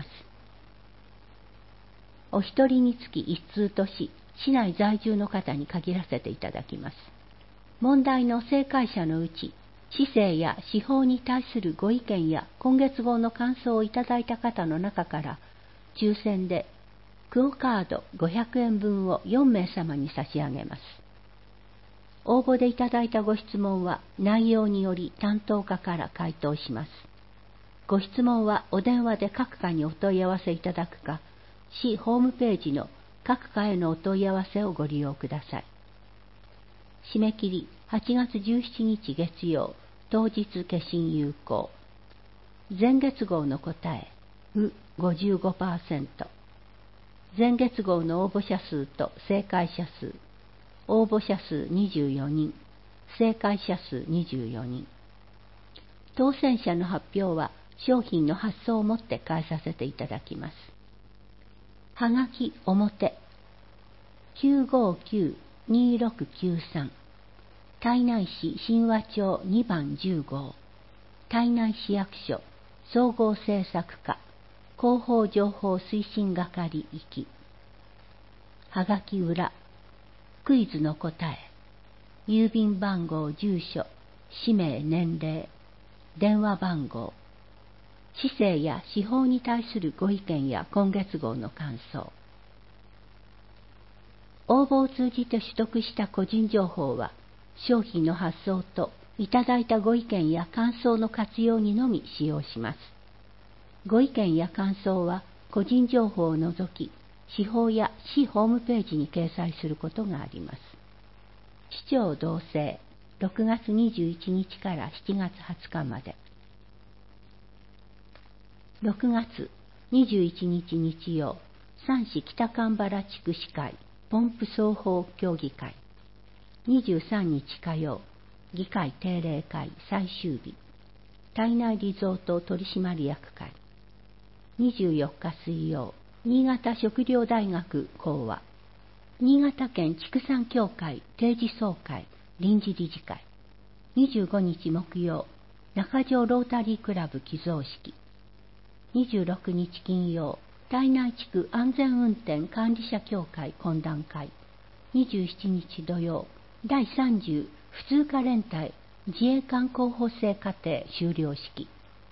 お一人につき1通とし、市内在住の方に限らせていただきます。問題の正解者のうち、市政や司法に対するご意見や今月号の感想をいただいた方の中から、抽選でクオカード500円分を4名様に差し上げます。応募でいただいたご質問は内容により担当課から回答します。ご質問はお電話で各課にお問い合わせいただくか、市ホームページの各課へのお問い合わせをご利用ください。締め切り8月17日月曜、当日消印有効。前月号の答え、う 55%。前月号の応募者数と正解者数、応募者数24人、正解者数24人。当選者の発表は商品の発送をもって返させていただきます。はがき表 959-2693 胎内市神話町2番10号胎内市役所総合政策課広報情報推進係行き。はがき裏クイズの答え、郵便番号、住所、氏名、年齢、電話番号、市政や司法に対するご意見や今月号の感想。応募を通じて取得した個人情報は、商品の発送といただいたご意見や感想の活用にのみ使用します。ご意見や感想は個人情報を除き、司法や市ホームページに掲載することがあります。市長同棲、6月21日から7月20日まで。6月21日日曜、三市北神原地区市会ポンプ双方協議会。23日火曜、議会定例会最終日、胎内リゾート取締役会。24日水曜、新潟食料大学講話、新潟県畜産協会定時総会臨時理事会。25日木曜、中条ロータリークラブ寄贈式。26日金曜、胎内地区安全運転管理者協会懇談会。27日土曜、第30普通科連隊自衛官候補生課程修了式。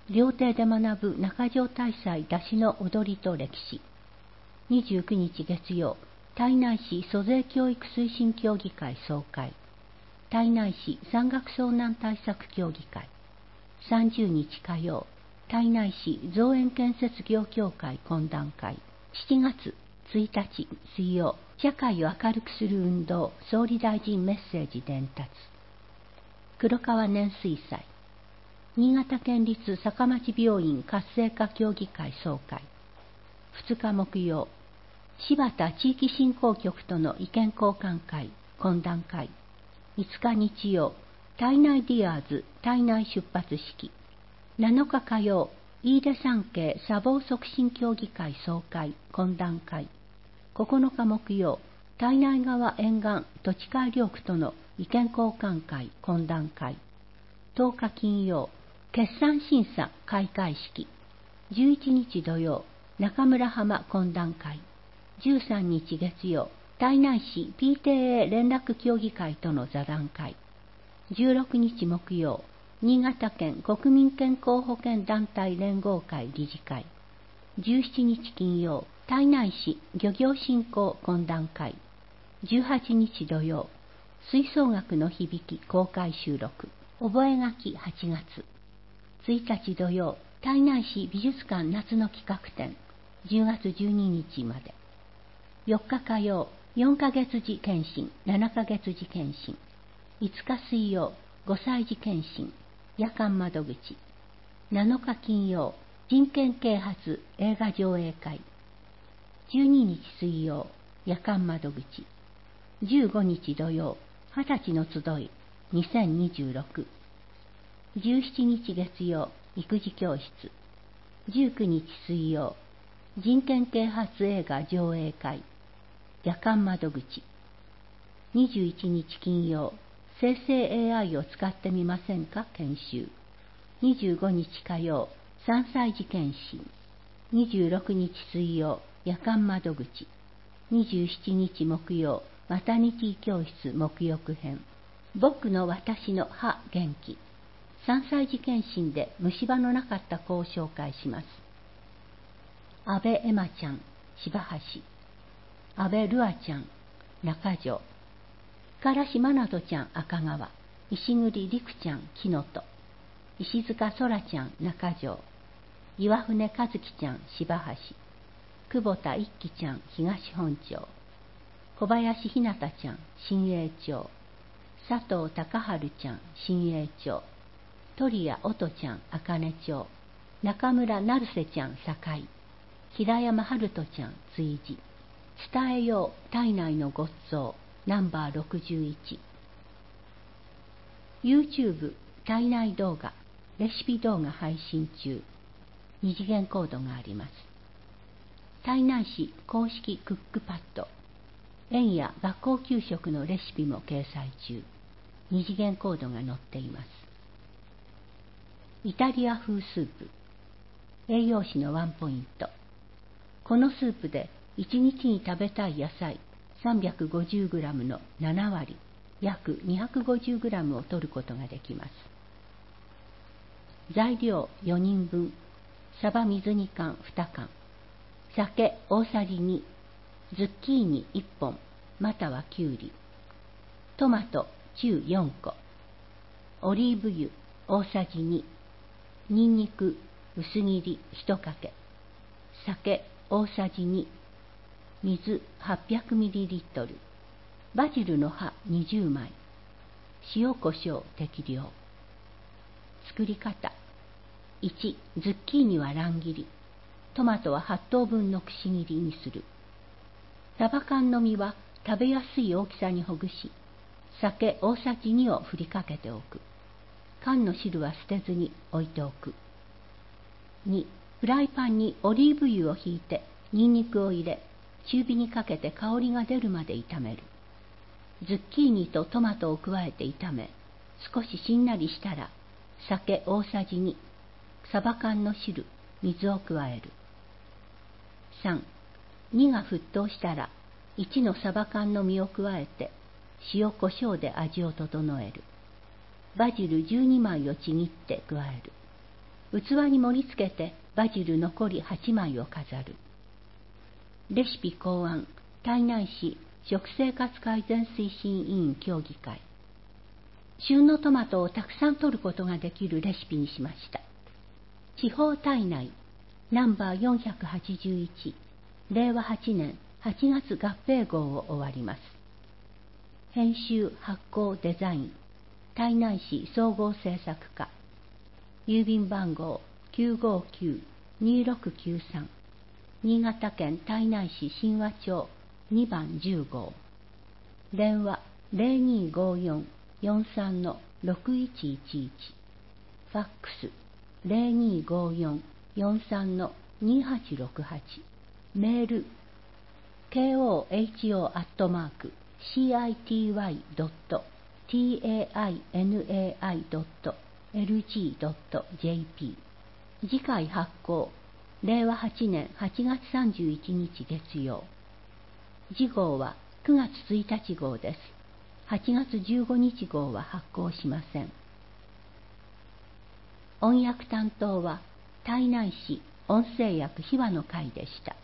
料亭で学ぶ中条大祭出しの踊りと歴史。29日月曜、胎内市租税教育推進協議会総会。胎内市山岳遭難対策協議会。30日火曜、胎内市造園建設業協会懇談会。7月1日水曜、社会を明るくする運動総理大臣メッセージ伝達。黒川年水祭。新潟県立坂町病院活性化協議会総会。2日木曜、柴田地域振興局との意見交換会懇談会。5日日曜、胎内ディアーズ胎内出発式。7日火曜、飯出産経砂防促進協議会総会懇談会。9日木曜、胎内川沿岸土地改良区との意見交換会懇談会。10日金曜、決算審査開会式。11日土曜、中村浜懇談会。13日月曜、胎内市 PTA 連絡協議会との座談会。16日木曜、新潟県国民健康保険団体連合会理事会。17日金曜、胎内市漁業振興懇談会。18日土曜、吹奏楽の響き公開収録。覚書8月。1日土曜、胎内市美術館夏の企画展。10月12日まで。4日火曜、4ヶ月時検診、7ヶ月時検診。5日水曜、5歳児検診、夜間窓口。7日金曜、人権啓発映画上映会。12日水曜、夜間窓口。15日土曜、20歳の集い、2026。17日月曜、育児教室。19日水曜、人権啓発映画上映会。夜間窓口。21日金曜、生成 AI を使ってみませんか研修。25日火曜、3歳児検診。26日水曜、夜間窓口。27日木曜、マタニティ教室沐浴編。僕の私の歯元気。3歳児検診で虫歯のなかった子を紹介します。安倍エマちゃん、柴橋。安倍ルアちゃん、中条。唐島などちゃん、赤川。石栗陸ちゃん、木の戸。石塚空ちゃん、中条。岩船和樹ちゃん、柴橋。久保田一輝ちゃん、東本町。小林ひなたちゃん、新栄町。佐藤隆春ちゃん、新栄町。鳥谷音ちゃん、茜町。中村成瀬ちゃん、堺。平山春人ちゃん、追事。伝えよう、体内のごっつぉナンバー61。YouTube 体内動画、レシピ動画配信中。二次元コードがあります。胎内市公式クックパッド。園や学校給食のレシピも掲載中。二次元コードが載っています。イタリア風スープ。栄養士のワンポイント。このスープで1日に食べたい野菜 350g の7割、約 250g を摂ることができます。材料4人分。サバ水煮缶2缶。酒大さじ2。ズッキーニ1本、またはきゅうり。トマト中4個。オリーブ油大さじ2。ニンニク薄切り1かけ。酒大さじ2。水 800ml。バジルの葉20枚。塩コショウ適量。作り方。1、ズッキーニは乱切り。トマトは8等分のくし切りにする。サバ缶の実は食べやすい大きさにほぐし、酒大さじ2を振りかけておく。缶の汁は捨てずに置いておく。2、フライパンにオリーブ油をひいて、ニンニクを入れ、中火にかけて香りが出るまで炒める。ズッキーニとトマトを加えて炒め、少ししんなりしたら、酒大さじ2、サバ缶の汁、水を加える。3、2が沸騰したら、1のサバ缶の実を加えて、塩コショウで味を整える。バジル12枚をちぎって加える。 器に盛り付けてバジル残り8枚を飾る。レシピ考案、胎内市食生活改善推進委員協議会。旬のトマトをたくさん取ることができるレシピにしました。地方胎内ナンバー481、令和8年8月合併号を終わります。編集発行デザイン、胎内市総合制作課。郵便番号959-2693、新潟県胎内市神和町2番10号。電話0254-43-6111、ファックス0254-43-2868、メール koho@tainai.lg.jp。 次回発行令和8年8月31日月曜。次号は9月1日号です。8月15日号は発行しません。音訳担当は胎内市音声訳秘話の会でした。